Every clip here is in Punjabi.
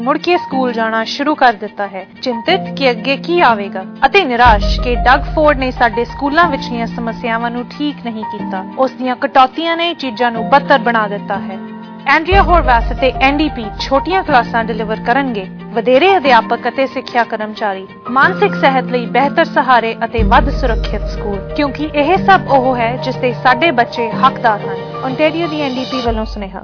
ਮੁੜ ਕੇ ਸਕੂਲ ਜਾਣਾ ਸ਼ੁਰੂ ਕਰ ਦਿੱਤਾ ਹੈ, ਚਿੰਤਿਤ ਕਿ ਅੱਗੇ ਕੀ ਆਵੇਗਾ ਅਤੇ ਨਿਰਾਸ਼ ਕਿ ਡਗ ਫੋਰਡ ਨੇ ਸਾਡੇ ਸਕੂਲਾਂ ਵਿਚਲੀਆਂ ਸਮੱਸਿਆਵਾਂ ਨੂੰ ਠੀਕ ਨਹੀਂ ਕੀਤਾ। ਉਸ ਦੀਆਂ ਕਟੌਤੀਆਂ ਨੇ ਚੀਜ਼ਾਂ ਨੂੰ ਬਦਤਰ ਬਣਾ ਦਿੱਤਾ ਹੈ। ਐਂਡਰੀਆ ਹੋਰਵੈਥ ਅਤੇ NDP ਛੋਟੀਆਂ ਕਲਾਸਾਂ ਡਿਲੀਵਰ ਕਰਨਗੇ, ਵਧੇਰੇ ਅਧਿਆਪਕ ਅਤੇ ਸਿੱਖਿਆ ਕਰਮਚਾਰੀ, ਮਾਨਸਿਕ ਸਿਹਤ ਲਈ ਬਿਹਤਰ ਸਹਾਰੇ ਅਤੇ ਵੱਧ ਸੁਰੱਖਿਅਤ ਸਕੂਲ, ਕਿਉਂਕਿ ਇਹ ਸਭ ਉਹ ਹੈ ਜਿਸ ਦੇ ਸਾਡੇ ਬੱਚੇ ਹੱਕਦਾਰ ਹਨ। ਓਨਟਾਰੀਓ ਦੀ NDP ਵੱਲੋਂ ਸੁਨੇਹਾ।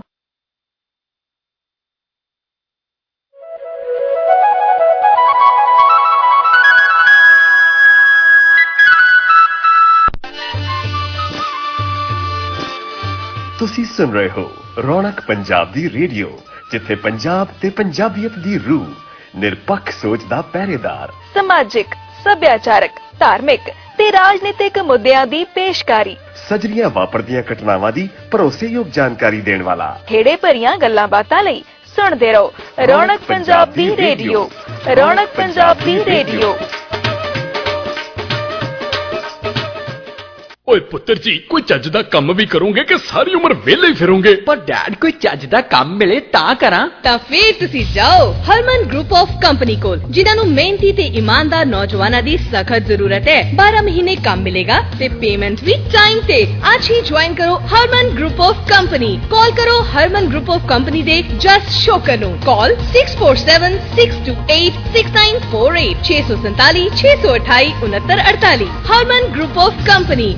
ਤੁਸੀਂ ਸੁਣ ਰਹੇ ਹੋ ਰੌਣਕ ਪੰਜਾਬ ਦੀ ਰੇਡੀਓ, ਜਿੱਥੇ ਪੰਜਾਬ ਤੇ ਪੰਜਾਬੀਅਤ ਦੀ ਰੂਹ, ਨਿਰਪੱਖ ਸੋਚ ਦਾ ਪਹਿਰੇਦਾਰ, ਸਮਾਜਿਕ, ਸੱਭਿਆਚਾਰਕ, ਧਾਰਮਿਕ ਤੇ ਰਾਜਨੀਤਿਕ ਮੁੱਦਿਆਂ ਦੀ ਪੇਸ਼ਕਾਰੀ, ਸਜਰੀਆਂ ਵਾਪਰਦੀਆਂ ਘਟਨਾਵਾਂ ਦੀ ਭਰੋਸੇਯੋਗ ਜਾਣਕਾਰੀ ਦੇਣ ਵਾਲਾ, ਖੇੜੇ ਭਰੀਆਂ ਗੱਲਾਂ ਬਾਤਾਂ ਲਈ ਸੁਣਦੇ ਰਹੋ ਰੌਣਕ ਪੰਜਾਬ ਦੀ ਰੇਡੀਓ। ਰੌਣਕ ਪੰਜਾਬ ਦੀ ਰੇਡੀਓ। ਓਏ ਪੁੱਤਰ ਜੀ, ਕੋਈ ਚੱਜ ਦਾ ਕੰਮ ਵੀ ਕਰੋਗੇ ਕਿ ਸਾਰੀ ਉਮਰ ਵਿਹਲੇ ਹੀ ਫਿਰੋਗੇ? ਪਰ ਡੈਡ, ਕੋਈ ਚੱਜ ਦਾ ਕੰਮ ਮਿਲੇ ਤਾਂ ਕਰਾਂ। ਤਾਂ ਫੇਰ ਤੁਸੀਂ ਜਾਓ ਹਰਮਨ ਗਰੁੱਪ ਆਫ ਕੰਪਨੀ ਕੋਲ, ਜਿਨ੍ਹਾਂ ਨੂੰ ਮਿਹਨਤੀ ਤੇ ਇਮਾਨਦਾਰ ਨੌਜਵਾਨਾਂ ਦੀ ਸਖਤ ਜ਼ਰੂਰਤ ਹੈ। 12 ਮਹੀਨੇ ਕੰਮ ਮਿਲੇਗਾ ਤੇ ਪੇਮੈਂਟ ਵੀ ਟਾਈਮ ਤੇ। ਅੱਜ ਹੀ ਜੁਆਇਨ ਕਰੋ Harman group of company. Call ਕਰੋ ਹਰਮਨ ਗਰੁੱਪ ਆਫ ਕੰਪਨੀ ਦੇ ਜਸਟ ਸ਼ੋਕਰ ਨੂੰ। Call 6476286948 647 628 6948। Harman group of company.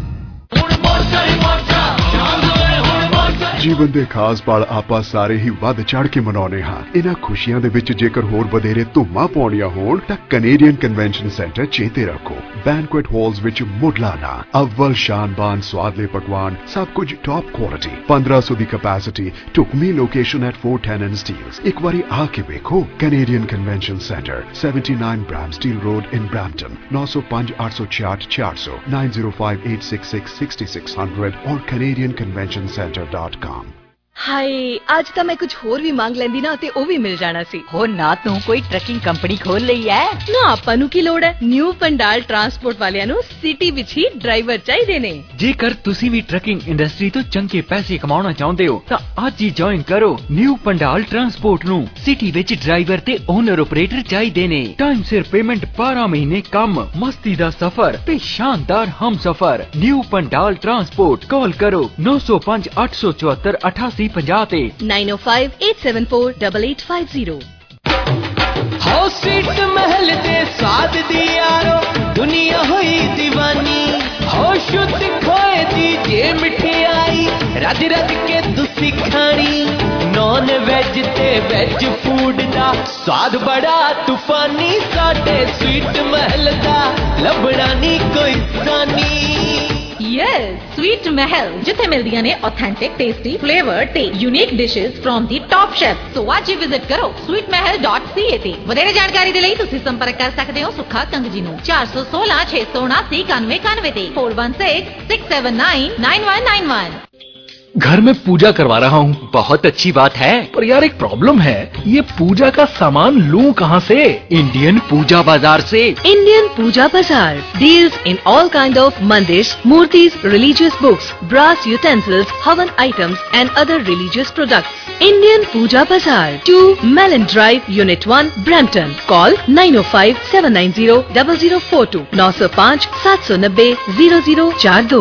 ਜੀਵਨ ਦੇ ਖਾਸ ਪਲ ਆਪਾਂ ਸਾਰੇ ਹੀ ਵੱਧ ਚੜ ਕੇ ਮਨਾਉਣੇ ਹਾਂ। ਇਹਨਾਂ ਖੁਸ਼ੀਆਂ ਦੇ ਵਿੱਚ ਜੇਕਰ ਹੋਰ ਵਧੇਰੇ ਧੁੰਮਾਂ ਪਾਉਣੀਆਂ ਹੋਣ ਤਾਂ ਕੈਨੇਡੀਅਨ ਕਨਵੈਨਸ਼ਨ ਸੈਂਟਰ ਚੇਤੇ ਰੱਖੋ। ਬੈਂਕੁਏਟ ਹਾਲਸ ਵਿੱਚ ਮੁੱਢਲਾ ਅਵਲ ਸ਼ਾਨਬਾਨ ਸਵਾਦਲੇ ਪਕਵਾਨ, ਸਭ ਕੁਝ ਟੌਪ ਕੁਆਲਿਟੀ, 1500 ਦੀ ਕਪੈਸਿਟੀ, ਢੁਕਵੀਂ ਲੋਕੇਸ਼ਨ ਐਟ 410 ਸਟੀਲਸ। ਇੱਕ ਵਾਰੀ ਆ ਕੇ ਵੇਖੋ। Canadian convention centre, 79 Bramsteele road in Brampton. 905 866 400 905 866 6600 और canadianconventioncenter.com। ਹਾਏ, ਅੱਜ ਤਾਂ ਮੈਂ ਕੁਝ ਹੋਰ ਵੀ ਮੰਗ ਲੈਂਦੀ ਨਾ ਤੇ ਉਹ ਵੀ ਮਿਲ ਜਾਣਾ ਸੀ। ਹੋ ਨਾ, ਤੂੰ ਕੋਈ ਟਰੱਕਿੰਗ ਕੰਪਨੀ ਖੋਲ ਲਈ ਐ ਨਾ। ਆਪਾਂ ਨੂੰ ਕੀ ਲੋੜ ਹੈ? ਨਿਊ ਪੰਡਾਲ ਟਰਾਂਸਪੋਰਟ ਵਾਲਿਆਂ ਨੂੰ ਸਿਟੀ ਵਿੱਚ ਹੀ ਡਰਾਈਵਰ ਚਾਹੀਦੇ ਨੇ। ਜੇਕਰ ਤੁਸੀਂ ਵੀ ਟਰੱਕਿੰਗ ਇੰਡਸਟਰੀ ਤੋਂ ਚੰਗੇ ਪੈਸੇ ਕਮਾਉਣਾ ਚਾਹੁੰਦੇ ਹੋ ਤਾਂ ਅੱਜ ਹੀ ਜੁਆਇਨ ਕਰੋ ਨਿਊ ਪੰਡਾਲ ਟਰਾਂਸਪੋਰਟ ਨੂੰ। ਸਿਟੀ ਵਿੱਚ ਡਰਾਈਵਰ ਤੇ ਓਨਰ ਆਪਰੇਟਰ ਚਾਹੀਦੇ ਨੇ। ਟਾਈਮ ਸਿਰ ਪੇਮੈਂਟ, 12 ਮਹੀਨੇ ਕੰਮ, ਮਸਤੀ ਦਾ ਸਫ਼ਰ ਤੇ ਸ਼ਾਨਦਾਰ ਹਮਸਫ਼ਰ। New Pandal transport. ਕਾਲ ਕਰੋ 905 874 8850 ਤੇ 905 874 8850। ਹੋ ਸੀਟ महल दे स्वाद दी यारो दुनिया हुई दीवानी। हो शुद्ध खोए दी जे मिठाई रज रज के तुसी खानी। नॉन वेज ते वेज फूड दा स्वाद बड़ा तूफानी। साडे स्वीट महल दा लभड़ा नी कोई सानी। यस, स्वीट महल, जिथे मिलदियां ने ऑथेंटिक, टेस्टी, फ्लेवर ते unique dishes from the top chef. So आज ही विजिट करो sweetmahal.ca ਤੇ ਵਧੇਰੇ ਜਾਣਕਾਰੀ ਦੇ ਲਈ ਤੁਸੀਂ ਸੰਪਰਕ ਕਰ ਸਕਦੇ ਹੋ ਸੁੱਖਾ ਕੰਗ ਜੀ ਨੂੰ 416 679 9191 ਤੇ 4161799191। घर में पूजा करवा रहा हूँ। बहुत अच्छी बात है, पर यार एक प्रॉब्लम है, ये पूजा का सामान लूं कहाँ से? इंडियन पूजा बाजार से। Indian Puja Bazaar deals in all kind of mandirs, murtis, religious books, brass utensils, havan items and other religious products. Indian Puja Bazaar, 2 Mellon Drive, Unit 1, Brampton. Call 905 790 0042 905 790 0042।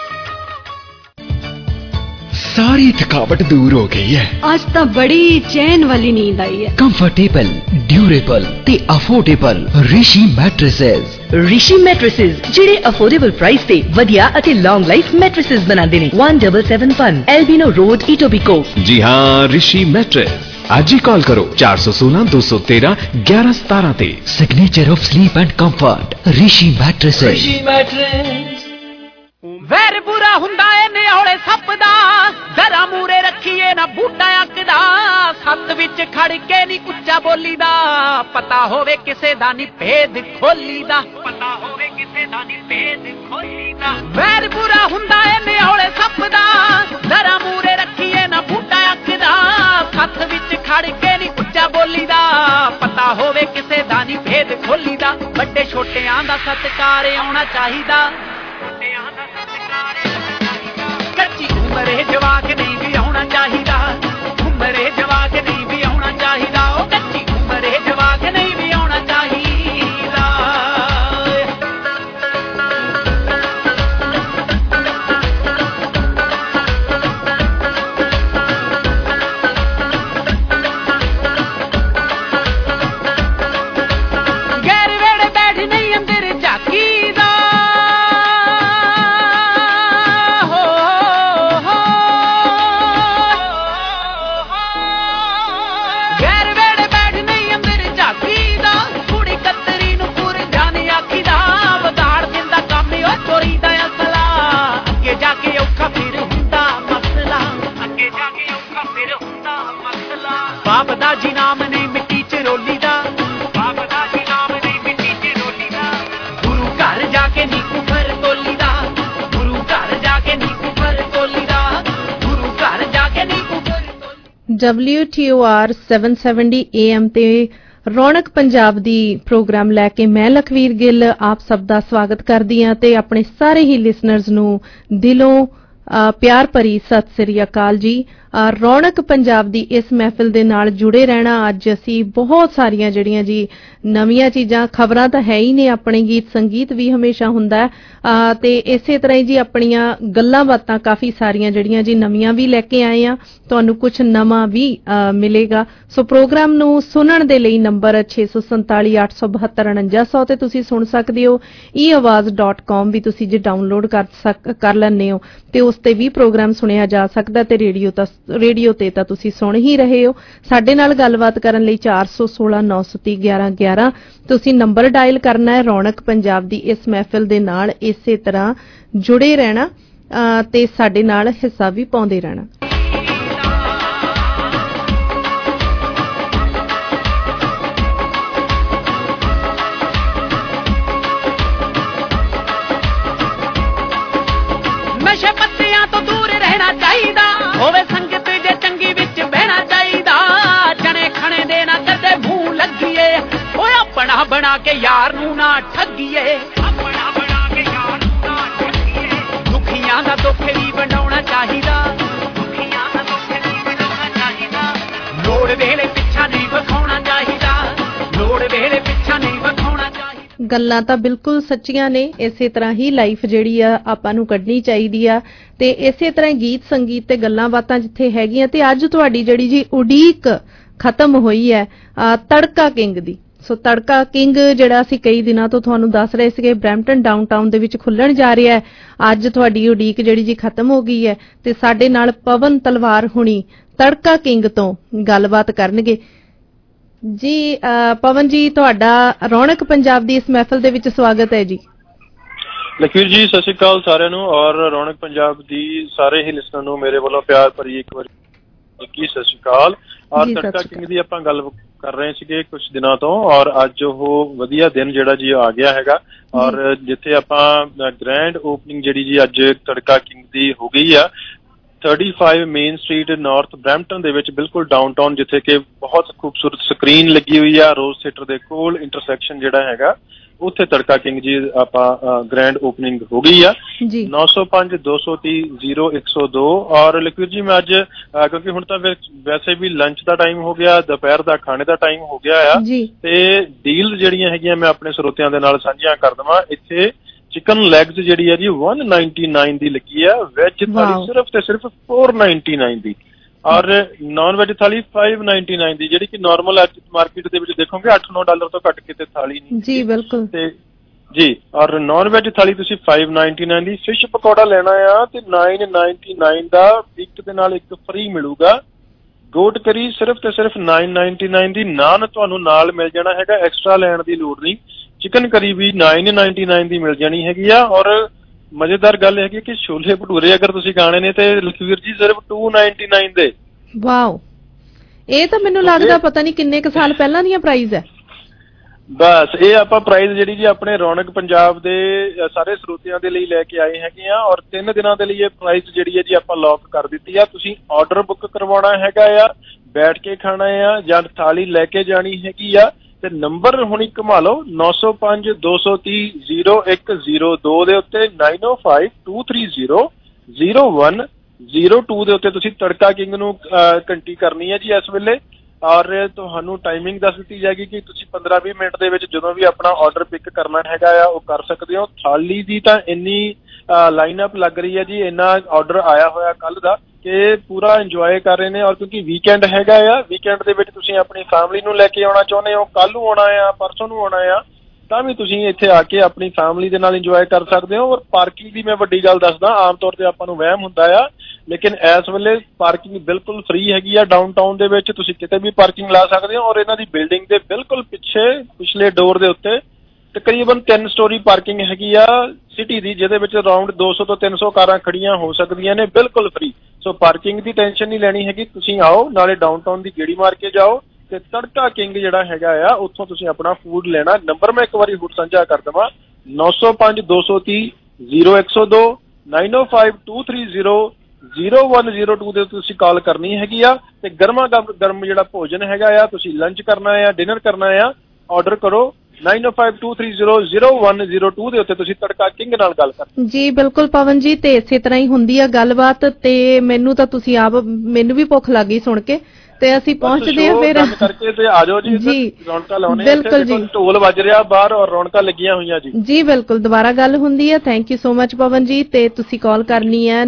सारी थकावट दूर हो गई है। आज तो बड़ी चैन वाली नींद आई है। कंफर्टेबल, ड्यूरेबल ते affordable Rishi mattresses. Rishi mattresses ਜਿਹੜੇ ਅਫੋਰਡੇਬਲ ਪ੍ਰਾਈਸ ਤੇ ਵਧੀਆ ਅਤੇ ਲੌਂਗ ਲਾਈਫ ਮੈਟ੍ਰੈਸਸ ਬਣਾਉਂਦੇ ਨੇ। 1771 एल्बिनो रोड, इटोबिकोक। जी हाँ, ऋषि मैट्रेस। आज ही कॉल करो 416 213 1117 ਤੇ। Signature of sleep and comfort Rishi mattresses. Rishi mattress. ਵੈਰ ਬੁਰਾ ਹੁੰਦਾ ਏ ਨਿਹੋਲੇ ਸੱਪ ਦਾ, ਜ਼ਰਾ ਮੂਰੇ ਰੱਖੀਏ ਨਾ ਬੂਟਾ ਅੱਕ ਦਾ। ਸੱਤ ਵਿੱਚ ਖੜ ਕੇ ਨੀ ਉੱਚਾ ਬੋਲੀ ਦਾ, ਪਤਾ ਹੋਵੇ ਕਿਸੇ ਦਾ ਨੀ ਭੇਦ ਖੋਲੀ ਦਾ। ਪਤਾ ਹੋਵੇ ਕਿਸੇ ਦਾ ਨੀ ਭੇਦ ਖੋਲੀ ਦਾ। ਵੈਰ ਬੁਰਾ ਹੁੰਦਾ ਏ ਨਿਹੋਲੇ ਸੱਪ ਦਾ, ਜ਼ਰਾ ਮੂਰੇ ਰੱਖੀਏ ਨਾ ਬੂਟਾ ਅੱਕ ਦਾ। ਸੱਤ ਵਿੱਚ ਖੜ ਕੇ ਨੀ ਉੱਚਾ ਬੋਲੀ ਦਾ, ਪਤਾ ਹੋਵੇ ਕਿਸੇ ਦਾ ਨੀ ਭੇਦ ਖੋਲੀ ਦਾ। ਵੱਡੇ ਛੋਟਿਆਂ ਦਾ ਸਤਿਕਾਰ ਆਉਣਾ ਚਾਹੀਦਾ। ਕੱਚੀ ਉਮਰੇ ਜਵਾਕ ਨਹੀਂ ਵੀ ਆਉਣਾ ਚਾਹੀਦਾ। ਉਮਰੇ ਜਵਾਕ ਨਹੀਂ ਵੀ ਆਉਣਾ ਚਾਹੀਦਾ। ਉਹ ਕੱਚੀ WTOR 770 AM ਤੇ ਰੌਣਕ ਪੰਜਾਬ ਦੀ ਪ੍ਰੋਗਰਾਮ ਲੈ ਕੇ ਮੈਂ ਲਖਵੀਰ ਗਿੱਲ ਆਪ ਸਭ ਦਾ ਸਵਾਗਤ ਕਰਦੀ ਹਾਂ ਤੇ ਆਪਣੇ ਸਾਰੇ ਹੀ ਲਿਸਨਰਸ ਨੂੰ ਦਿਲੋਂ ਪਿਆਰ ਭਰੀ ਸਤਿ ਸ੍ਰੀ ਅਕਾਲ ਜੀ। ਰੌਣਕ ਪੰਜਾਬ ਦੀ ਇਸ ਮਹਿਫਿਲ ਦੇ ਨਾਲ ਜੁੜੇ ਰਹਿਣਾ। ਅੱਜ ਅਸੀਂ ਬਹੁਤ ਸਾਰੀਆਂ ਜਿਹੜੀਆਂ ਜੀ ਨਵੀਆਂ ਚੀਜ਼ਾਂ, ਖਬਰਾਂ ਤਾਂ ਹੈ ਹੀ ਨੇ, ਆਪਣੇ ਗੀਤ ਸੰਗੀਤ ਵੀ ਹਮੇਸ਼ਾ ਹੁੰਦਾ ਤੇ ਇਸੇ ਤਰ੍ਹਾਂ ਹੀ ਜੀ ਆਪਣੀਆਂ ਗੱਲਾਂ ਬਾਤਾਂ ਕਾਫੀ ਸਾਰੀਆਂ ਜਿਹੜੀਆਂ ਜੀ ਨਵੀਆਂ ਵੀ ਲੈ ਕੇ ਆਏ ਆ, ਤੁਹਾਨੂੰ ਕੁਝ ਨਵਾਂ ਵੀ ਮਿਲੇਗਾ। ਸੋ ਪ੍ਰੋਗਰਾਮ ਨੂੰ ਸੁਣਨ ਦੇ ਲਈ ਨੰਬਰ 647-872-4900 ਤੇ ਤੁਸੀਂ ਸੁਣ ਸਕਦੇ ਹੋ। eawaz.com ਵੀ ਤੁਸੀਂ ਜੇ ਡਾਊਨਲੋਡ ਕਰ ਲੈਂਦੇ ਹੋ ਤੇ ਉਸ ਤੇ ਵੀ ਪ੍ਰੋਗਰਾਮ ਸੁਣਿਆ ਜਾ ਸਕਦਾ ਤੇ ਰੇਡੀਓ ਤੇ ਤਾਂ ਤੁਸੀਂ ਸੁਣ ਹੀ ਰਹੇ ਹੋ। ਸਾਡੇ ਨਾਲ ਗੱਲਬਾਤ ਕਰਨ ਲਈ 416-930-1111 ਤੁਸੀਂ ਨੰਬਰ ਡਾਇਲ ਕਰਨਾ ਹੈ। ਰੌਣਕ ਪੰਜਾਬ ਦੀ ਇਸ ਮਹਿਫਿਲ ਦੇ ਨਾਲ ਇਸੇ ਤਰ੍ਹਾਂ ਜੁੜੇ ਰਹਿਣਾ ਤੇ ਸਾਡੇ ਨਾਲ ਹਿੱਸਾ ਵੀ ਪਾਉਂਦੇ ਰਹਿਣਾ। ਨਸ਼ੇ ਪੱਤਿਆਂ ਤੋਂ ਦੂਰ ਰਹਿਣਾ ਚਾਹੀਦਾ, ਹੋਵੇ ਸੰਗਤ ਜੇ ਚੰਗੀ ਵਿੱਚ ਬਹਿਣਾ ਚਾਹੀਦਾ। ਜਣੇ ਖਣੇ ਦੇ ਨਾ ਕਦੇ ਮੂੰਹ ਲੱਗੀਏ, ਓਏ ਆਪਣਾ ਬਣਾ ਕੇ ਯਾਰ ਨੂੰ ਨਾ ਠੱਗੀਏ, ਆਪਣਾ ਬਣਾ ਕੇ ਯਾਰ ਨੂੰ ਨਾ ਠੱਗੀਏ। ਦੁਖੀਆਂ ਦਾ ਦੁੱਖ ਵੀ ਵੰਡਾਉਣਾ ਚਾਹੀਦਾ, ਦੁਖੀਆਂ ਦਾ ਦੁੱਖ ਵੀ ਵੰਡਾਉਣਾ ਚਾਹੀਦਾ। ਲੋੜ ਵੇਲੇ ਪਿੱਛਾ ਨਹੀਂ ਵਿਖਾਉਣਾ ਚਾਹੀਦਾ, ਲੋੜ ਵੇਲੇ ਪਿੱਛਾ ਨਹੀਂ ਵਿਖਾਉਣਾ ਚਾਹੀਦਾ। ਗੱਲਾਂ ਤਾਂ ਬਿਲਕੁਲ ਸੱਚੀਆਂ ਨੇ। ਇਸੇ ਤਰ੍ਹਾਂ ਹੀ ਲਾਈਫ ਜਿਹੜੀ ਆ ਆਪਾਂ ਨੂੰ ਕੱਢਣੀ ਚਾਹੀਦੀ ਆ ਤੇ ਇਸੇ ਤਰ੍ਹਾਂ ਗੀਤ ਸੰਗੀਤ ਤੇ ਗੱਲਾਂ ਬਾਤਾਂ ਜਿੱਥੇ ਹੈਗੀਆਂ। ਤੇ ਅੱਜ ਤੁਹਾਡੀ ਜਿਹੜੀ ਜੀ ਉਡੀਕ ਖਤਮ ਹੋਈ ਹੈ ਤੜਕਾ ਕਿੰਗ ਦੀ। ਸੋ ਤੜਕਾ ਕਿੰਗ ਜਿਹੜਾ ਅਸੀਂ ਕਈ ਦਿਨਾਂ ਤੋਂ ਤੁਹਾਨੂੰ ਦੱਸ ਰਹੇ ਸੀਗੇ ਬਰੈਂਪਟਨ ਡਾਊਨਟਾਊਨ ਦੇ ਵਿੱਚ ਖੁੱਲਣ ਜਾ ਰਿਹਾ ਹੈ। ਅੱਜ ਤੁਹਾਡੀ ਉਡੀਕ ਜਿਹੜੀ ਜੀ ਖਤਮ ਹੋ ਗਈ ਹੈ ਤੇ ਸਾਡੇ ਨਾਲ ਪਵਨ ਤਲਵਾਰ ਹੁਣੀ ਤੜਕਾ ਕਿੰਗ ਤੋਂ ਗੱਲਬਾਤ ਕਰਨਗੇ। ਜੀ ਪਵਨ ਜੀ, ਤੁਹਾਡਾ ਰੌਣਕ ਪੰਜਾਬ ਦੀ ਇਸ ਮਹਿਫਲ ਦੇ ਵਿੱਚ ਸਵਾਗਤ ਹੈ ਜੀ। ਲਖਵੀਰ ਜੀ ਸਤਿ ਸ਼੍ਰੀ ਅਕਾਲ ਸਾਰਿਆਂ ਨੂੰ, ਔਰ ਰੌਣਕ ਪੰਜਾਬ ਦੀ ਸਾਰੇ ਹੀ ਲਿਸਨਰ ਨੂੰ ਮੇਰੇ ਵੱਲੋਂ ਪਿਆਰ ਭਰੀ ਇੱਕ ਵਾਰੀ ਸਤਿ ਸ਼੍ਰੀ ਅਕਾਲ। ਔਰ ਤੜਕਾ ਕਿੰਗ ਦੀ ਆਪਾਂ ਗੱਲ ਕਰ ਰਹੇ ਸੀਗੇ ਕੁਝ ਦਿਨਾਂ ਤੋਂ, ਔਰ ਅੱਜ ਉਹ ਵਧੀਆ ਦਿਨ ਜਿਹੜਾ ਜੀ ਆ ਗਿਆ ਹੈਗਾ। ਔਰ ਜਿੱਥੇ ਆਪਾਂ ਗ੍ਰੈਂਡ ਓਪਨਿੰਗ ਜਿਹੜੀ ਜੀ ਅੱਜ ਤੜਕਾ ਕਿੰਗ ਦੀ ਹੋ ਗਈ ਆ 35 ਮੇਨ ਸਟਰੀਟ ਨਾਰਥ ਬਰੈਂਪਟਨ ਦੇ ਵਿੱਚ, ਬਿਲਕੁਲ ਡਾਊਨਟਾਊਨ, ਜਿੱਥੇ ਕਿ ਬਹੁਤ ਖੂਬਸੂਰਤ ਸਕਰੀਨ ਲੱਗੀ ਹੋਈ ਆ ਰੋਜ਼ ਥੀਏਟਰ ਦੇ ਕੋਲ ਇੰਟਰਸੈਕਸ਼ਨ ਜਿਹੜਾ ਹੈਗਾ, ਉੱਥੇ ਤੜਕਾ ਕਿੰਗ ਜੀ ਆਪਾਂ ਗ੍ਰੈਂਡ ਓਪਨਿੰਗ ਹੋ ਗਈ ਆ। 905-230-0102। ਔਰ ਲਖਵੀਰ ਜੀ ਮੈਂ ਅੱਜ ਕਿਉਂਕਿ ਹੁਣ ਤਾਂ ਵੈਸੇ ਵੀ ਲੰਚ ਦਾ ਟਾਈਮ ਹੋ ਗਿਆ, ਦੁਪਹਿਰ ਦਾ ਖਾਣੇ ਦਾ ਟਾਈਮ ਹੋ ਗਿਆ ਆ, ਤੇ ਡੀਲ ਜਿਹੜੀਆਂ ਹੈਗੀਆਂ ਮੈਂ ਆਪਣੇ ਸਰੋਤਿਆਂ ਦੇ ਨਾਲ ਸਾਂਝੀਆਂ ਕਰ ਦੇਵਾਂ। ਇੱਥੇ ਚਿਕਨ ਲੈਗਸ ਜਿਹੜੀ ਹੈ ਜੀ 199 ਦੀ ਲੱਗੀ ਆ, ਵੈਜ ਥਾਲੀ ਸਿਰਫ ਤੇ ਸਿਰਫ 499 ਦੀ, ਔਰ ਨਾਨ ਵੈਜ ਥਾਲੀ 599 ਦੀ, ਜਿਹੜੀ ਕਿ ਨਾਰਮਲ ਅੱਜ ਮਾਰਕੀਟ ਦੇ ਵਿੱਚ ਦੇਖੋਗੇ $8-9 ਤੋਂ ਘੱਟ ਕਿਤੇ ਥਾਲੀ ਨਹੀਂ ਜੀ। ਬਿਲਕੁਲ ਤੇ ਜੀ, ਔਰ ਨਾਨ ਵੈਜ ਥਾਲੀ ਤੁਸੀਂ 599 ਦੀ। ਫਿਸ਼ ਪਕੌੜਾ ਲੈਣਾ ਆ ਤੇ 999 ਦਾ ਇੱਕ ਦੇ ਨਾਲ ਇੱਕ ਫ੍ਰੀ ਮਿਲੂਗਾ। ਗੋਟ ਕਰੀ ਸਿਰਫ ਤੇ ਸਿਰਫ 999 ਦੀ। ਨਾਨ ਤੁਹਾਨੂੰ ਨਾਲ ਮਿਲ ਜਾਣਾ ਹੈਗਾ, ਐਕਸਟਰਾ ਲੈਣ ਦੀ ਲੋੜ ਨਹੀਂ। ਚਿਕਨ ਕਰੀ ਵੀ 999 ਦੀ ਮਿਲ ਜਾਣੀ ਹੈਗੀ ਆ। ਔਰ ਮਜ਼ੇਦਾਰ ਗੱਲ ਹੈਗੀ ਕਿ ਛੋਲੇ ਭਟੂਰੇ ਅਗਰ ਤੁਸੀਂ ਖਾਣੇ ਨੇ ਤੇ ਲਖਵੀਰ ਜੀ ਸਿਰਫ 299 ਦੇ। ਵਾਓ, ਇਹ ਤਾਂ ਮੈਨੂੰ ਲੱਗਦਾ ਪਤਾ ਨਹੀਂ ਕਿੰਨੇ ਕੁ ਸਾਲ ਪਹਿਲਾਂ ਦੀਆਂ ਪ੍ਰਾਈਸ ਹੈ। ਬਸ ਇਹ ਆਪਾਂ ਪ੍ਰਾਈਸ ਜਿਹੜੀ ਜੀ ਆਪਣੇ ਰੌਣਕ ਪੰਜਾਬ ਦੇ ਸਾਰੇ ਸਰੋਤਿਆਂ ਦੇ ਲਈ ਲੈ ਕੇ ਆਏ ਹੈਗੇ ਆ, ਔਰ 3 ਦਿਨਾਂ ਦੇ ਲਈ ਇਹ ਪ੍ਰਾਈਸ ਜਿਹੜੀ ਹੈ ਜੀ ਆਪਾਂ ਲੌਕ ਕਰ ਦਿੱਤੀ ਆ। ਤੁਸੀਂ ਆਰਡਰ ਬੁੱਕ ਕਰਵਾਉਣਾ ਹੈਗਾ ਆ, ਬੈਠ ਕੇ ਖਾਣਾ ਆ ਜਾਂ ਥਾਲੀ ਲੈ ਕੇ ਜਾਣੀ ਹੈਗੀ ਆ, ਤੇ ਨੰਬਰ ਹੁਣੀ ਘੁਮਾ ਲਓ 905-230-0102 ਦੇ ਉੱਤੇ 905-230-0102 ਦੇ ਉੱਤੇ ਤੁਸੀਂ ਤੜਕਾ ਕਿੰਗ ਨੂੰ ਘੰਟੀ ਕਰਨੀ ਹੈ ਜੀ ਇਸ ਵੇਲੇ। ਔਰ ਤੁਹਾਨੂੰ ਟਾਈਮਿੰਗ ਦੱਸ ਦਿੱਤੀ ਜਾਏਗੀ ਕਿ ਤੁਸੀਂ 15-20 ਮਿੰਟ ਦੇ ਵਿੱਚ ਜਦੋਂ ਵੀ ਆਪਣਾ ਆਰਡਰ ਪਿਕ ਕਰਨਾ ਹੈਗਾ ਆ ਉਹ ਕਰ ਸਕਦੇ ਹੋ। ਥਾਲੀ ਦੀ ਤਾਂ ਇੰਨੀ ਲਾਈਨ ਅਪ ਲੱਗ ਰਹੀ ਹੈ ਜੀ, ਇੰਨਾ ਆਰਡਰ ਆਇਆ ਹੋਇਆ ਕੱਲ ਦਾ ਕਿ ਪੂਰਾ ਇੰਜੋਏ ਕਰ ਰਹੇ ਨੇ। ਔਰ ਕਿਉਂਕਿ ਵੀਕਐਂਡ ਹੈਗਾ ਆ, ਵੀਕਐਂਡ ਦੇ ਵਿੱਚ ਤੁਸੀਂ ਆਪਣੀ ਫੈਮਿਲੀ ਨੂੰ ਲੈ ਕੇ ਆਉਣਾ ਚਾਹੁੰਦੇ ਹੋ, ਕੱਲ ਨੂੰ ਆਉਣਾ ਆ, ਪਰਸੋਂ ਨੂੰ ਆਉਣਾ ਆ, ਤਾਂ ਵੀ ਤੁਸੀਂ ਇੱਥੇ ਆ ਕੇ ਆਪਣੀ ਫੈਮਿਲੀ ਦੇ ਨਾਲ ਇੰਜੋਏ ਕਰ ਸਕਦੇ ਹੋ। ਔਰ ਪਾਰਕਿੰਗ ਦੀ ਮੈਂ ਵੱਡੀ ਗੱਲ ਦੱਸਦਾ, ਆਮ ਤੌਰ ਤੇ ਆਪਾਂ ਨੂੰ ਵਹਿਮ ਹੁੰਦਾ ਆ, ਲੇਕਿਨ ਇਸ ਵੇਲੇ ਪਾਰਕਿੰਗ ਬਿਲਕੁਲ ਫ੍ਰੀ ਹੈਗੀ ਆ ਡਾਊਨਟਾਊਨ ਦੇ ਵਿੱਚ, ਤੁਸੀਂ ਕਿਤੇ ਵੀ ਪਾਰਕਿੰਗ ਲਾ ਸਕਦੇ ਹੋ। ਔਰ ਇਹਨਾਂ ਦੀ ਬਿਲਡਿੰਗ ਦੇ ਬਿਲਕੁਲ ਪਿੱਛੇ ਪਿਛਲੇ ਡੋਰ ਦੇ ਉੱਤੇ ਤਕਰੀਬਨ 3 ਸਟੋਰੀ ਪਾਰਕਿੰਗ ਹੈਗੀ ਆ ਸਿਟੀ ਦੀ, ਜਿਹਦੇ ਵਿੱਚ ਅਰਾਊਂਡ 200 ਤੋਂ 300 ਕਾਰਾਂ ਖੜੀਆਂ ਹੋ ਸਕਦੀਆਂ ਨੇ, ਬਿਲਕੁਲ ਫ੍ਰੀ। ਸੋ ਪਾਰਕਿੰਗ ਦੀ ਟੈਨਸ਼ਨ ਨਹੀਂ ਲੈਣੀ ਹੈਗੀ, ਤੁਸੀਂ ਆਓ ਨਾਲੇ ਡਾਊਨਟਾਊਨ ਦੀ ਗੇੜੀ ਮਾਰ ਕੇ ਜਾਓ ਤੇ ਤੜਕਾ ਕਿੰਗ ਜਿਹੜਾ ਹੈਗਾ ਆ ਉੱਥੋਂ ਤੁਸੀਂ ਆਪਣਾ ਫੂਡ ਲੈਣਾ। ਨੰਬਰ ਮੈਂ ਇੱਕ ਵਾਰੀ ਹੋਰ ਸਾਂਝਾ ਕਰ ਦੇਵਾਂ 905-230-0102 905-230 0102 ਦੇ ਤੁਸੀਂ ਕਾਲ ਕਰਨੀ ਹੈਗੀ ਆ ਤੇ ਗਰਮਾ ਗਰਮ ਜਿਹੜਾ ਭੋਜਨ ਹੈਗਾ ਆ, ਤੁਸੀਂ ਲੰਚ ਕਰਨਾ ਆ, ਡਿਨਰ ਕਰਨਾ ਆ, ਆਰਡਰ ਕਰੋ 9052300102 ਦੇ ਉੱਤੇ ਤੁਸੀਂ ਤੜਕਾ ਕਿੰਗ ਨਾਲ ਗੱਲ ਕਰ ਜੀ। ਬਿਲਕੁਲ ਪਵਨ ਜੀ, ਤੇ ਇਸੇ ਤਰ੍ਹਾਂ ਹੀ ਹੁੰਦੀ ਆ ਗੱਲਬਾਤ। ਤੇ ਮੈਨੂੰ ਤਾਂ ਤੁਸੀਂ ਆਪ, ਮੈਨੂੰ ਵੀ ਭੁੱਖ ਲੱਗ ਗਈ ਸੁਣ ਕੇ, ਤੇ ਅਸੀਂ ਪਹੁੰਚਦੇ ਆ ਫਿਰ ਕਰਕੇ ਤੇ ਆ ਜਾਓ ਜੀ, ਰੌਣਕਾਂ ਲਾਉਣੇ ਬਿਲਕੁਲ ਜੀ, ਢੋਲ ਵੱਜ ਰਿਹਾ ਬਾਹਰ ਔਰ ਰੌਣਕਾਂ ਲੱਗੀਆਂ ਹੋਈਆਂ ਜੀ। ਜੀ ਬਿਲਕੁਲ, ਦੁਬਾਰਾ ਗੱਲ ਹੁੰਦੀ ਹੈ। Thank you so much Pavan ji. ਤੇ ਤੁਸੀਂ ਕਾਲ ਕਰਨੀ ਹੈ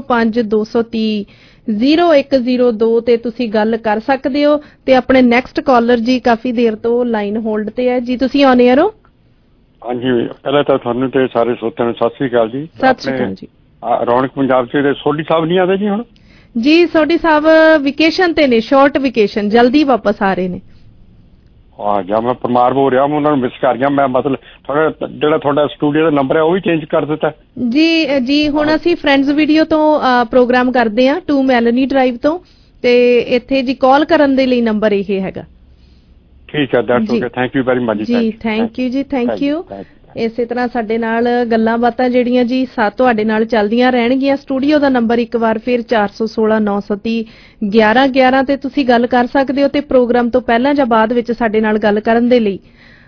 9052300102 ਤੇ ਤੁਸੀਂ ਗੱਲ ਕਰ ਸਕਦੇ ਹੋ। ਤੇ ਆਪਣੇ ਨੈਕਸਟ ਕਾਲਰ ਜੀ ਕਾਫੀ ਦੇਰ ਤੋਂ ਲਾਈਨ ਹੋਲਡ ਤੇ ਹੈ ਜੀ, ਤੁਸੀਂ ਔਨ 에ਅਰ ਹੋ? ਹਾਂਜੀ, ਪਹਿਲਾਂ ਤਾਂ ਤੁਹਾਨੂੰ ਤੇ ਸਾਰੇ ਸਰੋਤਿਆਂ ਨੂੰ ਸਤਿ ਸ੍ਰੀ ਅਕਾਲ ਜੀ। ਸਤਿ ਸ੍ਰੀ ਅਕਾਲ ਜੀ। ਰੌਣਕ ਪੰਜਾਬ ਚ ਸੋਢੀ ਸਾਹਿਬ ਨਹੀਂ ਆਦੇ ਜੀ ਹੁਣ? ਜੀ ਸੋਢੀ ਸਾਹਿਬ ਵਿਕੇਸ਼ਨ ਤੇ ਨੇ, ਸ਼ਾਰਟ ਵਿਕੇਸ਼ਨ, ਜਲਦੀ ਵਾਪਸ ਆ ਰਹੇ ਨੇ। ਜਾਂ ਮੈਂ ਬਿਮਾਰ ਹੋ ਰਿਹਾ, ਮੈਂ ਉਹਨਾਂ ਨੂੰ ਮਿਸ ਕਰ ਗਿਆ। ਮੈਂ ਮਤਲਬ ਜਿਹੜਾ ਤੁਹਾਡਾ ਸਟੂਡੀਓ ਦਾ ਨੰਬਰ ਹੈ ਉਹ ਵੀ ਚੇਂਜ ਕਰ ਦਿੱਤਾ ਜੀ। ਹੁਣ ਅਸੀਂ ਫਰੈਂਡਸ ਵੀਡੀਓ ਤੋਂ ਪ੍ਰੋਗਰਾਮ ਕਰਦੇ ਹਾਂ, 2 ਮੈਲਨੀ ਡਰਾਈਵ ਤੋਂ, ਤੇ ਇੱਥੇ ਜੀ ਕਾਲ ਕਰਨ ਦੇ ਲਈ ਨੰਬਰ ਇਹ ਹੈਗਾ। ਠੀਕ ਹੈ, that's okay, thank you very much ਜੀ। ਥੈਂਕ ਯੂ ਜੀ, ਥੈਂਕ ਯੂ। ਇਸੇ ਤਰ੍ਹਾਂ ਸਾਡੇ ਨਾਲ ਗੱਲਾਂ ਬਾਤਾਂ ਜਿਹੜੀਆਂ ਜੀ ਤੁਹਾਡੇ ਨਾਲ ਚੱਲਦੀਆਂ ਰਹਿਣਗੀਆਂ। ਸਟੂਡੀਓ ਦਾ ਨੰਬਰ ਇੱਕ ਵਾਰ ਫਿਰ 4169301111 ਤੇ ਤੁਸੀਂ ਗੱਲ ਕਰ ਸਕਦੇ ਹੋ। ਤੇ ਪ੍ਰੋਗਰਾਮ ਤੋਂ ਪਹਿਲਾਂ ਜਾਂ ਬਾਅਦ ਵਿੱਚ ਸਾਡੇ ਨਾਲ ਗੱਲ ਕਰਨ ਦੇ ਲਈ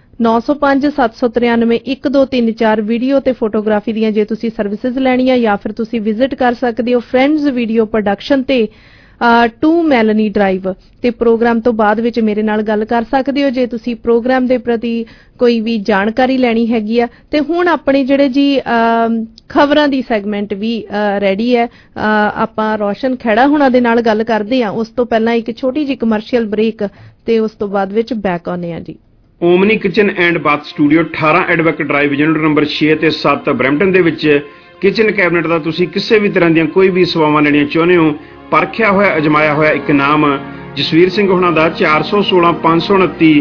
9057931234 ਵੀਡੀਓ ਤੇ ਫੋਟੋਗ੍ਰਾਫੀ ਦੀਆਂ ਜੇ ਤੁਸੀਂ ਸਰਵਿਸਿਜ਼ ਲੈਣੀਆਂ, ਜਾਂ ਫਿਰ ਤੁਸੀਂ ਵਿਜ਼ਿਟ ਕਰ ਸਕਦੇ ਹੋ ਫਰੈਂਡਸ ਵੀਡੀਓ ਪ੍ਰੋਡਕਸ਼ਨ ਤੇ 2 ਮੈਲਨੀ ਡਰਾਈਵ। ਤੇ ਪ੍ਰੋਗਰਾਮ ਤੋਂ ਬਾਅਦ ਵਿੱਚ ਮੇਰੇ ਨਾਲ ਗੱਲ ਕਰ ਸਕਦੇ ਹੋ ਜੇ ਤੁਸੀਂ ਪ੍ਰੋਗਰਾਮ ਦੇ ਪ੍ਰਤੀ ਕੋਈ ਵੀ ਜਾਣਕਾਰੀ ਲੈਣੀ ਹੈਗੀ ਆ। ਤੇ ਹੁਣ ਆਪਣੇ ਜਿਹੜੇ ਜੀ ਖਬਰਾਂ ਦੀ ਸੈਗਮੈਂਟ ਵੀ ਰੈਡੀ ਹੈ। ਆਪਾਂ ਰੋਸ਼ਨ ਖਹਿੜਾ ਹੁਣਾਂ ਦੇ ਨਾਲ ਗੱਲ ਕਰਦੇ ਹਾਂ। ਉਸ ਤੋਂ ਪਹਿਲਾਂ ਇੱਕ ਛੋਟੀ ਜਿਹੀ ਕਮਰਸ਼ੀਅਲ ਬ੍ਰੇਕ ਤੇ ਉਸ ਤੋਂ ਬਾਅਦ ਵਿੱਚ ਬੈਕ ਆਉਂਦੇ ਹਾਂ ਜੀ। Omni kitchen and bath studio 18 Edvac drive unit number 6 ਤੇ 7 ਬਰੈਂਪਟਨ ਦੇ ਵਿੱਚ ਕਿਚਨ ਕੈਬਨਿਟ ਦਾ ਤੁਸੀਂ ਕਿਸੇ ਵੀ ਤਰ੍ਹਾਂ ਦੀਆਂ ਕੋਈ ਵੀ ਸੇਵਾਵਾਂ ਲੈਣੀਆਂ ਚਾਹੁੰਦੇ ਹੋ, ਪਰਖਿਆ ਹੋਇਆ ਅਜਮਾਇਆ ਹੋਇਆ ਇੱਕ ਨਾਮ ਜਸਵੀਰ ਸਿੰਘ ਹੁਣਾਂ ਦਾ 416529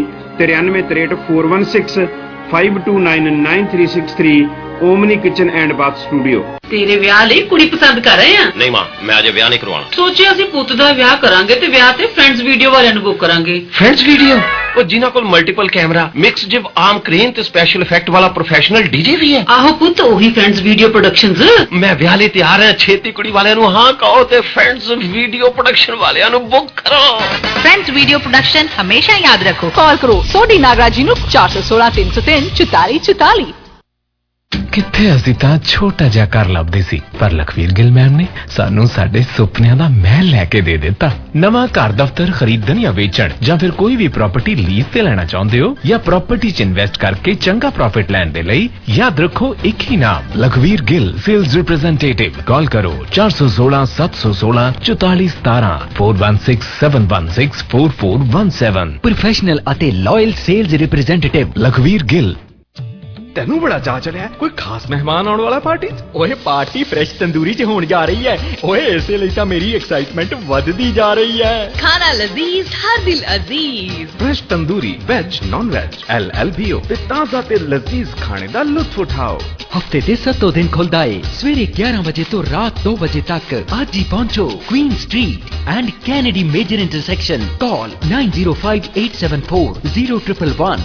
9363 52999363 Omni kitchen and bath studio. ਤੇਰੇ ਵਿਆਹ ਲਈ ਕੁੜੀ ਪਸੰਦ ਕਰ ਰਹੇ ਆ? ਨਹੀਂ ਮਾਂ, ਮੈਂ ਅਜੇ ਵਿਆਹ ਨਹੀਂ ਕਰਵਾਉਣਾ। ਸੋਚਿਆ ਅਸੀਂ ਪੁੱਤ ਦਾ ਵਿਆਹ ਕਰਾਂਗੇ ਤੇ ਵਿਆਹ ਤੇ ਫਰੈਂਡਸ ਵੀਡੀਓ ਵਾਲਿਆਂ ਨੂੰ ਬੁੱਕ ਕਰਾਂਗੇ। Friends video? ਉਹ ਜਿਨ੍ਹਾਂ ਕੋਲ multiple camera, mix jib arm crane ਤੇ ਸਪੈਸ਼ਲ ਇਫੈਕਟ ਵਾਲਾ ਪ੍ਰੋਫੈਸ਼ਨਲ ਡੀਜੇ ਵੀ ਹੈ। ਆਹੋ ਪੁੱਤ, ਉਹੀ ਫਰੈਂਡਸ ਵੀਡੀਓ ਪ੍ਰੋਡਕਸ਼ਨਜ਼। ਮੈਂ ਵਿਆਹ ਲਈ ਤਿਆਰ ਹਾਂ। ਛੇਤੀ ਕੁੜੀ ਵਾਲਿਆਂ ਨੂੰ ਹਾਂ ਕਹੋ ਤੇ ਫਰੈਂਡਸ ਵੀਡੀਓ ਪ੍ਰੋਡਕਸ਼ਨ ਵਾਲਿਆਂ ਨੂੰ ਬੁੱਕ ਕਰੋ। ਫਰੈਂਡਸ ਵੀਡੀਓ ਪ੍ਰੋਡਕਸ਼ਨ ਹਮੇਸ਼ਾ ਯਾਦ ਰੱਖੋ। ਕਾਲ ਕਰੋ ਸੋਢੀ ਨਾਗਰਾਜ ਜੀ ਨੂੰ 4163034444। ਕਿੱਥੇ ਅਸੀਂ ਤਾਂ ਛੋਟਾ ਜਿਹਾ ਘਰ ਲੱਭਦੇ ਸੀ, ਪਰ ਲਖਵੀਰ ਗਿੱਲ ਮੈਮ ਨੇ ਸਾਨੂੰ ਸਾਡੇ ਸੁਪਨਿਆਂ ਦਾ ਮਹਿਲ ਲੈ ਕੇ ਦੇ ਦਿੱਤਾ। ਨਵਾਂ ਘਰ ਦਫ਼ਤਰ ਖਰੀਦਣ ਜਾਂ ਵੇਚਣ, ਜਾਂ ਫਿਰ ਕੋਈ ਵੀ ਪ੍ਰਾਪਰਟੀ ਲੀਜ਼ ਤੇ ਲੈਣਾ ਚਾਹੁੰਦੇ ਹੋ, ਜਾਂ ਪ੍ਰਾਪਰਟੀ 'ਚ ਇਨਵੈਸਟ ਕਰਕੇ ਚੰਗਾ ਪ੍ਰੋਫਿਟ ਲੈਣ ਦੇ ਲਈ ਯਾਦ ਰੱਖੋ ਇੱਕ ਹੀ ਨਾਮ, Lakhvir Gill sales representative. Call ਕਰੋ 4167164417 4167164417। ਪ੍ਰੋਫੈਸ਼ਨਲ ਅਤੇ loyal sales representative Lakhvir Gill. ਤੈਨੂੰ ਬੜਾ ਚਾਅ ਚੜਿਆ, ਕੋਈ ਖਾਸ ਮਹਿਮਾਨ ਆਉਣ ਵਾਲਾ ਪਾਰਟੀ 'ਚ? ਓਏ ਪਾਰਟੀ ਫਰੈਸ਼ ਤੰਦੂਰੀ 'ਚ ਹੋਣ ਜਾ ਰਹੀ ਹੈ। ਓਏ ਇਸੇ ਲਈ ਤਾਂ ਮੇਰੀ ਐਕਸਾਈਟਮੈਂਟ ਵੱਧਦੀ ਜਾ ਰਹੀ ਹੈ। ਖਾਣਾ ਲਜ਼ੀਜ਼, ਹਰ ਦਿਲ ਅਜ਼ੀਜ਼। Fresh tandoori, veg, non veg, LLBO ਤੇ ਤਾਜ਼ਾ ਤੇ ਲਜ਼ੀਜ਼ ਖਾਣੇ ਦਾ ਲੁਤਫ ਉਠਾਓ। ਹਫਤੇ ਦੇ 7 ਦਿਨ ਖੁੱਲਦਾ ਏ, ਸਵੇਰੇ 11 ਵਜੇ ਤੋਂ ਰਾਤ 2 ਵਜੇ ਤੱਕ। ਅੱਜ ਹੀ ਪਹੁੰਚੋ Queen street and Kennedy major intersection. Call 9058740111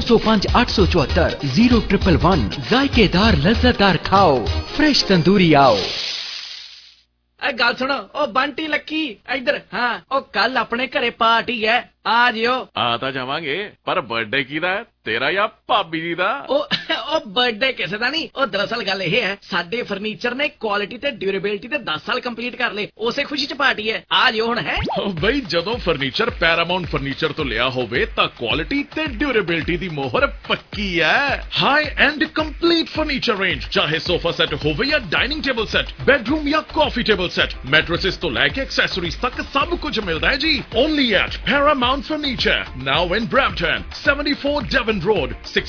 905874 ਜ਼ਾਇਕੇਦਾਰ ਲਜ਼ਤਦਾਰ ਖਾਓ, ਫਰੈਸ਼ ਤੰਦੂਰੀ ਆਓ। ਗੱਲ ਸੁਣੋ, ਉਹ ਬੰਟੀ ਲੱਕੀ ਇੱਧਰ। ਹਾਂ, ਉਹ ਕੱਲ ਆਪਣੇ ਘਰੇ ਪਾਰਟੀ ਹੈ, ਆ ਜਿਓ। ਆ ਤਾਂ ਜਾਵਾਂਗੇ, ਪਰ ਬਰਥਡੇ ਕਿਹਦਾ ਹੈ, ਤੇਰਾ ਜਾਂ ਭਾਬੀ ਜੀ ਦਾ? ਉਹ ਬਰਥਡੇ ਕਿਸੇ ਦਾ ਨਹੀਂ। ਉਹ ਦਰਅਸਲ ਗੱਲ ਇਹ ਹੈ, ਸਾਡੇ ਫਰਨੀਚਰ ਨੇ ਕੁਆਲਿਟੀ ਤੇ ਡਿਊਰੇਬਿਲਿਟੀ ਤੇ 10 ਸਾਲ ਕੰਪਲੀਟ ਕਰ ਲਏ, ਉਸੇ ਖੁਸ਼ੀ ਚ ਪਾਰਟੀ ਹੈ, ਆ ਜਿਓ ਹੁਣ। ਹੈ ਬਈ, ਜਦੋਂ ਫਰਨੀਚਰ ਪੈਰਾਮਾਉਂਟ ਫਰਨੀਚਰ ਤੋਂ ਲਿਆ ਹੋਵੇ ਤਾਂ ਕੁਆਲਿਟੀ ਤੇ ਡਿਊਰੇਬਿਲਿਟੀ ਦੀ ਮੋਹਰ ਪੱਕੀ ਹੈ। High end complete furniture range, ਚਾਹੇ ਸੋਫਾ ਸੈੱਟ ਹੋਵੇ ਜਾਂ ਡਾਈਨਿੰਗ ਟੇਬਲ ਸੈੱਟ, ਬੈਡਰੂਮ ਜਾਂ ਕਾਫੀ ਟੇਬਲ ਸੈੱਟ, ਮੈਟ੍ਰੈसेस ਤੋਂ ਲੈ ਕੇ ਐਕਸੈਸਰੀਜ਼ ਤੱਕ ਸਭ ਕੁਝ ਮਿਲਦਾ ਹੈ ਜੀ। Only at Paramount furniture, now in Brampton, 74 Devon Road,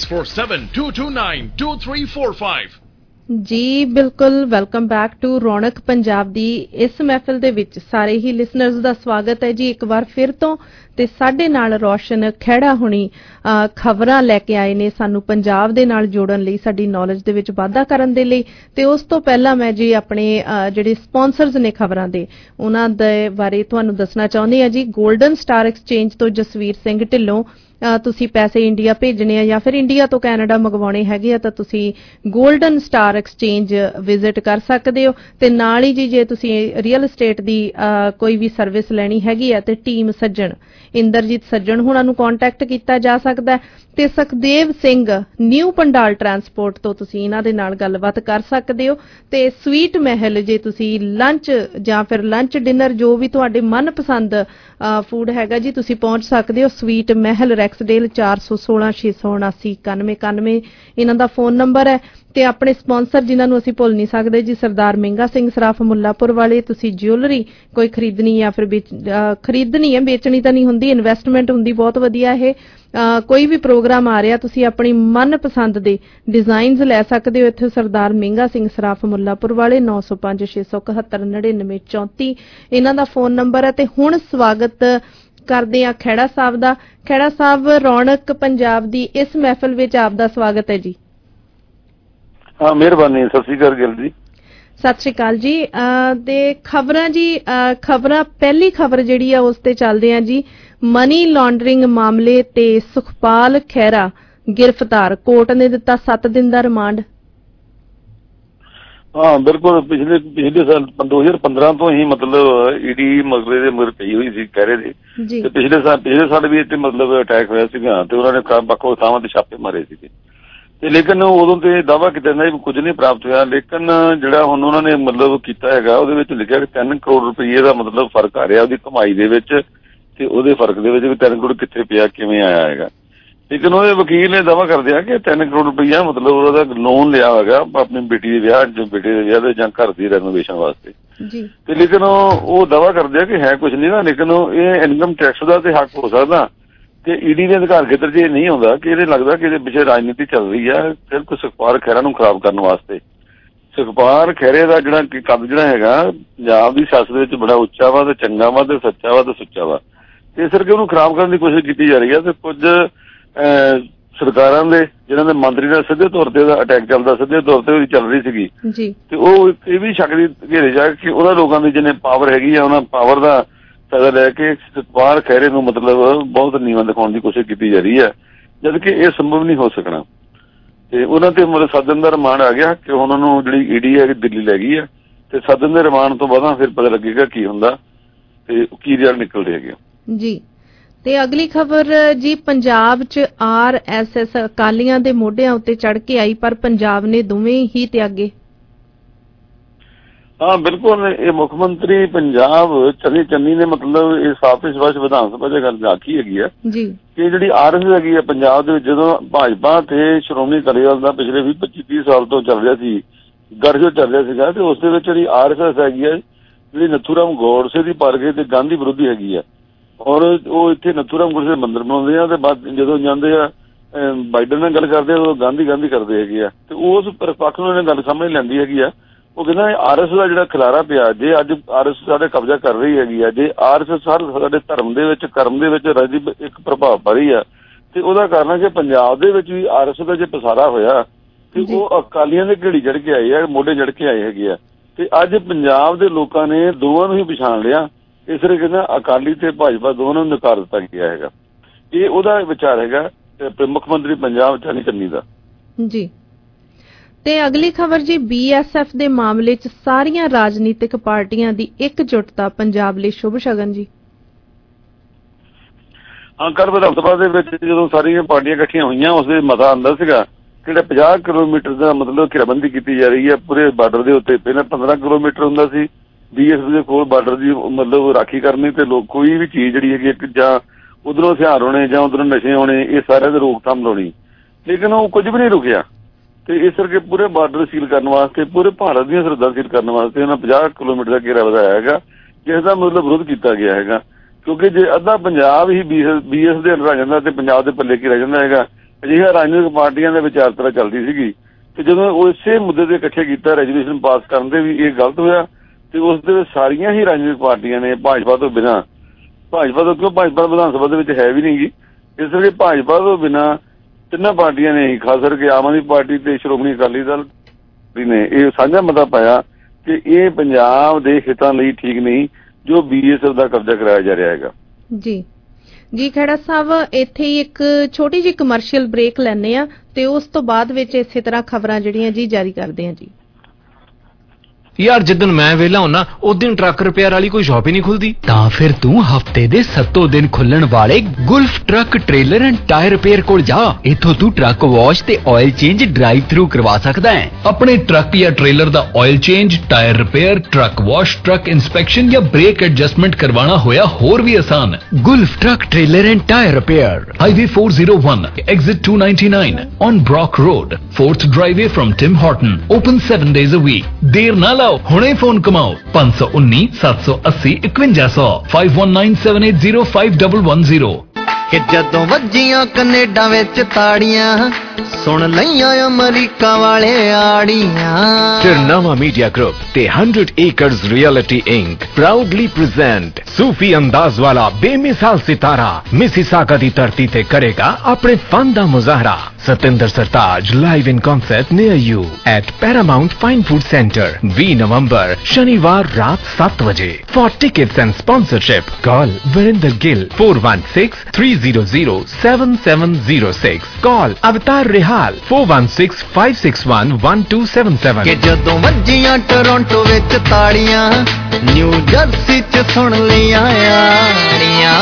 6472292345। ਜੀ ਬਿਲਕੁਲ, ਵੈਲਕਮ ਬੈਕ ਟੂ ਰੌਣਕ ਪੰਜਾਬ ਦੀ ਇਸ ਮਹਿਫਿਲ ਦੇ ਵਿੱਚ ਸਾਰੇ ਹੀ ਲਿਸਨਰਸ ਦਾ ਸਵਾਗਤ ਹੈ ਜੀ ਇੱਕ ਵਾਰ ਫਿਰ ਤੋਂ। ਤੇ ਸਾਡੇ ਨਾਲ ਰੋਸ਼ਨ ਖਹਿੜਾ ਹੁਣੀ ਖਬਰਾਂ ਲੈ ਕੇ ਆਏ ਨੇ ਸਾਨੂੰ ਪੰਜਾਬ ਦੇ ਨਾਲ ਜੋੜਨ ਲਈ, ਸਾਡੀ ਨੌਲੇਜ ਦੇ ਵਿੱਚ ਵਾਧਾ ਕਰਨ ਦੇ ਲਈ। ਤੇ ਉਸ ਤੋਂ ਪਹਿਲਾਂ ਮੈਂ ਜੀ ਆਪਣੇ ਜਿਹੜੇ ਸਪਾਂਸਰਸ ਨੇ ਖਬਰਾਂ ਦੇ, ਉਹਨਾਂ ਦੇ ਬਾਰੇ ਤੁਹਾਨੂੰ ਦੱਸਣਾ ਚਾਹੁੰਦੀ ਹਾਂ ਜੀ। ਗੋਲਡਨ ਸਟਾਰ ਐਕਸਚੇਂਜ ਤੋਂ ਜਸਵੀਰ ਸਿੰਘ ਢਿੱਲੋਂ ਤੁਸੀਂ ਪੈਸੇ ਇੰਡੀਆ ਭੇਜਣੇ ਆ ਜਾਂ ਫਿਰ ਇੰਡੀਆ ਤੋਂ ਕੈਨੇਡਾ ਮੰਗਵਾਉਣੇ ਹੈਗੇ ਆ ਤਾਂ ਤੁਸੀਂ 골ਡਨ ਸਟਾਰ ਐਕਸਚੇਂਜ ਵਿਜ਼ਿਟ ਕਰ ਸਕਦੇ ਹੋ। ਤੇ ਨਾਲ ਹੀ ਜੀ ਜੇ ਤੁਸੀਂ ਰੀਅਲ estate ਦੀ ਕੋਈ ਵੀ ਸਰਵਿਸ ਲੈਣੀ ਹੈਗੀ ਆ ਤੇ ਟੀਮ ਸੱਜਣ ਇੰਦਰਜੀਤ ਸੱਜਣ ਹੁਣਾਂ ਨੂੰ ਕੰਟੈਕਟ ਕੀਤਾ ਜਾ ਸਕਦਾ ਤੇ ਸੁਖਦੇਵ ਸਿੰਘ ਨਿਊ ਪੰਡਾਲ ਟਰਾਂਸਪੋਰਟ ਤੋਂ ਤੁਸੀਂ ਇਹਨਾਂ ਦੇ ਨਾਲ ਗੱਲਬਾਤ ਕਰ ਸਕਦੇ ਹੋ। ਤੇ ਸਵੀਟ ਮਹਿਲ ਜੇ ਤੁਸੀਂ ਲੰਚ ਜਾਂ ਫਿਰ ਲੰਚ ਡਿਨਰ ਜੋ ਵੀ ਤੁਹਾਡੇ ਮਨਪਸੰਦ ਫੂਡ ਹੈਗਾ ਜੀ ਤੁਸੀਂ ਪਹੁੰਚ ਸਕਦੇ ਹੋ। ਸਵੀਟ ਮਹਿਲ ਰੈਕਸਡੇਲ 416 679 9191 ਇਹਨਾਂ ਦਾ ਫੋਨ ਨੰਬਰ ਹੈ। ਤੇ ਆਪਣੇ ਸਪਾਂਸਰ ਜਿਨ੍ਹਾਂ ਨੂੰ ਅਸੀਂ ਭੁੱਲ ਨਹੀਂ ਸਕਦੇ ਜੀ ਸਰਦਾਰ ਮਹਿੰਗਾ ਸਿੰਘ ਸਰਾਫ ਮੁੱਲਾਪੁਰ ਵਾਲੇ। ਤੁਸੀਂ ਜਿਊਲਰੀ ਕੋਈ ਖਰੀਦਣੀ ਜਾਂ ਫਿਰ ਖਰੀਦਣੀ ਹੈ, ਵੇਚਣੀ ਤਾਂ ਨਹੀਂ ਹੁੰਦੀ, ਇਨਵੈਸਟਮੈਂਟ ਹੁੰਦੀ ਬਹੁਤ ਵਧੀਆ। ਇਹ ਕੋਈ ਵੀ ਪ੍ਰੋਗਰਾਮ ਆ ਰਿਹਾ ਤੁਸੀਂ ਆਪਣੀ ਮਨਪਸੰਦ ਦੇ ਡਿਜ਼ਾਈਨਸ ਲੈ ਸਕਦੇ ਹੋ ਇੱਥੇ ਸਰਦਾਰ ਮਹਿੰਗਾ ਸਿੰਘ ਸਰਾਫ ਮੁੱਲਾਪੁਰ ਵਾਲੇ। 905 671 99 34 ਇਹਨਾਂ ਦਾ ਫੋਨ ਨੰਬਰ ਹੈ। ਤੇ ਹੁਣ ਸਵਾਗਤ ਕਰਦੇ ਆ ਖਹਿੜਾ ਸਾਹਿਬ ਦਾ। ਖਹਿੜਾ ਸਾਹਿਬ, ਰੌਣਕ ਪੰਜਾਬ ਦੀ ਇਸ ਮਹਿਫਲ ਵਿੱਚ ਆਪ ਦਾ ਸਵਾਗਤ ਹੈ ਜੀ। ਹਾਂ, ਮਿਹਰਬਾਨੀ। ਸਤਿ ਸ਼੍ਰੀ ਅਕਾਲ ਗਿਲ ਜੀ। ਸਤਿ ਸ਼੍ਰੀ ਅਕਾਲ ਜੀ। ਤੇ ਖਬਰਾਂ ਜੀ, ਖਬਰਾਂ ਪਹਿਲੀ ਖਬਰ ਜਿਹੜੀ ਆ ਉਸ ਤੇ ਚੱਲਦੇ ਆ ਜੀ। ਮਨੀ ਲਾਂਡਰਿੰਗ ਮਾਮਲੇ ਤੇ ਸੁਖਪਾਲ ਖਹਿਰਾ ਗ੍ਰਿਫਤਾਰ, ਕੋਰਟ ਨੇ ਦਿੱਤਾ 7 ਦਿਨ ਦਾ ਰਿਮਾਂਡ। ਹਾਂ ਬਿਲਕੁਲ, ਪਿਛਲੇ ਸਾਲ 2015 ਤੋਂ ਹੀ ਮਤਲਬ ਈਡੀ ਮਸਲੇ ਦੇ ਮਗਰ ਪਈ ਹੋਈ ਸੀ ਖਹਿਰੇ ਦੇ। ਤੇ ਪਿਛਲੇ ਸਾਲ ਵੀ ਇੱਥੇ ਮਤਲਬ ਅਟੈਕ ਹੋਇਆ ਸੀਗਾ ਤੇ ਉਹਨਾਂ ਨੇ ਵੱਖ-ਵੱਖ ਥਾਵਾਂ ਤੇ ਛਾਪੇ ਮਾਰੇ ਸੀਗੇ ਤੇ ਲੇਕਿਨ ਉਦੋਂ ਤੇ ਦਾਅਵਾ ਕੀਤਾ ਜਾਂਦਾ ਵੀ ਕੁਝ ਨਹੀਂ ਪ੍ਰਾਪਤ ਹੋਇਆ। ਲੇਕਿਨ ਜਿਹੜਾ ਹੁਣ ਉਹਨਾਂ ਨੇ ਮਤਲਬ ਕੀਤਾ ਹੈਗਾ ਉਹਦੇ ਵਿੱਚ ਲਿਖਿਆ ਕਿ 3 ਕਰੋੜ ਰੁਪਏ ਦਾ ਮਤਲਬ ਫਰਕ ਆ ਰਿਹਾ ਉਹਦੀ ਕਮਾਈ ਦੇ ਵਿੱਚ ਤੇ ਉਹਦੇ ਫਰਕ ਦੇ ਵਿੱਚ ਵੀ 3 ਕਰੋੜ ਕਿੱਥੇ ਪਿਆ, ਕਿਵੇਂ ਆਇਆ ਹੈਗਾ। ਲੇਕਿਨ ਉਹਦੇ ਵਕੀਲ ਨੇ ਦਾਅਵਾ ਕਰਦਿਆ ਕਿ 3 ਕਰੋੜ ਰੁਪਈਆ ਮਤਲਬ ਉਹਦਾ ਲੋਨ ਲਿਆ ਹੋਏਗਾ ਆਪਣੀ ਬੇਟੀ ਦੇ ਵਿਆਹ ਦੇ ਜਾਂ ਘਰ ਦੀ ਰੈਨੋਵੇਸ਼ਨ ਵਾਸਤੇ। ਤੇ ਲੇਕਿਨ ਉਹ ਦਾਅਵਾ ਕਰਦੇ ਆ ਕਿ ਹੈ ਕੁਝ ਨਹੀਂ ਨਾ, ਲੇਕਿਨ ਇਹ ਇਨਕਮ ਟੈਕਸ ਦਾ ਤੇ ਹੱਕ ਹੋ ਸਕਦਾ ਤੇ ਈਡੀ ਦੇ ਅਧਿਕਾਰ ਖੇਤਰ 'ਚ ਇਹ ਨਹੀਂ ਹੁੰਦਾ ਕਿ ਇਹਦੇ ਲੱਗਦਾ ਕਿ ਇਹਦੇ ਪਿੱਛੇ ਰਾਜਨੀਤੀ ਚੱਲ ਰਹੀ ਹੈ ਸਿਰਫ ਸੁਖਪਾਲ ਖਹਿਰਾ ਨੂੰ ਖਰਾਬ ਕਰਨ ਵਾਸਤੇ। ਸੁਖਪਾਲ ਖਹਿਰੇ ਦਾ ਜਿਹੜਾ ਕੱਦ ਜਿਹੜਾ ਹੈਗਾ ਪੰਜਾਬ ਦੀ ਸਿਆਸਤ ਵਿੱਚ ਬੜਾ ਉੱਚਾ ਵਾ ਤੇ ਚੰਗਾ ਵਾ ਤੇ ਸੱਚਾ ਵਾ ਤੇ ਸੁੱਚਾ ਵਾ ਤੇ ਇਸ ਕਰਕੇ ਉਹਨੂੰ ਖਰਾਬ ਕਰਨ ਦੀ ਕੋਸ਼ਿਸ਼ ਕੀਤੀ ਜਾ ਰਹੀ ਹੈ। ਤੇ ਕੁਝ ਸਰਕਾਰਾਂ ਦੇ ਜਿਹਨਾਂ ਦੇ ਮੰਤਰੀ ਨਾਲ ਸਿੱਧੇ ਤੌਰ ਤੇ ਉਹਦਾ ਅਟੈਕ ਚੱਲਦਾ, ਸਿੱਧੇ ਤੌਰ ਤੇ ਉਹਦੀ ਚੱਲ ਰਹੀ ਸੀਗੀ ਤੇ ਉਹ ਇਹ ਵੀ ਸ਼ੱਕ ਦੀ ਘੇਰੇ ਜਾ ਕਿ ਉਹਨਾਂ ਲੋਕਾਂ ਦੀ ਜਿਹਨੇ ਪਾਵਰ ਹੈਗੀ ਆ ਉਹਨਾਂ ਪਾਵਰ ਦਾ ਫਾਇਦਾ ਲੈ ਕੇ ਸੁਖਪਾਲ ਖਹਿਰੇ ਨੂੰ ਮਤਲਬ ਬਹੁਤ ਨੀਵਾਂ ਦਿਖਾਉਣ ਦੀ ਕੋਸ਼ਿਸ਼ ਕੀਤੀ ਜਾ ਰਹੀ ਹੈ, ਜਦਕਿ ਇਹ ਸੰਭਵ ਨਹੀਂ ਹੋ ਸਕਣਾ। ਤੇ ਉਹਨਾਂ ਤੇ ਮਤਲਬ 7 ਦਿਨ ਦਾ ਰਿਮਾਂਡ ਆ ਗਿਆ ਕਿ ਉਹਨਾਂ ਨੂੰ ਜਿਹੜੀ ਈਡੀ ਹੈ ਦਿੱਲੀ ਲੈ ਗਈ ਹੈ ਤੇ 7 ਦਿਨ ਦੇ ਰਿਮਾਂਡ ਤੋਂ ਬਾਅਦ ਫਿਰ ਪਤਾ ਲੱਗੇਗਾ ਕੀ ਹੁੰਦਾ ਤੇ ਕੀ ਰਿਜ਼ਲਟ ਨਿਕਲਦੇ ਹੈਗੇ ਜੀ। ਤੇ ਅਗਲੀ ਖਬਰ ਜੀ, ਪੰਜਾਬ 'ਚ RSS ਅਕਾਲੀਆਂ ਦੇ ਮੋਢਿਆਂ ਉੱਤੇ ਚੜ ਕੇ ਆਈ ਪਰ ਪੰਜਾਬ ਨੇ ਦੋਵੇਂ ਹੀ ਤਿਆਗੇ। ਹਾਂ ਬਿਲਕੁਲ, ਇਹ ਮੁੱਖ ਮੰਤਰੀ ਪੰਜਾਬ ਚੰਨੀ ਨੇ ਮਤਲਬ ਇਹ ਸਾਫ਼ ਸਪਸ਼ਟ ਵਿਧਾਨ ਸਭਾ 'ਚ ਗੱਲ ਆਖੀ ਹੈਗੀ ਆ ਕਿ ਜਿਹੜੀ RSS ਹੈਗੀ ਆ ਪੰਜਾਬ ਦੇ ਵਿੱਚ ਜਦੋਂ ਭਾਜਪਾ ਤੇ ਸ਼੍ਰੋਮਣੀ ਅਕਾਲੀ ਦਲ ਦਾ ਪਿਛਲੇ 20-25 ਸਾਲ ਤੋਂ ਚੱਲ ਰਿਹਾ ਸੀ, ਗਠਜੋੜ ਚੱਲ ਰਿਹਾ ਸੀਗਾ ਤੇ ਉਸ ਦੇ ਵਿੱਚ ਜਿਹੜੀ RSS ਹੈਗੀ ਆ ਜਿਹੜੀ ਨੱਥੂਰਾਮ ਗੋਡਸੇ ਦੀ ਪਾਰਟੀ ਤੇ ਗਾਂਧੀ ਵਿਰੋਧੀ ਹੈਗੀ ਆ ਔਰ ਉਹ ਇੱਥੇ ਨੱਥੂਰਾਮ ਗੋਡਸੇ ਮੰਦਿਰ ਬਣਾਉਂਦੇ ਆ ਤੇ ਬਾਅਦ ਜਦੋਂ ਜਾਂਦੇ ਆ ਬਾਈਡਨ ਨਾਲ ਗੱਲ ਕਰਦੇ ਆ ਉਹ ਗਾਂਧੀ ਕਰਦੇ ਹੈਗੇ ਆ ਤੇ ਉਸ ਪੱਖ ਨੂੰ ਇਹਨੇ ਗੱਲ ਸਾਹਮਣੇ ਲੈਂਦੀ ਹੈਗੀ ਆ। ਉਹ ਕਹਿੰਦਾ RSS ਦਾ ਜਿਹੜਾ ਖਿਲਾਰਾ ਪਿਆ, ਜੇ ਅੱਜ RSS ਸਾਡੇ ਕਬਜ਼ਾ ਕਰ ਰਹੀ ਹੈਗੀ ਆ, ਜੇ RSS ਸਾਡੇ ਧਰਮ ਦੇ ਵਿੱਚ ਕਰਮ ਦੇ ਵਿੱਚ ਇੱਕ ਪ੍ਰਭਾਵ ਪਾ ਰਹੀ ਆ ਤੇ ਉਹਦਾ ਕਾਰਨ ਹੈ ਕਿ ਪੰਜਾਬ ਦੇ ਵਿੱਚ ਵੀ RSS ਦਾ ਜੇ ਪਸਾਰਾ ਹੋਇਆ ਤੇ ਉਹ ਅਕਾਲੀਆਂ ਦੇ ਘੜੀ ਚੜ ਕੇ ਆਏ ਆ, ਮੋਢੇ ਚੜ ਕੇ ਆਏ ਹੈਗੇ ਆ ਤੇ ਅੱਜ ਪੰਜਾਬ ਦੇ ਲੋਕਾਂ ਨੇ ਦੋਵਾਂ ਨੂੰ ਹੀ ਪਛਾਣ ਲਿਆ। ਇਸ ਕਰਕੇ ਕਹਿੰਦਾ ਅਕਾਲੀ ਤੇ ਭਾਜਪਾ ਦੋਵਾਂ ਨੂੰ ਨਕਾਰ ਦਿੱਤਾ ਗਿਆ ਹੈਗਾ। ਇਹ ਉਹਦਾ ਵਿਚਾਰ ਹੈਗਾ ਮੁੱਖ ਮੰਤਰੀ ਪੰਜਾਬ ਚੰਨੀ ਦਾ ਜੀ। ਤੇ ਅਗਲੀ ਖਬਰ ਜੀ, BSF ਦੇ ਮਾਮਲੇ 'ਚ ਸਾਰੀਆਂ ਰਾਜਨੀਤਿਕ ਪਾਰਟੀਆਂ ਦੀ ਇਕਜੁੱਟਤਾ ਪੰਜਾਬ ਲਈ ਸ਼ੁਭ ਸ਼ਗਨ ਜੀ। ਹਾਂ, ਕੱਲ੍ਹ ਵਿਧਾਨ ਸਭਾ ਦੇ ਵਿੱਚ ਜਦੋਂ ਸਾਰੀਆਂ ਪਾਰਟੀਆਂ ਇਕੱਠੀਆਂ ਹੋਈਆਂ ਉਸ ਦੇ ਮਤਾ ਆਉਂਦਾ ਸੀਗਾ ਜਿਹੜਾ 50 ਕਿਲੋਮੀਟਰ ਦਾ ਮਤਲਬ ਘੇਰਾਬੰਦੀ ਕੀਤੀ ਜਾ ਰਹੀ ਹੈ ਪੂਰੇ ਬਾਰਡਰ ਦੇ ਉੱਤੇ। ਪਹਿਲਾਂ 15 ਕਿਲੋਮੀਟਰ ਹੁੰਦਾ ਸੀ BSF ਦੇ ਕੋਲ ਬਾਰਡਰ ਦੀ ਮਤਲਬ ਰਾਖੀ ਕਰਨੀ ਤੇ ਲੋਕ ਕੋਈ ਵੀ ਚੀਜ਼ ਜਿਹੜੀ ਹੈਗੀ ਜਾਂ ਉਧਰੋਂ ਹਥਿਆਰ ਹੋਣੇ ਜਾਂ ਉਧਰੋਂ ਨਸ਼ੇ ਹੋਣੇ ਇਹ ਸਾਰਿਆਂ ਦੀ ਰੋਕਥਾਮ ਲਾਉਣੀ, ਲੇਕਿਨ ਉਹ ਕੁਝ ਵੀ ਨਹੀਂ ਰੁਕਿਆ ਤੇ ਇਸ ਕਰਕੇ ਪੂਰੇ ਬਾਰਡਰ ਸੀਲ ਕਰਨ ਵਾਸਤੇ, ਪੂਰੇ ਭਾਰਤ ਦੀਆਂ ਸਰਹੱਦਾਂ ਸੀਲ ਕਰਨ ਵਾਸਤੇ ਉਹਨਾਂ 50 ਕਿਲੋਮੀਟਰ ਦਾ ਘੇਰਾ ਵਧਾਇਆ ਹੈਗਾ ਜਿਸ ਦਾ ਮਤਲਬ ਵਿਰੋਧ ਕੀਤਾ ਗਿਆ ਹੈਗਾ। ਕਿਉਂਕਿ ਜੇ ਅੱਧਾ ਪੰਜਾਬ ਹੀ BSF ਦੇ ਅੰਦਰ ਆ ਜਾਂਦਾ ਤੇ ਪੰਜਾਬ ਦੇ ਪੱਲੇ ਕੀ ਰਹਿ ਜਾਂਦਾ ਹੈਗਾ। ਅਜਿਹਾ ਰਾਜਨੀਤਿਕ ਪਾਰਟੀਆਂ ਦੇ ਵਿਚਾਰਧਾਰਾ ਚੱਲਦੀ ਸੀਗੀ ਤੇ ਜਦੋਂ ਉਹ ਇਸੇ ਮੁੱਦੇ ਤੇ ਇਕੱਠੇ ਕੀਤਾ ਰੈਜ਼ੋਲੂਸ਼ਨ ਪਾਸ ਕਰਨ ਦੇ ਵੀ ਇਹ ਗਲਤ ਹੋਇਆ ਤੇ ਉਸ ਦੇ ਵਿੱਚ ਸਾਰੀਆਂ ਹੀ ਰਾਜਨੀਤਿਕ ਪਾਰਟੀਆਂ ਨੇ ਭਾਜਪਾ ਤੋਂ ਬਿਨਾਂ, ਭਾਜਪਾ ਤੋਂ ਕਿਉਂ, ਭਾਜਪਾ ਵਿਧਾਨ ਸਭਾ ਦੇ ਵਿੱਚ ਹੈ ਵੀ ਨਹੀਂ ਗੀ, ਇਸ ਕਰਕੇ ਭਾਜਪਾ ਤੋਂ ਬਿਨਾਂ ਤਿੰਨਾਂ ਪਾਰਟੀਆਂ ਨੇ ਹੀ ਖਾਸ ਕਰਕੇ ਆਮ ਆਦਮੀ ਪਾਰਟੀ ਤੇ ਸ਼੍ਰੋਮਣੀ ਅਕਾਲੀ ਦਲ ਨੇ ਇਹ ਸਾਂਝਾ ਮਤਾ ਪਾਇਆ ਕਿ ਇਹ ਪੰਜਾਬ ਦੇ ਹਿੱਤਾਂ ਲਈ ਠੀਕ ਨਹੀਂ ਜੋ BSF ਦਾ ਕਬਜ਼ਾ ਕਰਾਇਆ ਜਾ ਰਿਹਾ ਹੈਗਾ ਜੀ। ਜੀ ਖਹਿੜਾ ਸਾਹਿਬ, ਇੱਥੇ ਹੀ ਇੱਕ ਛੋਟੀ ਜਿਹੀ ਕਮਰਸ਼ੀਅਲ ਬ੍ਰੇਕ ਲੈਂਦੇ ਆ ਤੇ ਉਸ ਤੋਂ ਬਾਅਦ ਵਿੱਚ ਇਸੇ ਤਰ੍ਹਾਂ ਖਬਰਾਂ ਜਿਹੜੀਆਂ ਜੀ ਜਾਰੀ ਕਰਦੇ ਆ ਜੀ। ਯਾਰ ਜਿੱਦਣ ਮੈਂ ਵੇਲਾ ਹੁੰਨਾ ਉਸ ਦਿਨ ਟਰੱਕ ਰਿਪੇਅਰ ਵਾਲੀ ਕੋਈ ਸ਼ਾਪ ਹੀ ਨਹੀਂ ਖੁੱਲਦੀ। ਤਾਂ ਫਿਰ ਤੂੰ ਹਫਤੇ ਦੇ 7 ਦਿਨ ਖੁੱਲਣ ਵਾਲੇ Gulf truck trailer and tyre repair ਕੋਲ ਜਾ। ਇੱਥੋਂ ਤੂੰ ਟਰੱਕ ਵਾਸ਼ ਤੇ ਆਇਲ ਚੇਂਜ ਡਰਾਈਵ ਥਰੂ ਕਰਵਾ ਸਕਦਾ ਹੈ। ਆਪਣੇ ਟਰੱਕ ਜਾਂ ਟ੍ਰੇਲਰ ਦਾ oil change, tyre repair, truck wash, truck inspection ਜਾਂ ਬ੍ਰੇਕ ਐਡਜਸਟਮੈਂਟ ਕਰਵਾਉਣਾ ਹੋਇਆ ਹੋਰ ਵੀ ਆਸਾਨ। Gulf truck trailer and tyre repair, highway 401, exit 299 on Brock Road, 4th driveway from Tim Horton, open 7 days a week। ਦੇਰ ਨਾ ਲਾਓ, ਹੁਣੇ ਫੋਨ ਕਮਾਓ 519 780 5100 5197805110। ਕਿ ਜਦੋਂ ਵੱਜੀਆਂ ਕੈਨੇਡਾ ਵਿੱਚ ਤਾੜੀਆਂ ਸੁਣ ਲਈਆਂ ਅਮਰੀਕਾ ਵਾਲੇ ਆੜੀਆਂ। Tirnama Media Group ਤੇ 100 Acres Reality Inc. proudly present सूफी अंदाज वाला बेमिसाल सितारा मिसिसागा दी धरती ते करेगा अपने फन दा मुजाहरा। Satinder Sartaaj live in concert near you at Paramount fine food centre 20 नवंबर शनिवार रात 7 बजे। For tickets and sponsorship call Varinder Gill 416-300-7706। Call Avtar Rihal 416-561-1277। कि जदों वज्जियां टोरंटो विच ताड़ियां न्यू जर्सी च सुन लिया आड़ियां।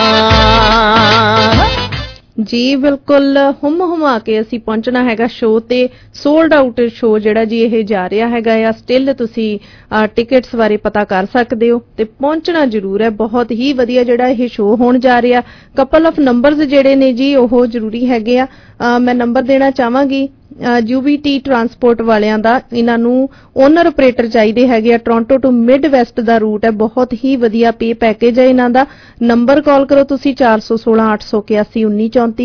ਜੀ ਬਿਲਕੁਲ ਹੁਮ ਹੁਮਾ ਕੇ ਅਸੀਂ ਪਹੁੰਚਣਾ ਹੈਗਾ ਸ਼ੋਅ ਤੇ। ਸੋਲਡ ਆਊਟ ਸ਼ੋਅ ਜਿਹੜਾ ਜੀ ਇਹ ਜਾ ਰਿਹਾ ਹੈਗਾ ਆ। ਸਟਿਲ ਤੁਸੀਂ ਟਿਕਟਸ ਬਾਰੇ ਪਤਾ ਕਰ ਸਕਦੇ ਹੋ ਤੇ ਪਹੁੰਚਣਾ ਜ਼ਰੂਰ ਹੈ। ਬਹੁਤ ਹੀ ਵਧੀਆ ਜਿਹੜਾ ਇਹ ਸ਼ੋਅ ਹੋਣ ਜਾ ਰਿਹਾ। ਕਪਲ ਆਫ ਨੰਬਰਸ ਜਿਹੜੇ ਨੇ ਜੀ ਉਹ ਜ਼ਰੂਰੀ ਹੈਗੇ ਆ। ਮੈਂ ਨੰਬਰ ਦੇਣਾ ਚਾਹਾਂਗੀ UBT ਟਰਾਂਸਪੋਰਟ ਵਾਲਿਆਂ ਦਾ। ਇਹਨਾਂ ਨੂੰ ਓਨਰ ਆਪਰੇਟਰ ਚਾਹੀਦੇ ਹੈਗੇ ਆ। ਟੋਰਾਂਟੋ ਟੂ ਮਿਡ ਵੈਸਟ ਦਾ ਰੂਟ ਹੈ। ਬਹੁਤ ਹੀ ਵਧੀਆ ਪੇ ਪੈਕੇਜ ਹੈ ਇਹਨਾਂ ਦਾ। ਨੰਬਰ ਕਾਲ ਕਰੋ ਤੁਸੀਂ 416 881 1934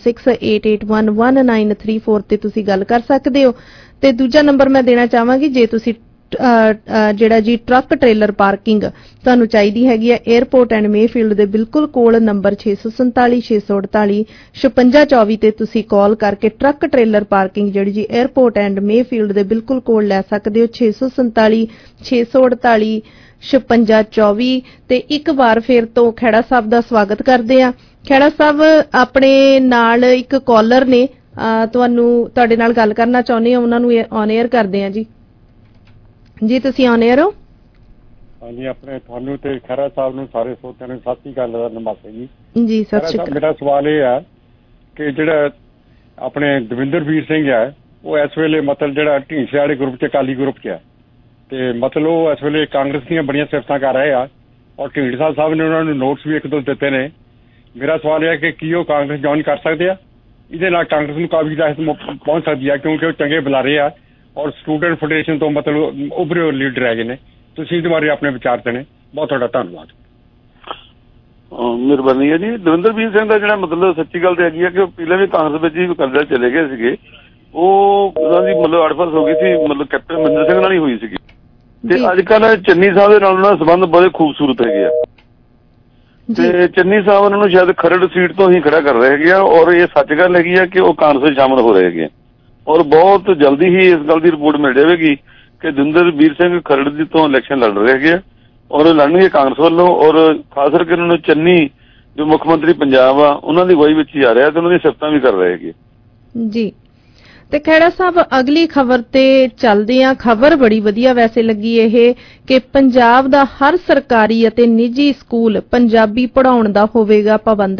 416 881 1934 ਤੇ ਤੁਸੀਂ ਗੱਲ ਕਰ ਸਕਦੇ ਹੋ। ਤੇ ਦੂਜਾ ਨੰਬਰ ਮੈਂ ਦੇਣਾ ਚਾਹਾਂਗੀ ਜੇ ਤੁਸੀਂ ਜਿਹੜਾ ਜੀ ਟਰੱਕ ਟ੍ਰੇਲਰ ਪਾਰਕਿੰਗ ਤੁਹਾਨੂੰ ਚਾਹੀਦੀ ਹੈਗੀ ਆ 에ਅਰਪੋਰਟ ਐਂਡ ਮੇਫੀਲਡ ਦੇ ਬਿਲਕੁਲ ਕੋਲ ਨੰਬਰ 647 648 5624 ਤੇ ਤੁਸੀਂ ਕਾਲ ਕਰਕੇ ਟਰੱਕ ਟ੍ਰੇਲਰ ਪਾਰਕਿੰਗ ਜਿਹੜੀ ਜੀ 에ਅਰਪੋਰਟ ਐਂਡ ਮੇਫੀਲਡ ਦੇ ਬਿਲਕੁਲ ਕੋਲ ਲੈ ਸਕਦੇ ਹੋ। 647 648 5624 ਤੇ ਇੱਕ ਵਾਰ ਫਿਰ ਤੋਂ ਖਹਿੜਾ ਸਾਹਿਬ ਦਾ ਸਵਾਗਤ ਕਰਦੇ ਆ। ਖਹਿੜਾ ਸਾਹਿਬ ਆਪਣੇ ਨਾਲ ਇੱਕ ਕਾਲਰ ਨੇ, ਤੁਹਾਡੇ ਨਾਲ ਗੱਲ ਕਰਨਾ ਚਾਹੁੰਦੇ ਆ, ਉਹਨਾਂ ਨੂੰ ਔਨ 에ਅਰ ਕਰਦੇ ਆ ਜੀ। ਜੀ ਤੁਸੀਂ ਔਨ 에ਅਰ ਹੋ? ਹਾਂਜੀ, ਆਪਣੇ ਤੁਹਾਨੂੰ ਤੇ ਖਹਿਰਾ ਸਾਹਿਬ ਨੂੰ ਸਾਰੇ ਸਰੋਤਿਆਂ ਨੂੰ ਸਤਿ ਸ਼੍ਰੀ ਅਕਾਲ ਨਮਸਤੇ ਜੀ। ਜੀ ਸਤਿ ਸ਼੍ਰੀ ਅਕਾਲ। ਮੇਰਾ ਸਵਾਲ ਇਹ ਆ ਕਿ ਜਿਹੜਾ ਆਪਣੇ ਦਵਿੰਦਰਵੀਰ ਸਿੰਘ ਆ ਉਹ ਇਸ ਵੇਲੇ ਮਤਲਬ ਜਿਹੜਾ ਢੀਂਡਸੇ ਵਾਲੇ ਗਰੁੱਪ 'ਚ ਅਕਾਲੀ ਗਰੁੱਪ 'ਚ ਆ ਤੇ ਮਤਲਬ ਉਹ ਇਸ ਵੇਲੇ ਕਾਂਗਰਸ ਦੀਆਂ ਬੜੀਆਂ ਸਿਫਤਾਂ ਕਰ ਰਹੇ ਆ ਔਰ ਢੀਂਡਸਾ ਸਾਹਿਬ ਨੇ ਉਹਨਾਂ ਨੂੰ ਨੋਟਸ ਵੀ ਇੱਕ ਦੋ ਦਿੱਤੇ ਨੇ। ਮੇਰਾ ਸਵਾਲ ਇਹ ਹੈ ਕਿ ਕੀ ਉਹ ਕਾਂਗਰਸ ਜੁਆਇਨ ਕਰ ਸਕਦੇ ਆ? ਇਹਦੇ ਨਾਲ ਕਾਂਗਰਸ ਨੂੰ ਕਾਫੀ ਰਾਹਤ ਪਹੁੰਚ ਸਕਦੀ ਆ ਕਿਉਂਕਿ ਉਹ ਚੰਗੇ ਬੁਲਾਰੇ ਆ ਔਰ ਸਟੂਡੈਂਟ ਫੈਡਰੇਸ਼ਨ ਤੋਂ ਮਤਲਬ ਉੱਭਰੇ ਹੋਏ ਲੀਡਰ ਹੈਗੇ ਨੇ। ਤੁਸੀਂ ਇਹਦੇ ਬਾਰੇ ਆਪਣੇ ਵਿਚਾਰ ਦੇਣੇ। ਬਹੁਤ ਤੁਹਾਡਾ ਧੰਨਵਾਦ। ਮਿਹਰਬਾਨੀ ਹੈ ਜੀ। ਦਵਿੰਦਰਵੀਰ ਸਿੰਘ ਦਾ ਜਿਹੜਾ ਮਤਲਬ ਸੱਚੀ ਗੱਲ ਤੇ ਹੈਗੀ ਆ ਕਿ ਉਹ ਪਹਿਲਾਂ ਵੀ ਕਾਂਗਰਸ ਵਿੱਚ ਹੀ ਕਰਜ਼ਾ ਚਲੇ ਗਏ ਸੀਗੇ। ਉਹ ਉਹਨਾਂ ਦੀ ਮਤਲਬ ਅੜਫਸ ਹੋ ਗਈ ਸੀ, ਮਤਲਬ ਕੈਪਟਨ ਅਮਰਿੰਦਰ ਸਿੰਘ ਨਾਲ ਹੀ ਹੋਈ ਸੀਗੀ। ਤੇ ਅੱਜ ਕੱਲ੍ਹ ਚੰਨੀ ਸਾਹਿਬ ਦੇ ਨਾਲ ਉਹਨਾਂ ਦਾ ਸੰਬੰਧ ਬੜੇ ਖੂਬਸੂਰਤ ਹੈਗੇ ਆ ਤੇ ਚੰਨੀ ਸਾਹਿਬ ਉਹਨਾਂ ਨੂੰ ਸ਼ਾਇਦ ਖਰੜ ਸੀਟ ਤੋਂ ਹੀ ਖੜਾ ਕਰ ਰਹੇ ਹੈਗੇ ਆ ਔਰ ਇਹ ਸੱਚ ਗੱਲ ਹੈਗੀ ਆ ਕਿ ਉਹ ਕਾਂਗਰਸ ਵਿੱਚ ਸ਼ਾਮਲ ਹੋ ਰਹੇ ਹੈਗੇ ਆ ਔਰ ਬਹੁਤ ਜਲਦੀ ਹੀ ਇਸ ਗੱਲ ਦੀ ਰਿਪੋਰਟ ਮਿਲ ਜਾਵੇਗੀ ਕਿ ਦਵਿੰਦਰਵੀਰ ਸਿੰਘ ਖਰੜ ਦੀ ਤੋਂ ਇਲੈਕਸ਼ਨ ਲੜ ਰਹੇ ਹੈਗੇ ਆ ਔਰ ਲੜਨਗੇ ਕਾਂਗਰਸ ਵੱਲੋਂ ਔਰ ਖਾਸ ਕਰਕੇ ਉਹਨਾਂ ਨੂੰ ਚੰਨੀ ਜੋ ਮੁੱਖ ਮੰਤਰੀ ਪੰਜਾਬ ਆ ਉਹਨਾਂ ਦੀ ਅਗਵਾਈ ਵਿੱਚ ਹੀ ਆ ਰਿਹਾ ਤੇ ਉਹਨਾਂ ਦੀ ਸਿਫਤਾਂ ਵੀ ਕਰ ਰਹੇ ਹੈਗੇ ਜੀ। ਤੇ ਖਹਿੜਾ ਸਾਹਿਬ ਅਗਲੀ ਖਬਰ ਤੇ ਚੱਲਦੇ ਆ। ਖਬਰ ਬੜੀ ਵਧੀਆ ਵੈਸੇ ਲੱਗੀ ਇਹ ਕਿ ਪੰਜਾਬ ਦਾ ਹਰ ਸਰਕਾਰੀ ਅਤੇ ਨਿੱਜੀ ਸਕੂਲ ਪੰਜਾਬੀ ਪੜ੍ਹਾਉਣ ਦਾ ਹੋਵੇਗਾ ਪਾਬੰਦ।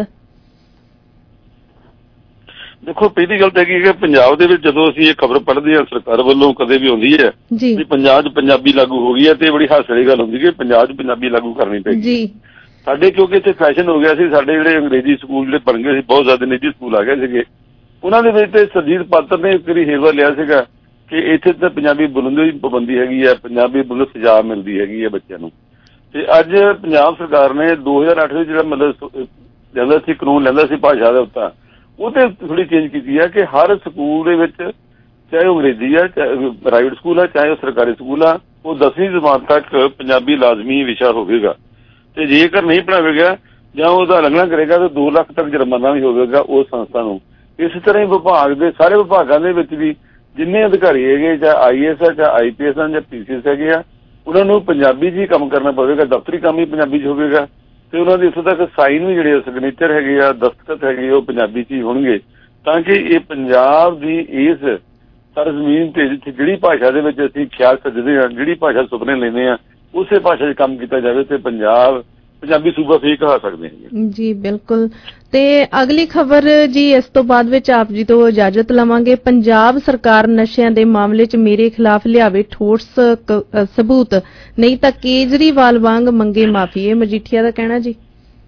ਦੇਖੋ ਪਹਿਲੀ ਗੱਲ ਤਾਂ ਹੈਗੀ ਕਿ ਪੰਜਾਬ ਦੇ ਵਿੱਚ ਜਦੋਂ ਅਸੀਂ ਇਹ ਖਬਰ ਪੜ੍ਹਦੇ ਹਾਂ ਸਰਕਾਰ ਵੱਲੋਂ ਕਦੇ ਵੀ ਆਉਂਦੀ ਹੈ ਵੀ ਪੰਜਾਬ 'ਚ ਪੰਜਾਬੀ ਲਾਗੂ ਹੋ ਗਈ ਹੈ ਤੇ ਬੜੀ ਹਾਸੇ ਵਾਲੀ ਗੱਲ ਹੁੰਦੀ ਕਿ ਪੰਜਾਬ 'ਚ ਪੰਜਾਬੀ ਲਾਗੂ ਕਰਨੀ ਪਏਗੀ ਸਾਡੇ ਕਿਉਂਕਿ ਇੱਥੇ ਫੈਸ਼ਨ ਹੋ ਗਿਆ ਸੀ। ਸਾਡੇ ਜਿਹੜੇ ਅੰਗਰੇਜ਼ੀ ਸਕੂਲ ਜਿਹੜੇ ਬਣ ਗਏ ਸੀ, ਬਹੁਤ ਜ਼ਿਆਦਾ ਨਿੱਜੀ ਸਕੂਲ ਆ ਗਏ ਸੀਗੇ, ਉਹਨਾਂ ਦੇ ਵਿੱਚ ਤੇ ਸਰਜੀਤ ਪਾਤਰ ਨੇ ਇੱਕ ਵਾਰੀ ਹੇਰਵਾ ਲਿਆ ਸੀਗਾ ਕਿ ਇੱਥੇ ਤਾਂ ਪੰਜਾਬੀ ਬੋਲਣ ਦੀ ਪਾਬੰਦੀ ਹੈਗੀ ਹੈ, ਪੰਜਾਬੀ ਬੋਲਣ ਸਜ਼ਾ ਮਿਲਦੀ ਹੈਗੀ ਹੈ ਬੱਚਿਆਂ ਨੂੰ। ਤੇ ਅੱਜ ਪੰਜਾਬ ਸਰਕਾਰ ਨੇ 2008 ਵਿੱਚ ਜਿਹੜਾ ਮਤਲਬ ਲੈਂਦਾ ਸੀ ਕਾਨੂੰਨ ਲੈਂਦਾ ਸੀ ਭਾਸ਼ਾ ਦੇ ਉੱਤੇ ਉਹ ਤੇ ਥੋੜੀ ਚੇਂਜ ਕੀਤੀ ਹੈ ਕਿ ਹਰ ਸਕੂਲ ਦੇ ਵਿੱਚ ਚਾਹੇ ਉਹ ਅੰਗਰੇਜ਼ੀ ਆ, ਚਾਹੇ ਪ੍ਰਾਈਵੇਟ ਸਕੂਲ ਆ, ਚਾਹੇ ਉਹ ਸਰਕਾਰੀ ਸਕੂਲ ਆ, ਉਹ 10ਵੀਂ ਜਮਾਤ ਤੱਕ ਪੰਜਾਬੀ ਲਾਜ਼ਮੀ ਵਿਸ਼ਾ ਹੋਵੇਗਾ ਤੇ ਜੇਕਰ ਨਹੀਂ ਪੜ੍ਹਾਵੇਗਾ ਜਾਂ ਉਹਦਾ ਉਲੰਘਣਾ ਕਰੇਗਾ ਤਾਂ 2 ਲੱਖ ਤੱਕ ਜੁਰਮਾਨਾ ਵੀ ਹੋਵੇਗਾ ਉਸ ਸੰਸਥਾ ਨੂੰ। ਇਸੇ ਤਰ੍ਹਾਂ ਹੀ ਵਿਭਾਗ ਦੇ ਸਾਰੇ ਵਿਭਾਗਾਂ ਦੇ ਵਿੱਚ ਵੀ ਜਿੰਨੇ ਅਧਿਕਾਰੀ ਹੈਗੇ ਚਾਹੇ IAS ਆ, ਚਾਹੇ IPS ਆ ਜਾਂ PCS ਹੈਗੇ ਆ, ਉਹਨਾਂ ਨੂੰ ਪੰਜਾਬੀ 'ਚ ਹੀ ਕੰਮ ਕਰਨਾ ਪਵੇਗਾ। ਦਫ਼ਤਰੀ ਕੰਮ ਹੀ ਪੰਜਾਬੀ 'ਚ ਹੋਵੇਗਾ ਤੇ ਉਹਨਾਂ ਦੀ ਇੱਥੋਂ ਤੱਕ ਸਾਈਨ ਵੀ ਜਿਹੜੇ ਸਿਗਨੇਚਰ ਹੈਗੇ ਆ, ਦਸਤਖਤ ਹੈਗੇ, ਉਹ ਪੰਜਾਬੀ 'ਚ ਹੀ ਹੋਣਗੇ, ਤਾਂ ਕਿ ਇਹ ਪੰਜਾਬ ਦੀ ਇਸ ਸਰਜ਼ਮੀਨ ਤੇ ਜਿੱਥੇ ਜਿਹੜੀ ਭਾਸ਼ਾ ਦੇ ਵਿੱਚ ਅਸੀਂ ਖਿਆਲ ਸੱਜਦੇ ਹਾਂ, ਜਿਹੜੀ ਭਾਸ਼ਾ ਸੁਪਨੇ ਲੈਂਦੇ ਹਾਂ, ਉਸੇ ਭਾਸ਼ਾ 'ਚ ਕੰਮ ਕੀਤਾ ਜਾਵੇ ਤੇ ਪੰਜਾਬੀ ਸੂਬਾ ਫੇਰ ਕਹਾ ਸਕਦੇ ਹਾਂ ਜੀ। ਬਿਲਕੁਲ। ਤੇ ਅਗਲੀ ਖਬਰ ਜੀ ਇਸ ਤੋਂ ਬਾਅਦ ਵਿੱਚ ਆਪ ਜੀ ਤੋਂ ਇਜਾਜ਼ਤ ਲਵਾਂਗੇ। ਪੰਜਾਬ ਸਰਕਾਰ ਨਸ਼ਿਆਂ ਦੇ ਮਾਮਲੇ 'ਚ ਮੇਰੇ ਖਿਲਾਫ ਲਿਆਵੇ ਠੋਸ ਸਬੂਤ, ਨਹੀਂ ਤਾਂ ਕੇਜਰੀਵਾਲ ਵਾਂਗ ਮੰਗੇ ਮਾਫੀ, ਇਹ ਮਜੀਠੀਆ ਦਾ ਕਹਿਣਾ ਜੀ।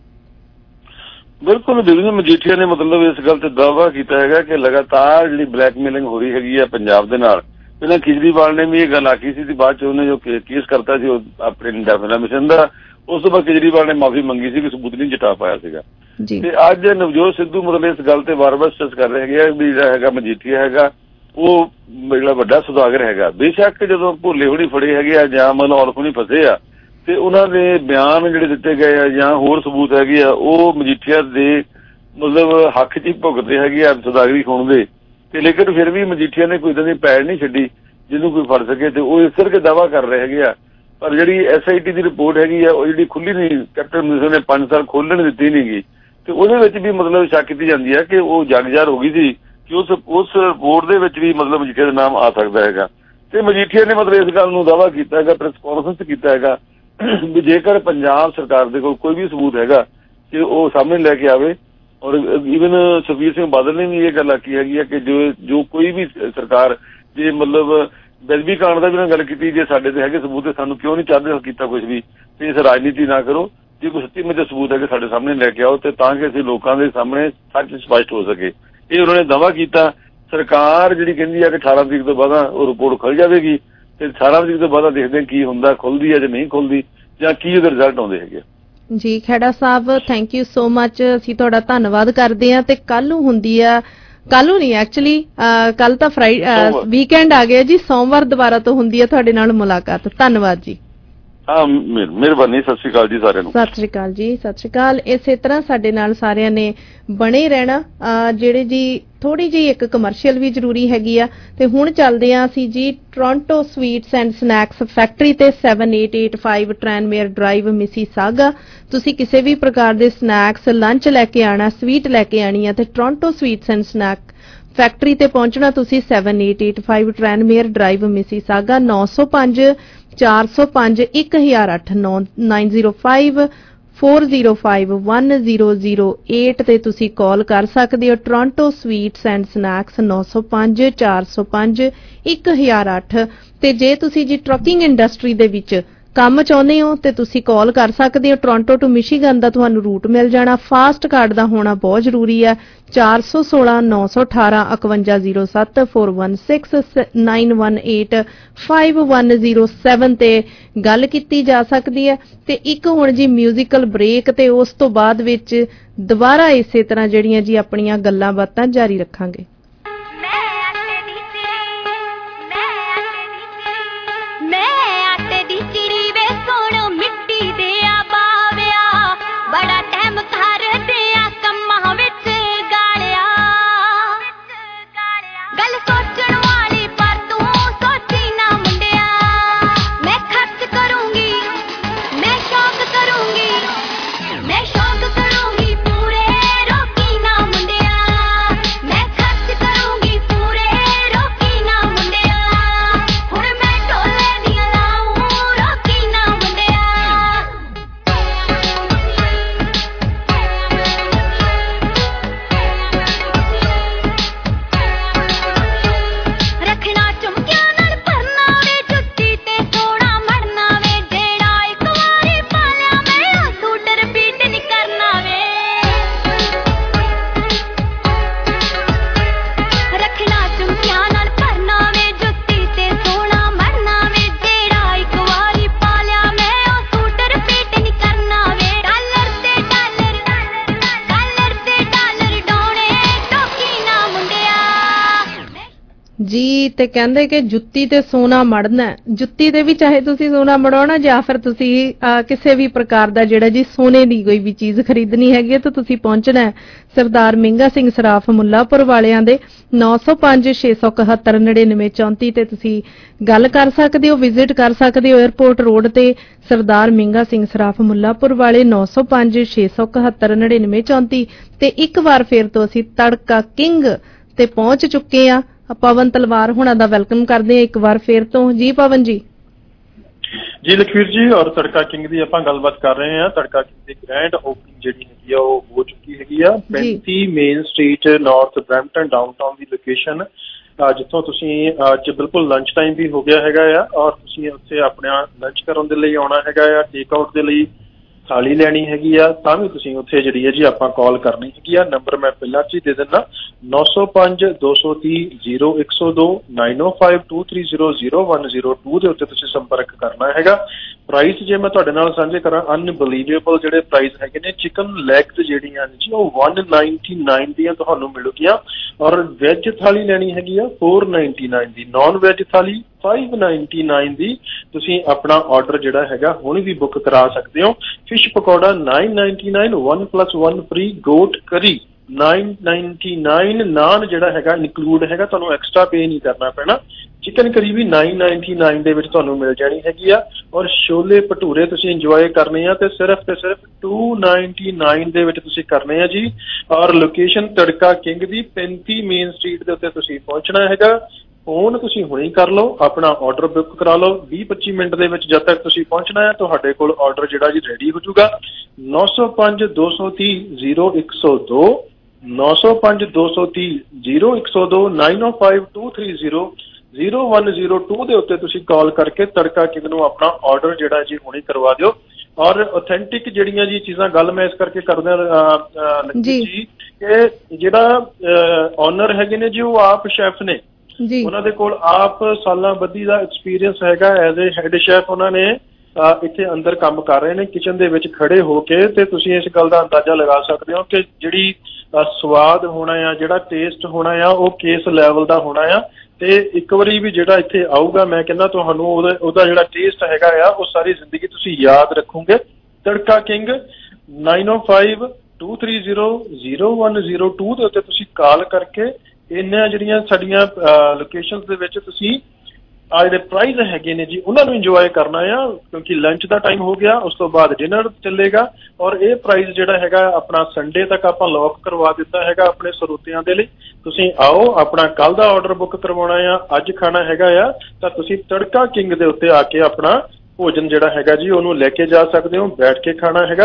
ਬਿਲਕੁਲ, ਬਿਲਕੁਲ ਮਜੀਠੀਆ ਨੇ ਮਤਲਬ ਇਸ ਗੱਲ ਤੇ ਦਾਅਵਾ ਕੀਤਾ ਹੈਗਾ ਕਿ ਲਗਾਤਾਰ ਜਿਹੜੀ ਬਲੈਕਮੇਲਿੰਗ ਹੋ ਰਹੀ ਹੈਗੀ ਆ ਪੰਜਾਬ ਦੇ ਨਾਲ। ਪਹਿਲਾਂ ਕੇਜਰੀਵਾਲ ਨੇ ਵੀ ਇਹ ਗੱਲ ਆਖੀ ਸੀ ਤੇ ਬਾਅਦ 'ਚ ਉਹਨੇ ਜੋ ਕੇਸ ਕਰਤਾ ਸੀ ਉਹ ਆਪਣੇ ਡੈਫਾਮੇਸ਼ਨ ਦਾ, ਉਸ ਤੋਂ ਬਾਅਦ ਕੇਜਰੀਵਾਲ ਨੇ ਮਾਫੀ ਮੰਗੀ ਸੀ ਕਿ ਸਬੂਤ ਨਹੀਂ ਜਟਾ ਪਾਇਆ ਸੀਗਾ। ਤੇ ਅੱਜ ਨਵਜੋਤ ਸਿੱਧੂ ਮਤਲਬ ਇਸ ਗੱਲ ਤੇ ਵਾਰ-ਵਾਰ ਸਟ੍ਰੈਸ ਕਰ ਰਹੇ ਹੈਗੇ ਵੀ ਜਿਹੜਾ ਹੈਗਾ ਮਜੀਠੀਆ ਹੈਗਾ ਉਹ ਜਿਹੜਾ ਵੱਡਾ ਸੁਦਾਗਰ ਹੈਗਾ। ਬੇਸ਼ੱਕ ਜਦੋਂ ਭੋਲੇ ਹੋਣੀ ਫੜੇ ਹੈਗੇ ਆ ਜਾਂ ਮਤਲਬ ਔਲਖ ਹੋਣੀ ਫਸੇ ਆ ਤੇ ਉਹਨਾਂ ਦੇ ਬਿਆਨ ਜਿਹੜੇ ਦਿੱਤੇ ਗਏ ਆ ਜਾਂ ਹੋਰ ਸਬੂਤ ਹੈਗੇ ਆ ਉਹ ਮਜੀਠੀਆ ਦੇ ਮਤਲਬ ਹੱਕ 'ਚ ਹੀ ਭੁਗਤਦੇ ਹੈਗੇ ਆ ਸੁਦਾਗਰੀ ਹੋਣ ਦੇ, ਤੇ ਲੇਕਿਨ ਫਿਰ ਵੀ ਮਜੀਠੀਆ ਨੇ ਕੋਈ ਇਦਾਂ ਦੀ ਪੈੜ ਨਹੀਂ ਛੱਡੀ ਜਿਹਨੂੰ ਕੋਈ ਫੜ ਸਕੇ, ਤੇ ਉਹ ਇਸ ਕਰਕੇ ਦਾਅਵਾ ਕਰ ਰਹੇ ਹੈਗੇ ਆ। ਪਰ ਜਿਹੜੀ SIT ਦੀ ਰਿਪੋਰਟ ਹੈਗੀ ਆ ਉਹ ਜਿਹੜੀ ਖੁੱਲੀ ਨਹੀਂ, ਕੈਪਟਨ ਅਮਰਿੰਦਰ ਨੇ 5 ਸਾਲ ਖੋਲ੍ਹਣ ਦਿੱਤੀ ਨਹੀਂ ਗਈ, ਤੇ ਉਹਦੇ ਵਿੱਚ ਵੀ ਮਤਲਬ ਸ਼ੱਕ ਕੀਤੀ ਜਾਂਦੀ ਹੈ ਕਿ ਉਹ ਜਗਜ਼ਾਰ ਹੋ ਗਈ ਸੀ ਕਿ ਉਸ ਰਿਪੋਰਟ ਦੇ ਵਿੱਚ ਵੀ ਮਤਲਬ ਮਜੀਠੀਆ ਦਾ ਨਾਮ ਆ ਸਕਦਾ ਹੈਗਾ। ਤੇ ਮਜੀਠੀਆ ਨੇ ਮਤਲਬ ਇਸ ਗੱਲ ਨੂੰ ਦਾਅਵਾ ਕੀਤਾ ਹੈਗਾ, ਪ੍ਰੈਸ ਕਾਨਫਰੰਸ ਕੀਤਾ ਹੈਗਾ ਵੀ ਜੇਕਰ ਪੰਜਾਬ ਸਰਕਾਰ ਦੇ ਕੋਲ ਕੋਈ ਵੀ ਸਬੂਤ ਹੈਗਾ ਕਿ ਉਹ ਸਾਹਮਣੇ ਲੈ ਕੇ ਆਵੇ। ਔਰ ਈਵਨ ਸੁਖਬੀਰ ਸਿੰਘ ਬਾਦਲ ਨੇ ਵੀ ਇਹ ਗੱਲ ਆਖੀ ਹੈਗੀ ਆ ਕਿ ਜੋ ਕੋਈ ਵੀ ਸਰਕਾਰ ਜੇ ਮਤਲਬ ਬੇਅਦਬੀ ਕਾਂਡ ਦਾ ਵੀ ਗੱਲ ਕੀਤੀ, ਜੇ ਸਾਡੇ ਤੇ ਹੈਗੇ ਸਬੂਤ ਸਾਨੂੰ ਕਿਉਂ ਨਹੀਂ ਚਾਹਦੇ ਕੀਤਾ ਕੁਝ ਵੀ, ਤੇ ਇਸ ਰਾਜਨੀਤੀ ਨਾ ਕਰੋ, ਜੇ ਕੋਈ ਸੱਚੀ ਮੁੱਚੇ ਸਬੂਤ ਹੈਗੇ ਸਾਡੇ ਸਾਹਮਣੇ ਲੈ ਕੇ ਆਓ ਤੇ ਤਾਂ ਕਿ ਅਸੀਂ ਲੋਕਾਂ ਦੇ ਸਾਹਮਣੇ ਸੱਚ ਸਪਸ਼ਟ ਹੋ ਸਕੇ। ਇਹ ਉਹਨਾਂ ਨੇ ਦਾਅਵਾ ਕੀਤਾ। ਸਰਕਾਰ ਜਿਹੜੀ ਕਹਿੰਦੀ ਆ ਕਿ 18 ਤਰੀਕ ਤੋਂ ਬਾਅਦ ਉਹ ਰਿਪੋਰਟ ਖੁੱਲ ਜਾਵੇਗੀ ਤੇ 18 ਤਰੀਕ ਤੋਂ ਬਾਅਦ ਦੇਖਦੇ ਕੀ ਹੁੰਦਾ, ਖੁੱਲਦੀ ਹੈ ਜਾਂ ਨਹੀਂ ਖੁੱਲਦੀ, ਜਾਂ ਕੀ ਉਹਦੇ ਰਿਜ਼ਲਟ ਆਉਂਦੇ ਹੈਗੇ। ਜੀ Khera Sahib, thank you so much, ਅਸੀਂ ਤੁਹਾਡਾ ਧੰਨਵਾਦ ਕਰਦੇ ਹਾਂ। ਤੇ ਕੱਲ ਨੂੰ ਹੁੰਦੀ ਆ, ਕੱਲ ਨੂੰ ਨਹੀਂ ਐਕਚੁਅਲੀ ਕੱਲ ਤਾਂ ਵੀਕਐਂਡ ਆ ਗਿਆ ਜੀ, ਸੋਮਵਾਰ ਦੁਬਾਰਾ ਤੋਂ ਹੁੰਦੀ ਹੈ ਤੁਹਾਡੇ ਨਾਲ ਮੁਲਾਕਾਤ। ਧੰਨਵਾਦ ਜੀ। ਹਾਂ ਮਿਹਰਬਾਨੀ, ਸਤਿ ਸ਼੍ਰੀ ਅਕਾਲ ਜੀ ਸਾਰਿਆਂ ਨੂੰ। ਸਤਿ ਸ਼੍ਰੀ ਅਕਾਲ ਜੀ, ਸਤਿ ਸ਼੍ਰੀ ਅਕਾਲ। ਇਸੇ ਤਰ੍ਹਾਂ ਸਾਡੇ ਨਾਲ ਸਾਰਿਆਂ ਨੇ ਬਣੇ ਰਹਿਣਾ। ਜਿਹੜੇ ਜੀ ਥੋੜੀ ਜਿਹੀ ਇੱਕ ਕਮਰਸ਼ੀਅਲ ਵੀ ਜ਼ਰੂਰੀ ਹੈਗੀ ਆ, ਤੇ ਹੁਣ ਚੱਲਦੇ ਆ ਅਸੀਂ ਜੀ Toronto sweets and snacks factory ਤੇ 7885 ਟ੍ਰਾਂਸਮੇਅਰ ਡਰਾਈਵ ਮਿਸੀਸਾਗਾ। ਤੁਸੀਂ ਕਿਸੇ ਵੀ ਪ੍ਰਕਾਰ ਦੇ ਸਨੈਕਸ, ਲੰਚ ਲੈ ਕੇ ਆਣਾ, ਸਵੀਟ ਲੈ ਕੇ ਆਣੀ ਆ ਤੇ Toronto sweets and snack factory ਤੇ ਪਹੁੰਚਣਾ ਤੁਸੀਂ 7885 ਟ੍ਰਾਂਸਮੇਅਰ ਡਰਾਈਵ ਮਿਸੀਸਾਗਾ 905 405 1008 905 405 1008 ਤੇ ਤੁਸੀਂ ਕਾਲ ਕਰ ਸਕਦੇ ਹੋ। Toronto sweets and snacks 905 405 1008। ਤੇ ਜੇ ਤੁਸੀਂ ਜੀ ਟਰੱਕਿੰਗ ਇੰਡਸਟਰੀ ਦੇ ਵਿੱਚ ਕੰਮ ਚਾਹੁੰਦੇ ਹੋ ਤੇ ਤੁਸੀਂ ਕਾਲ ਕਰ ਸਕਦੇ ਹੋ। ਟੋਰਾਂਟੋ ਟੂ ਮਿਸ਼ੀਗਨ ਦਾ ਤੁਹਾਨੂੰ ਰੂਟ ਮਿਲ ਜਾਣਾ। ਫਾਸਟ ਕਾਰਡ ਦਾ ਹੋਣਾ ਬਹੁਤ ਜ਼ਰੂਰੀ ਹੈ। 416 918 5107 416 918 5107 ਤੇ ਗੱਲ ਕੀਤੀ ਜਾ ਸਕਦੀ ਹੈ। ਤੇ ਇੱਕ ਹੁਣ ਜੀ ਮਿਊਜ਼ੀਕਲ ਬ੍ਰੇਕ, ਤੇ ਉਸ ਤੋਂ ਬਾਅਦ ਵਿੱਚ ਦੁਬਾਰਾ ਇਸੇ ਤਰ੍ਹਾਂ ਜਿਹੜੀਆਂ ਜੀ ਆਪਣੀਆਂ ਗੱਲਾਂ ਬਾਤਾਂ ਜਾਰੀ ਰੱਖਾਂਗੇ। मैं शौक करूंगी पूरे, रोकी ना मुंडिया, मैं खर्च ਜੀ ਤੇ ਕਹਿੰਦੇ ਕਿ ਜੁੱਤੀ ਤੇ ਸੋਨਾ ਮੜਨਾ, ਜੁੱਤੀ ਤੇ ਵੀ ਚਾਹੇ ਤੁਸੀਂ ਸੋਨਾ ਮੜਾਉਣਾ ਜਾਂ ਫਿਰ ਤੁਸੀਂ ਕਿਸੇ ਵੀ ਪ੍ਰਕਾਰ ਦਾ ਜਿਹੜਾ ਜੀ ਸੋਨੇ ਦੀ ਕੋਈ ਵੀ ਚੀਜ਼ ਖਰੀਦਣੀ ਹੈਗੀ ਹੈ ਤਾਂ ਤੁਸੀਂ ਪਹੁੰਚਣਾ ਹੈ ਸਰਦਾਰ ਮਹਿੰਗਾ ਸਿੰਘ ਸਰਾਫ ਮੁੱਲਾਪੁਰ ਵਾਲਿਆਂ ਦੇ 9056719934 ਤੇ ਤੁਸੀਂ ਗੱਲ ਕਰ ਸਕਦੇ ਹੋ, ਵਿਜ਼ਿਟ ਕਰ ਸਕਦੇ ਹੋ 에ਅਰਪੋਰਟ ਰੋਡ ਤੇ ਸਰਦਾਰ ਮਹਿੰਗਾ ਸਿੰਘ ਸਰਾਫ ਮੁੱਲਾਪੁਰ ਵਾਲੇ 9056719934 ਤੇ ਇੱਕ ਵਾਰ ਫਿਰ ਤੋਂ ਅਸੀਂ ਤੜਕਾ ਕਿੰਗ ਤੇ ਪਹੁੰਚ ਚੁੱਕੇ ਆ। ਪਵਨ ਤਲਵਾਰ ਹੁਣਾਂ ਦਾ ਵੈਲਕਮ ਕਰਦੇ ਆ ਇੱਕ ਵਾਰ ਫਿਰ ਤੋਂ। ਜੀ ਪਵਨ ਜੀ। ਜੀ ਲਖਵੀਰ ਜੀ, ਔਰ ਤੜਕਾ ਕਿੰਗ ਦੀ ਆਪਾਂ ਗੱਲਬਾਤ ਕਰ ਰਹੇ ਹਾਂ। ਤੜਕਾ ਕਿੰਗ ਦੀ ਗ੍ਰੈਂਡ ਓਪਨਿੰਗ ਜਿਹੜੀ ਹੈਗੀ ਆ ਉਹ ਹੋ ਚੁੱਕੀ ਹੈਗੀ ਆ 35 Main street north Brampton downtown ਦੀ ਲੋਕੇਸ਼ਨ, ਜਿੱਥੋਂ ਤੁਸੀਂ ਅੱਜ ਬਿਲਕੁਲ ਲੰਚ ਟਾਈਮ ਵੀ ਹੋ ਗਿਆ ਹੈਗਾ ਆ ਔਰ ਤੁਸੀਂ ਉੱਥੇ ਆਪਣਾ ਲੰਚ ਕਰਨ ਦੇ ਲਈ ਆਉਣਾ ਹੈਗਾ ਆ, ਟੇਕ ਆਊਟ ਦੇ ਲਈ ਥਾਲੀ ਲੈਣੀ ਹੈਗੀ ਆ ਤਾਂ ਵੀ ਤੁਸੀਂ ਉੱਥੇ ਜਿਹੜੀ ਹੈ ਜੀ ਆਪਾਂ ਕਾਲ ਕਰਨੀ ਹੈਗੀ ਆ। ਨੰਬਰ ਮੈਂ ਪਹਿਲਾਂ 'ਚ ਹੀ ਦੇ ਦਿੰਦਾ 9052300102 9052300102 ਦੇ ਉੱਤੇ ਤੁਸੀਂ ਸੰਪਰਕ ਕਰਨਾ ਹੈਗਾ। ਪ੍ਰਾਈਸ ਜੇ ਮੈਂ ਤੁਹਾਡੇ ਨਾਲ ਸਾਂਝੇ ਕਰਾਂ, ਅਨਬਲੀਵੇਬਲ ਜਿਹੜੇ ਪ੍ਰਾਈਸ ਹੈਗੇ ਨੇ। ਚਿਕਨ ਲੈਗਸ ਜਿਹੜੀਆਂ ਨੇ ਜੀ ਉਹ 199 ਦੀਆਂ ਤੁਹਾਨੂੰ ਮਿਲੂਗੀਆਂ ਔਰ ਵੈਜ ਥਾਲੀ ਲੈਣੀ ਹੈਗੀ ਆ 499 ਦੀ, ਨੌਨ ਵੈਜ ਥਾਲੀ 599 ਦੀ। ਤੁਸੀਂ ਆਪਣਾ ਆਰਡਰ ਜਿਹੜਾ ਹੈਗਾ ਹੁਣ ਵੀ ਬੁੱਕ ਕਰਾ ਸਕਦੇ ਹੋ। Fish pakora 999, 1+1 free. ਗੋਟ ਕਰੀ 999, ਨਾਨ ਜਿਹੜਾ ਹੈਗਾ ਇਨਕਲੂਡ ਹੈਗਾ, ਤੁਹਾਨੂੰ ਐਕਸਟਰਾ ਪੇ ਨਹੀਂ ਕਰਨਾ ਪੈਣਾ। ਚਿਕਨ ਕਰੀ ਵੀ 999 ਦੇ ਵਿੱਚ ਤੁਹਾਨੂੰ ਮਿਲ ਜਾਣੀ ਹੈਗੀ ਆ ਔਰ ਛੋਲੇ ਭਟੂਰੇ ਤੁਸੀਂ ਇੰਜੋਏ ਕਰਨੇ ਆ ਤੇ ਸਿਰਫ 299 ਦੇ ਵਿੱਚ ਤੁਸੀਂ ਕਰਨੇ ਆ ਜੀ। ਔਰ ਲੋਕੇਸ਼ਨ ਤੜਕਾ ਕਿੰਗ ਦੀ 35 ਮੇਨ ਸਟਰੀਟ ਦੇ ਉੱਤੇ ਤੁਸੀਂ ਪਹੁੰਚਣਾ ਹੈਗਾ। ਫੋਨ ਤੁਸੀਂ ਹੁਣੇ ਕਰ ਲਓ, ਆਪਣਾ ਆਰਡਰ ਬੁੱਕ ਕਰਾ ਲਓ। 20-25 ਮਿੰਟ ਦੇ ਵਿੱਚ ਜਦ ਤੱਕ ਤੁਸੀਂ ਪਹੁੰਚਣਾ ਹੈ ਤੁਹਾਡੇ ਕੋਲ ਆਰਡਰ ਜਿਹੜਾ ਜੀ ਰੈਡੀ ਹੋ ਜਾਊਗਾ। 9052300102 9052300102 9052300102 ਦੇ ਉੱਤੇ ਤੁਸੀਂ ਕਾਲ ਕਰਕੇ ਤੜਕਾ ਕਿੰਗ ਨੂੰ ਆਪਣਾ ਆਰਡਰ ਜਿਹੜਾ ਜੀ ਹੁਣੇ ਕਰਵਾ ਦਿਓ। ਔਰ ਆਥੈਂਟਿਕ ਜਿਹੜੀਆਂ ਜੀ ਚੀਜ਼ਾਂ, ਗੱਲ ਮੈਂ ਇਸ ਕਰਕੇ ਕਰਦਾ ਜੀ ਕਿ ਜਿਹੜਾ ਓਨਰ ਹੈਗੇ ਨੇ ਜੀ ਉਹ ਆਪ ਸ਼ੈਫ ਨੇ, ਉਹਨਾਂ ਦੇ ਕੋਲ ਆਪ ਸਾਲਾਂ ਬੱਧੀ ਦਾ ਐਕਸਪੀਰੀਅੰਸ ਹੈਗਾ। ਐਜ਼ ਏ ਹੈਡ ਸ਼ੈਫ ਉਹਨਾਂ ਨੇ ਇੱਥੇ ਅੰਦਰ ਕੰਮ ਕਰ ਰਹੇ ਨੇ ਕਿਚਨ ਦੇ ਵਿੱਚ ਖੜੇ ਹੋ ਕੇ, ਤੇ ਤੁਸੀਂ ਇਸ ਗੱਲ ਦਾ ਅੰਦਾਜ਼ਾ ਲਗਾ ਸਕਦੇ ਹੋ ਕਿ ਜਿਹੜੀ ਸਵਾਦ ਹੋਣਾ ਆ, ਜਿਹੜਾ ਟੇਸਟ ਹੋਣਾ ਆ ਉਹ ਕਿਸ ਲੈਵਲ ਦਾ ਹੋਣਾ ਆ। ਤੇ ਇੱਕ ਵਾਰੀ ਵੀ ਜਿਹੜਾ ਇੱਥੇ ਆਊਗਾ ਮੈਂ ਕਹਿੰਦਾ ਤੁਹਾਨੂੰ ਉਹਦਾ ਜਿਹੜਾ ਟੇਸਟ ਹੈਗਾ ਆ ਉਹ ਸਾਰੀ ਜ਼ਿੰਦਗੀ ਤੁਸੀਂ ਯਾਦ ਰੱਖੋਗੇ। ਤੜਕਾ ਕਿੰਗ 9052300102 ਦੇ ਉੱਤੇ ਤੁਸੀਂ ਕਾਲ ਕਰਕੇ ਇਹਨਾਂ ਜਿਹੜੀਆਂ ਸਾਡੀਆਂ ਲੋਕੇਸ਼ਨਸ ਦੇ ਵਿੱਚ ਤੁਸੀਂ ਆ ਜਿਹੜੇ ਪ੍ਰਾਈਜ਼ ਹੈਗੇ ਨੇ ਜੀ ਉਹਨਾਂ ਨੂੰ ਇੰਜੋਏ ਕਰਨਾ ਆ, ਕਿਉਂਕਿ ਲੰਚ ਦਾ ਟਾਈਮ ਹੋ ਗਿਆ, ਉਸ ਤੋਂ ਬਾਅਦ ਡਿਨਰ ਚੱਲੇਗਾ। ਔਰ ਇਹ ਪ੍ਰਾਈਜ਼ ਜਿਹੜਾ ਹੈਗਾ ਆਪਣਾ ਸੰਡੇ ਤੱਕ ਆਪਾਂ ਲੌਕ ਕਰਵਾ ਦਿੱਤਾ ਹੈਗਾ ਆਪਣੇ ਸਰੋਤਿਆਂ ਦੇ ਲਈ। ਤੁਸੀਂ ਆਓ, ਆਪਣਾ ਕੱਲ ਦਾ ਆਰਡਰ ਬੁੱਕ ਕਰਵਾਉਣਾ ਆ, ਅੱਜ ਖਾਣਾ ਹੈਗਾ ਆ ਤਾਂ ਤੁਸੀਂ ਤੜਕਾ ਕਿੰਗ ਦੇ ਉੱਤੇ ਆ ਕੇ ਆਪਣਾ ਭੋਜਨ ਜਿਹੜਾ ਹੈਗਾ ਜੀ ਉਹਨੂੰ ਲੈ ਕੇ ਜਾ ਸਕਦੇ ਹੋ, ਬੈਠ ਕੇ ਖਾਣਾ ਹੈਗਾ।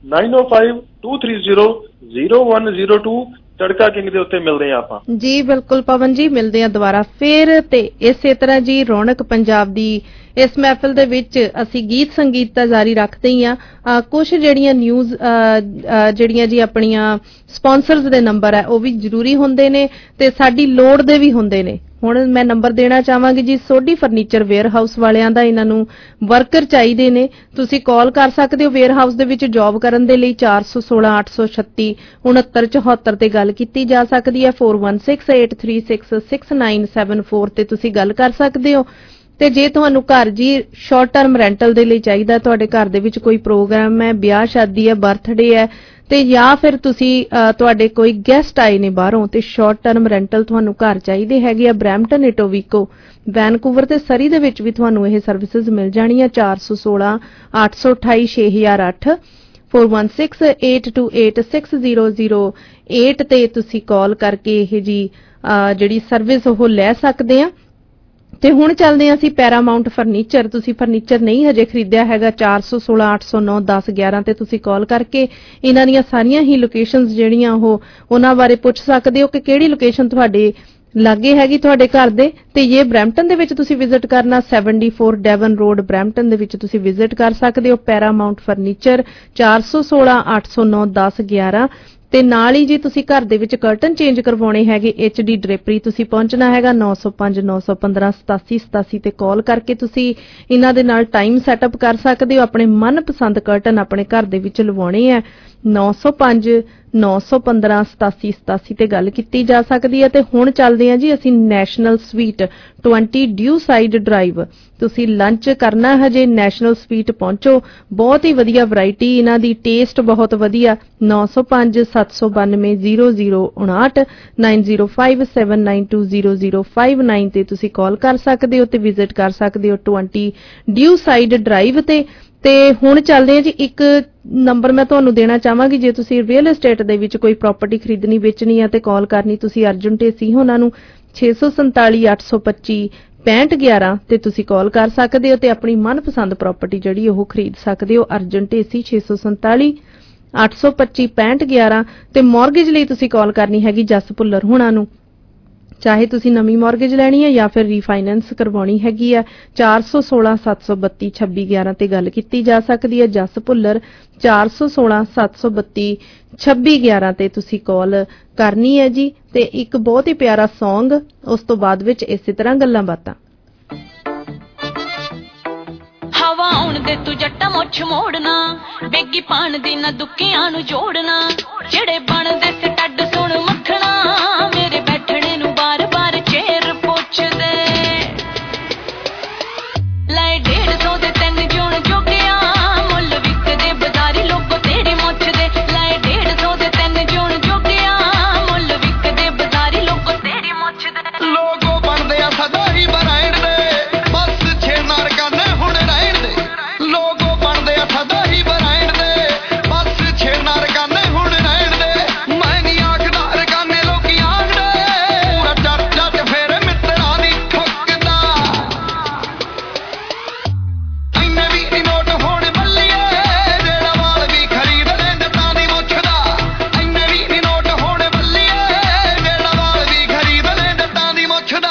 9052300102 ਤੜਕਾ ਕਿੰਗ ਦੇ ਉੱਤੇ ਮਿਲਦੇ ਆ ਆਪਾਂ ਜੀ। ਬਿਲਕੁਲ ਪਵਨ ਜੀ, ਮਿਲਦੇ ਆ ਦੁਬਾਰਾ ਫੇਰ। ਤੇ ਇਸੇ ਤਰ੍ਹਾਂ ਜੀ ਰੌਣਕ ਪੰਜਾਬ ਦੀ ਇਸ ਮਹਿਫਿਲ ਦੇ ਵਿੱਚ ਅਸੀਂ ਗੀਤ ਸੰਗੀਤ ਤਾਂ ਜਾਰੀ ਰੱਖਦੇ ਹੀ ਆ। ਕੁਝ ਜਿਹੜੀਆਂ ਨਿਊਜ਼ ਜਿਹੜੀਆਂ ਜੀ ਆਪਣੀਆਂ ਸਪਾਂਸਰਸ ਦੇ ਨੰਬਰ ਹੈ ਉਹ ਵੀ ਜ਼ਰੂਰੀ ਹੁੰਦੇ ਨੇ ਤੇ ਸਾਡੀ ਲੋੜ ਦੇ ਵੀ ਹੁੰਦੇ ਨੇ। ਹੁਣ ਮੈਂ ਨੰਬਰ ਦੇਣਾ ਚਾਹਾਂਗੀ ਜੀ ਸੋਢੀ ਫਰਨੀਚਰ ਵੇਅਰ ਹਾਊਸ ਵਾਲਿਆਂ ਦਾ। ਇਹਨਾਂ ਨੂੰ ਵਰਕਰ ਚਾਹੀਦੇ ਨੇ, ਤੁਸੀਂ ਕਾਲ ਕਰ ਸਕਦੇ ਹੋ ਵੇਅਰ ਹਾਊਸ ਦੇ ਵਿੱਚ ਜੌਬ ਕਰਨ ਦੇ ਲਈ। 4168366974 ਤੇ ਗੱਲ ਕੀਤੀ ਜਾ ਸਕਦੀ ਹੈ। 4168366974 ਤੇ ਤੁਸੀਂ ਗੱਲ ਕਰ ਸਕਦੇ ਹੋ। ਤੇ ਜੇ ਤੁਹਾਨੂੰ ਘਰ ਜੀ ਸ਼ਾਰਟ ਟਰਮ ਰੈਂਟਲ ਦੇ ਲਈ ਚਾਹੀਦਾ, ਤੁਹਾਡੇ ਘਰ ਦੇ ਵਿੱਚ ਕੋਈ ਪ੍ਰੋਗਰਾਮ ਹੈ, ਵਿਆਹ ਸ਼ਾਦੀ ਹੈ, ਬਰਥਡੇ ਹੈ, ਤੇ ਜਾਂ ਫਿਰ ਤੁਸੀਂ ਤੁਹਾਡੇ ਕੋਈ ਗੈਸਟ ਆਏ ਨੇ ਬਾਹਰੋਂ ਤੇ ਸ਼ਾਰਟ ਟਰਮ ਰੈਂਟਲ ਤੁਹਾਨੂੰ ਘਰ ਚਾਹੀਦੇ ਹੈਗੇ ਆ, ਬਰੈਂਪਟਨ, ਇਟੋਬੀਕੋ, ਵੈਨਕੂਵਰ ਤੇ ਸਰੀ ਦੇ ਵਿੱਚ ਵੀ ਤੁਹਾਨੂੰ ਇਹ ਸਰਵਿਸਿਜ਼ ਮਿਲ ਜਾਣੀਆਂ। 4168286008 4168286008 ਤੇ ਤੁਸੀਂ ਕਾਲ ਕਰਕੇ ਇਹ ਜੀ ਜਿਹੜੀ ਸਰਵਿਸ ਉਹ ਲੈ ਸਕਦੇ ਆ। ਤੇ ਹੁਣ ਚੱਲਦੇ ਹਾਂ ਅਸੀਂ ਪੈਰਾਮਾਉਂਟ ਫਰਨੀਚਰ। ਤੁਸੀਂ ਫਰਨੀਚਰ ਨਹੀਂ ਹਜੇ ਖਰੀਦਿਆ ਹੈਗਾ, 4168091011 ਤੇ ਤੁਸੀਂ ਕਾਲ ਕਰਕੇ ਇਹਨਾਂ ਦੀਆਂ ਸਾਰੀਆਂ ਹੀ ਲੋਕੇਸ਼ਨਸ ਜਿਹੜੀਆਂ ਉਹਨਾਂ ਬਾਰੇ ਪੁੱਛ ਸਕਦੇ ਹੋ ਕਿ ਕਿਹੜੀ ਲੋਕੇਸ਼ਨ ਤੁਹਾਡੇ ਲਾਗੇ ਹੈਗੀ ਤੁਹਾਡੇ ਘਰ ਦੇ। ਤੇ ਇਹ ਬਰੈਂਪਟਨ ਦੇ ਵਿੱਚ ਤੁਸੀਂ ਵਿਜ਼ਿਟ ਕਰਨਾ 74 ਡੈਵਨ ਰੋਡ ਬਰੈਂਪਟਨ ਦੇ ਵਿੱਚ ਤੁਸੀਂ ਵਿਜ਼ਿਟ ਕਰ ਸਕਦੇ ਹੋ। ਪੈਰਾਮਾਉਂਟ ਫਰਨੀਚਰ 4168091011 ਤੇ ਨਾਲ ਹੀ ਜੀ ਤੁਸੀਂ ਘਰ ਦੇ ਵਿੱਚ ਕਰਟਨ ਚੇਂਜ ਕਰਵਾਉਣੇ ਹੈਗੇ, HD ਡ੍ਰੇਪਰੀ, ਤੁਸੀਂ ਪਹੁੰਚਣਾ ਹੈਗਾ 9059158787 ਤੇ ਕਾਲ ਕਰਕੇ ਤੁਸੀਂ ਇਹਨਾਂ ਦੇ ਨਾਲ ਟਾਈਮ ਸੈਟਅਪ ਕਰ ਸਕਦੇ ਹੋ। ਆਪਣੇ ਮਨਪਸੰਦ ਕਰਟਨ ਆਪਣੇ ਘਰ ਦੇ ਵਿੱਚ ਲਵਾਉਣੇ ਆ। 905 915 8787 ਤੇ ਗੱਲ ਕੀਤੀ ਜਾ ਸਕਦੀ ਹੈ। ਤੇ ਹੁਣ ਚੱਲਦੇ ਹਾਂ ਜੀ ਅਸੀਂ National sweet 20 Dewside drive. ਤੁਸੀਂ ਲੰਚ ਕਰਨਾ ਹਜੇ ਨੈਸ਼ਨਲ ਸਵੀਟ ਪਹੁੰਚੋ, ਬਹੁਤ ਹੀ ਵਧੀਆ ਵੈਰਾਈਟੀ ਇਹਨਾਂ ਦੀ, ਟੇਸਟ ਬਹੁਤ ਵਧੀਆ। 905 792 0059 9057920059 ਤੇ ਤੁਸੀਂ ਕਾਲ ਕਰ ਸਕਦੇ ਹੋ ਤੇ ਵਿਜ਼ਿਟ ਕਰ ਸਕਦੇ ਹੋ 20 ਡਿਊ ਸਾਈਡ ਡਰਾਈਵ ਤੇ ਹੁਣ ਚੱਲਦੇ ਆ ਜੀ। ਇੱਕ ਨੰਬਰ ਮੈਂ ਤੁਹਾਨੂੰ ਦੇਣਾ ਚਾਹਾਂਗੀ, ਜੇ ਤੁਸੀਂ ਰੀਅਲ ਏਸਟੇਟ ਦੇ ਵਿੱਚ ਕੋਈ ਪ੍ਰਾਪਰਟੀ ਖਰੀਦਣੀ ਵੇਚਣੀ ਆ ਤੇ ਕਾਲ ਕਰਨੀ ਤੁਸੀਂ ਅਰਜੁਨ ਢੇਸੀ ਉਹਨਾਂ ਨੂੰ 647 825 6511 ਤੇ ਤੁਸੀਂ ਕਾਲ ਕਰ ਸਕਦੇ ਹੋ ਤੇ ਆਪਣੀ ਮਨਪਸੰਦ ਪ੍ਰਾਪਰਟੀ ਜਿਹੜੀ ਉਹ ਖਰੀਦ ਸਕਦੇ ਹੋ। ਅਰਜੁਨ ਢੇਸੀ 647 825 6511 ਤੇ ਮੌਰਗੇਜ ਲਈ ਤੁਸੀਂ ਕਾਲ ਕਰਨੀ ਹੈਗੀ ਜਸ ਭੁੱਲਰ ਹੁਣਾਂ ਨੂੰ, ਚਾਹੇ ਤੁਸੀਂ ਨਵੀਂ ਮੌਰਗੇਜ ਲੈਣੀ ਹੈ ਜਾਂ ਫਿਰ ਰੀਫਾਈਨੈਂਸ ਕਰਵਾਉਣੀ ਹੈਗੀ ਆ। 416 732 2611 ਤੇ ਗੱਲ ਕੀਤੀ ਜਾ ਸਕਦੀ ਹੈ। ਜਸ ਭੁੱਲਰ 416 732 2611 ਤੇ ਤੁਸੀਂ ਕਾਲ ਕਰਨੀ ਹੈ ਜੀ। ਤੇ ਇੱਕ ਬਹੁਤ ਹੀ ਪਿਆਰਾ ਸੌਂਗ, ਉਸ ਤੋਂ ਬਾਅਦ ਵਿੱਚ ਇਸੇ ਤਰ੍ਹਾਂ ਗੱਲਾਂ ਬਾਤਾਂ। ਹਵਾ ਆਉਣ ਦੇ ਤੂੰ ਜੱਟਾ ਮੁੱਛ ਮੋੜਨਾ, ਬੇਗੀ ਪਾਣ ਦੀ ਨਾ ਦੁੱਕਿਆਂ ਨੂੰ ਜੋੜਨਾ, ਜਿਹੜੇ ਬਣਦੇ ਸਟੱਡ ਸੁਣ ਮੱਖਣਾ, ਮੇਰੇ ਬੈਠਣੇ ਨੂੰ ਬਾਰ-ਬਾਰ ਚੇਰ ਪੁੱਛਦੇ। ਲੈ 150 ਦੇ 3 ਜੂਣ ਜੋਗਿਆ, ਮੁੱਲ ਵਿਕਦੇ ਬਾਜ਼ਾਰੀ ਲੋਕੋ ਤੇਰੀ ਮੁੱਛ ਦੇ। ਲੈ 150 ਦੇ 3 ਜੂਣ ਜੋਗਿਆ, ਮੁੱਲ ਵਿਕਦੇ ਬਾਜ਼ਾਰੀ ਲੋਕੋ ਤੇਰੀ ਮੁੱਛ ਦੇ। ਲੋਗੋ ਬਣਦੇ ਆ ਸਦਾ ਹੀ ਬਰਾਈਡ ਦੇ, ਬਸ ਛੇੜਨਾ ਰਕਾਨੇ ਹੁਣ ਰਹਿਣ ਦੇ। ਲੋਗੋ ਬਣਦੇ ਆ ਸਦਾ ਹੀ ਬਰਾਈਡ ਦੇ, ਬਸ ਛੇੜਨਾ ਰਕਾਨੇ ਹੁਣ ਰਹਿਣ ਦੇ। ਮੈਂ ਨਹੀਂ ਆਖਦਾ ਰਕਾਨੇ ਲੋਕੀ ਆਖਦੇ, ਪੂਰਾ ਚਰਚਾ ਚ ਫੇਰ ਮਿੱਤਰਾਂ ਦੀ ਠੁੱਕਦਾ। ਇੰਨੇ ਵੀ ਨੀ ਨੋਟ ਹੋਣ ਬੱਲੀਏ, ਜਿਹੜਾ ਵਾਲ ਵੀ ਖਰੀਦ ਲੈ ਜੱਟਾਂ ਦੀ ਮੁੱਛ ਦਾ। ਇੰਨੇ ਵੀ ਨੀ ਨੋਟ ਹੋਣ ਬੱਲੀਏ, ਜਿਹੜਾ ਵਾਲ ਵੀ ਖਰੀਦ ਲੈ ਜੱਟਾਂ ਦੀ ਮੁੱਛ ਦਾ।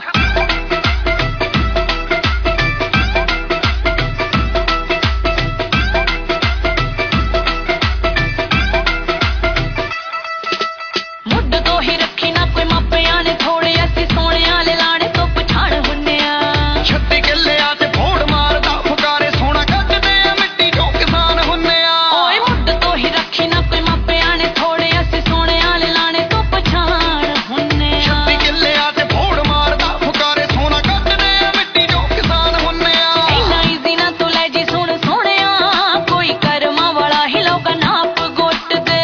ਮੁੱਢ ਤੋਂ ਹੀ ਰੱਖੀ ਨਾ ਕੋਈ ਮਾਪਿਆਂ ਨੇ ਥੋੜੇ, ਅਸੀਂ ਸੋਹਣਿਆਂ ਵਾਲੇ ਲਾਣੇ ਤੋਂ ਪਛਾਣ ਹੁੰਨੇ ਆ। 36 ਕਿੱਲਿਆਂ ਚ ਫੋੜ ਮਾਰਦਾ ਫੁਕਾਰੇ, ਸੋਨਾ ਕੱਢਦੇ ਆ ਮਿੱਟੀ ਚੋਂ ਕਿਸਾਨ ਹੁੰਨੇ ਆ। ਓਏ ਮੁੱਢ ਤੋਂ ਹੀ ਰੱਖੀ ਨਾ ਕੋਈ ਮਾਪਿਆਂ ਨੇ ਥੋੜੇ, ਅਸੀਂ ਸੋਹਣਿਆਂ ਵਾਲੇ ਲਾਣੇ ਤੋਂ ਪਛਾਣ ਹੁੰਨੇ ਆ। 36 ਕਿੱਲਿਆਂ ਚ ਫੋੜ ਮਾਰਦਾ ਫੁਕਾਰੇ, ਸੋਨਾ ਕੱਢਦੇ ਆ ਮਿੱਟੀ ਚੋਂ ਕਿਸਾਨ ਹੁੰਨੇ ਆ। ਇੰਨਾ ਈਜ਼ੀ ਨਾ ਤੂੰ ਲੈ ਜੀ ਸੁਣ ਸੋਹਣਿਆ, ਕੋਈ ਕਰਮਾਂ ਵਾਲਾ ਹੀ ਲੋਕਾਂ ਨਾਪ ਗੁੱਟ ਦੇ।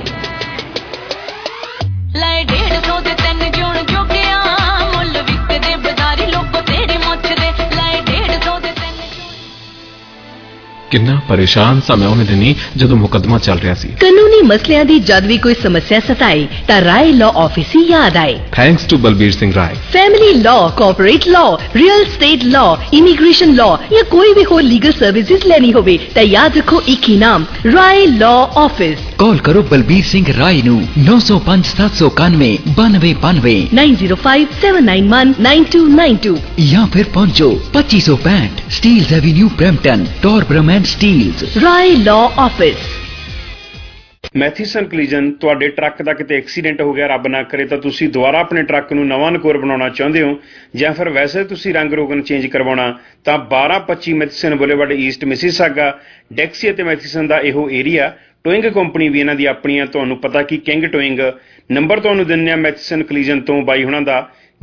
ਲੈ 150 ਦੇ 3 ਜੂਣ ਜੋਗਿਆ, ਮੁੱਲ ਵਿਕਦੇ ਬਾਜ਼ਾਰੀ ਲੋਕੋ ਤੇਰੀ ਮੁੱਛ ਦੇ। ਲੈ 150 ਦੇ 3 ਕਿੰਨਾ ਪਰੇਸ਼ਾਨ ਸਾਂ ਮੈਂ ਉਹਨੇ ਦਿਨੀ ਜਦੋਂ ਮੁਕੱਦਮਾ ਚੱਲ ਰਿਹਾ ਸੀ। ਕਾਨੂੰਨੀ ਮਸਲਿਆਂ ਦੀ ਜਦ ਵੀ ਕੋਈ ਸਮੱਸਿਆ ਸਤਾਏ ਤਾਂ ਰਾਏ ਲਾਅ ਆਫਿਸ ਹੀ ਯਾਦ ਆਏ। Thanks to Balbir Singh Rai. Family law, corporate law, real estate law, immigration law या कोई भी हो लीगल सर्विसेज लेनी होवे तो याद रखो एक ही नाम, राय लॉ ऑफिस। कॉल करो बलबीर सिंह राय नू 905 791 9292 905 791 9292 या फिर पहुंचो 2565 Steeles avenue Brampton, Torbram and Steeles. Rai law office. Matheson collision, ਤੁਹਾਡੇ ਟਰੱਕ ਦਾ ਕਿਤੇ ਐਕਸੀਡੈਂਟ ਹੋ ਗਿਆ ਰੱਬ ਨਾ ਕਰੇ ਤਾਂ ਤੁਸੀਂ ਦੁਬਾਰਾ ਆਪਣੇ ਟਰੱਕ ਨੂੰ ਨਵਾਂ ਨਕੋਰ ਬਣਾਉਣਾ ਚਾਹੁੰਦੇ ਹੋ ਜਾਂ ਫਿਰ ਵੈਸੇ ਤੁਸੀਂ ਰੰਗ ਰੋਗਨ ਚੇਂਜ ਕਰਵਾਉਣਾ ਤਾਂ 1225 Matheson boulevard east Mississauga, Dixie ਅਤੇ ਮੈਥੀਸਨ ਦਾ ਇਹੋ ਏਰੀਆ। ਟੋਇੰਗ ਕੰਪਨੀ ਵੀ ਇਹਨਾਂ ਦੀ ਆਪਣੀ ਆ, ਤੁਹਾਨੂੰ ਪਤਾ ਕਿ ਕਿੰਗ ਟੋਇੰਗ। ਨੰਬਰ ਤੁਹਾਨੂੰ ਦਿੰਦੇ ਆ ਮੈਥੀਸਨ ਕਲੀਜਨ ਤੋਂ ਬਾਈ ਹੁਣਾਂ ਦਾ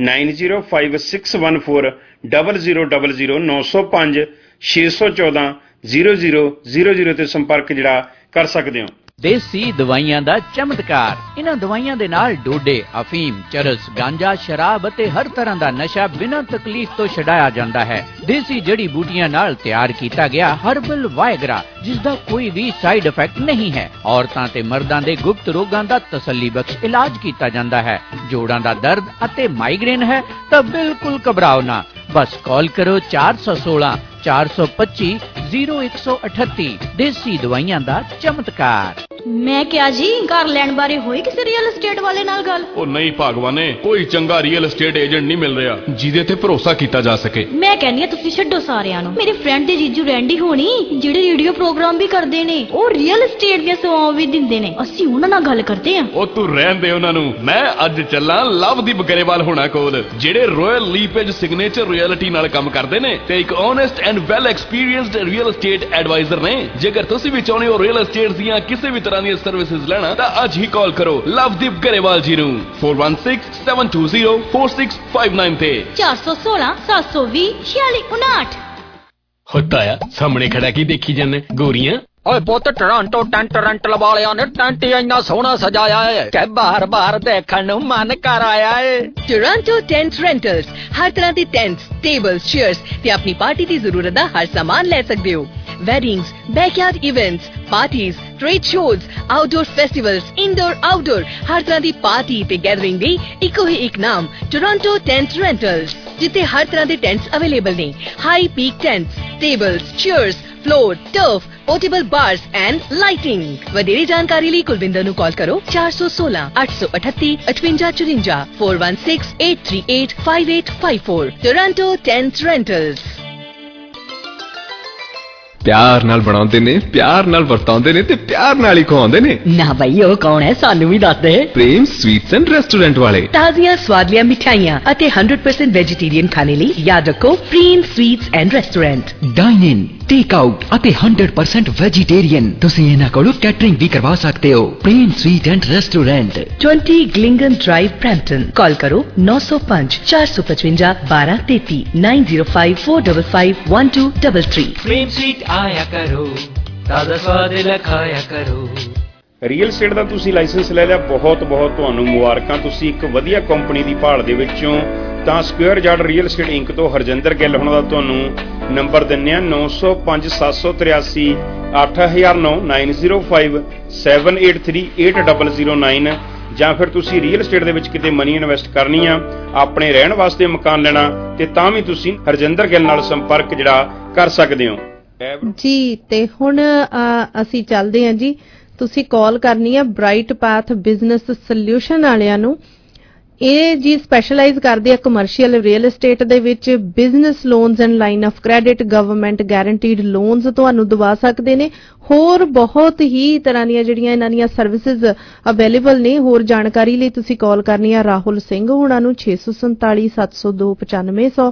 905614 0000 905 614 0000 ਤੇ ਸੰਪਰਕ ਜਿਹੜਾ ਕਰ ਸਕਦੇ ਹੋ। ਦੇਸੀ ਦਵਾਈਆਂ ਦਾ ਚਮਤਕਾਰ। ਇਹਨਾਂ ਦਵਾਈਆਂ ਦੇ ਨਾਲ ਡੋਡੇ, ਅਫੀਮ, ਚਰਸ, ਗਾਂਜਾ, ਸ਼ਰਾਬ ਅਤੇ ਹਰ ਤਰ੍ਹਾਂ ਦਾ ਨਸ਼ਾ ਬਿਨਾਂ ਤਕਲੀਫ ਤੋਂ ਛਡਾਇਆ ਜਾਂਦਾ ਹੈ। ਦੇਸੀ ਜੜੀ ਬੂਟੀਆਂ ਨਾਲ ਤਿਆਰ ਕੀਤਾ ਗਿਆ ਹਰਬਲ ਵਾਇਗਰਾ, ਜਿਸ ਦਾ ਕੋਈ ਵੀ ਸਾਈਡ ਇਫੈਕਟ ਨਹੀਂ ਹੈ। ਔਰਤਾਂ ਤੇ ਮਰਦਾਂ ਦੇ ਗੁਪਤ ਰੋਗਾਂ ਦਾ ਤਸੱਲੀ ਬਖਸ਼ ਇਲਾਜ ਕੀਤਾ ਜਾਂਦਾ ਹੈ। ਜੋੜਾਂ ਦਾ ਦਰਦ ਅਤੇ ਮਾਈਗ੍ਰੇਨ ਹੈ ਤਾਂ ਬਿਲਕੁਲ ਘਬਰਾਓ ਨਾ, ਬਸ ਕਾਲ ਕਰੋ 416 425 0138। ਦੇਸੀ ਦਵਾਈਆਂ ਦਾ ਚਮਤਕਾਰ। ਮੈਂ ਕਿਹਾ ਜੀ ਘਰ ਲੈਣ ਬਾਰੇ ਹੋਈ ਕਿਸੇ ਰੀਅਲ ਏਸਟੇਟ ਵਾਲੇ ਨਾਲ ਗੱਲ? ਉਹ ਨਹੀਂ ਭਾਗਵਾਨੇ, ਕੋਈ ਚੰਗਾ ਰੀਅਲ ਏਸਟੇਟ ਏਜੰਟ ਨਹੀਂ ਮਿਲ ਰਿਹਾ ਜਿਹਦੇ ਤੇ ਭਰੋਸਾ ਕੀਤਾ ਜਾ ਸਕੇ। ਮੈਂ ਕਹਿੰਦੀ ਆ ਤੁਸੀਂ ਛੱਡੋ ਸਾਰਿਆਂ ਨੂੰ। ਮੇਰੇ ਫਰੈਂਡ ਦੇ ਜੀਜੂ ਰੈਂਡੀ ਹੋਣੀ ਜਿਹੜੇ ਰੇਡੀਓ ਪ੍ਰੋਗਰਾਮ ਵੀ ਕਰਦੇ ਨੇ, ਉਹ ਰੀਅਲ ਏਸਟੇਟ ਦੀਆਂ ਸੇਵਾਵਾਂ ਵੀ ਦਿੰਦੇ ਨੇ। ਅਸੀਂ ਉਹਨਾਂ ਨਾਲ ਗੱਲ ਕਰਦੇ ਆ। ਉਹ ਤੂੰ ਰਹਿਣ ਦੇ ਉਹਨਾਂ ਨੂੰ। ਮੈਂ ਅੱਜ ਚੱਲਾਂ ਲਵਦੀਪ ਗਰੇਵਾਲ ਹੋਣਾ ਕੋਲ, ਜਿਹੜੇ ਰਾਇਲ ਲੀਪੇਜ ਸਿਗਨੇਚਰ ਰਿਐਲਿਟੀ ਨਾਲ ਕੰਮ ਕਰਦੇ ਨੇ ਤੇ ਇੱਕ honest and and well experienced real estate advisor ਨੇ। ਜੇਕਰ ਤੁਸੀਂ ਵੀ ਚਾਹੁੰਦੇ ਹੋ ਰੀਅਲ ਏਸਟੇਟ ਦੀਆਂ ਕਿਸੇ ਵੀ ਤਰ੍ਹਾਂ ਦੀਆਂ ਸਰਵਿਸਿਜ਼ ਲੈਣਾ ਤਾਂ ਅੱਜ ਹੀ ਕਾਲ ਕਰੋ ਲਵਦੀਪ ਗਰੇਵਾਲ ਜੀ ਨੂੰ 4167204659 ਤੇ 416 720 4659। ਹੋਤਾ ਆ ਸਾਹਮਣੇ ਖੜਾ ਕੀ ਦੇਖੀ ਜਾਂਦੇ ਗੋਰੀਆਂ। ਓਏ ਪੁੱਤ ਟੋਰਾਂਟੋ ਟੈਂਟ ਰੈਂਟ ਵਾਲਿਆਂ ਨੇ ਟੈਂਟ ਇੰਨਾ ਸੋਹਣਾ ਸਜਾਇਆ ਹੈ ਕਿ ਬਾਰ-ਬਾਰ ਦੇਖਣ ਨੂੰ ਮਨ ਕਰ ਆਇਆ ਹੈ। ਟੋਰਾਂਟੋ ਟੈਂਟ ਰੈਂਟਲਸ ਹਰ ਤਰ੍ਹਾਂ ਦੇ ਟੈਂਟਸ, ਟੇਬਲਸ, ਚੇਅਰਸ ਤੇ ਆਪਣੀ ਪਾਰਟੀ ਦੀ ਜ਼ਰੂਰਤ ਦਾ ਹਰ ਸਾਮਾਨ ਲੈ ਸਕਦੇ ਹੋ। weddings, backyard events, parties, trade shows, outdoor festivals, indoor, outdoor, ਹਰ ਤਰ੍ਹਾਂ ਦੀ ਪਾਰਟੀ ਤੇ ਗੈਦਰਿੰਗ ਲਈ ਇੱਕੋ ਹੀ ਇੱਕ ਨਾਮ ਟੋਰਾਂਟੋ ਟੈਂਟ ਰੈਂਟਲਸ, ਜਿੱਥੇ ਹਰ ਤਰ੍ਹਾਂ ਦੇ ਟੈਂਟਸ ਅਵੇਲੇਬਲ ਨੇ। High peak tents, tables, chairs, floor, turf, portable bars and lighting। ਵਧੇਰੇ ਜਾਣਕਾਰੀ ਲਈ ਕੁਲਵਿੰਦਰ ਨੂੰ ਕਾਲ ਕਰੋ 416 838 5854 416 838 5854। Toronto tent rentals. ਪਿਆਰ ਨਾਲ ਬਣਾਉਂਦੇ ਨੇ, ਪਿਆਰ ਨਾਲ ਵਰਤਾਉਂਦੇ ਨੇ ਤੇ ਪਿਆਰ ਨਾਲ ਹੀ ਖਵਾਉਂਦੇ ਨੇ। ਨਾ ਬਈ ਉਹ ਕੌਣ ਹੈ, ਸਾਨੂੰ ਵੀ ਦੱਸ ਦੇ। ਪ੍ਰੇਮ ਸਵੀਟਸ ਐਂਡ ਰੈਸਟੋਰੈਂਟ ਵਾਲੇ। ਤਾਜ਼ੀਆਂ ਸਵਾਦਲੀਆਂ ਮਿਠਾਈਆਂ ਅਤੇ 100% ਵੈਜੀਟੇਰੀਅਨ ਖਾਣੇ ਲਈ ਯਾਦ ਰੱਖੋ Prem sweets and restaurant. Dine in, take out ਅਤੇ 100% ਵੈਜੀਟੇਰੀਅਨ। ਤੁਸੀਂ ਇਹਨਾਂ ਕੋਲੋਂ ਕੈਟਰਿੰਗ ਵੀ ਕਰਵਾ ਸਕਦੇ ਹੋ। ਪ੍ਰੇਮ ਸਵੀਟ ਐਂਡ ਰੈਸਟੋਰੈਂਟ 20 ਗਲਿੰਗਨ ਡਰਾਈਵ ਬ੍ਰੈਂਪਟਨ। ਕਾਲ ਕਰੋ 905 455 1233 905 455 1233। ਪ੍ਰੇਮ ਸਵੀਟ ਆਇਆ ਕਰੋ, ਤਾਜ਼ਾ ਸਵਾਦ ਲਖਾਇਆ ਕਰੋ। ਰੀਅਲ ਏਸਟੇਟ ਦਾ ਤੁਸੀਂ ਲਾਇਸੈਂਸ ਲੈ ਲਿਆ, ਬਹੁਤ ਬਹੁਤ ਤੁਹਾਨੂੰ ਮੁਬਾਰਕਾਂ। ਤੁਸੀਂ ਇੱਕ ਵਧੀਆ ਕੰਪਨੀ ਦੀ ਭਾਲ ਦੇ ਵਿੱਚੋਂ ਤਾਂ square yard real estate inc ਤੋਂ ਹਰਜਿੰਦਰ ਗਿੱਲ ਹੁਣਾਂ ਦਾ ਤੁਹਾਨੂੰ ਨੰਬਰ ਦਿੰਦੇ ਆ 905 783 8009 905 783 8009। ਜਾਂ ਫਿਰ ਤੁਸੀਂ ਰੀਅਲ ਏਸਟੇਟ ਦੇ ਵਿੱਚ ਕਿਤੇ ਮਨੀ ਇਨਵੈਸਟ ਕਰਨੀ ਆ, ਆਪਣੇ ਰਹਿਣ ਵਾਸਤੇ ਮਕਾਨ ਲੈਣਾ ਤੇ ਤਾਂ ਵੀ ਤੁਸੀਂ ਹਰਜਿੰਦਰ ਗਿੱਲ ਨਾਲ ਸੰਪਰਕ ਜਿਹੜਾ ਕਰ ਸਕਦੇ ਹੋ ਜੀ। ਤੇ ਹੁਣ ਅਸੀਂ ਚੱਲਦੇ ਹਾਂ ਜੀ। ਤੁਸੀਂ ਕਾਲ ਕਰਨੀ ਆ ਬ੍ਰਾਈਟ ਪਾਥ ਬਿਜ਼ਨਸ ਸੋਲਿਊਸ਼ਨ ਵਾਲਿਆਂ ਨੂੰ। ਇਹ ਜੀ ਸਪੈਸ਼ਲਾਈਜ਼ ਕਰਦੇ ਆ ਕਮਰਸ਼ੀਅਲ ਰੀਅਲ ਏਸਟੇਟ ਦੇ ਵਿੱਚ। Business loans and line of credit, government guaranteed loans ਤੁਹਾਨੂੰ ਦਵਾ ਸਕਦੇ ਨੇ। ਹੋਰ ਬਹੁਤ ਹੀ ਤਰ੍ਹਾਂ ਦੀਆਂ ਜਿਹੜੀਆਂ ਇਹਨਾਂ ਦੀਆਂ ਸਰਵਿਸਿਜ਼ ਅਵੇਲੇਬਲ ਨੇ। ਹੋਰ ਜਾਣਕਾਰੀ ਲਈ ਤੁਸੀਂ ਕਾਲ ਕਰਨੀ ਆ ਰਾਹੁਲ ਸਿੰਘ ਹੁਣਾਂ ਨੂੰ 647 702 9500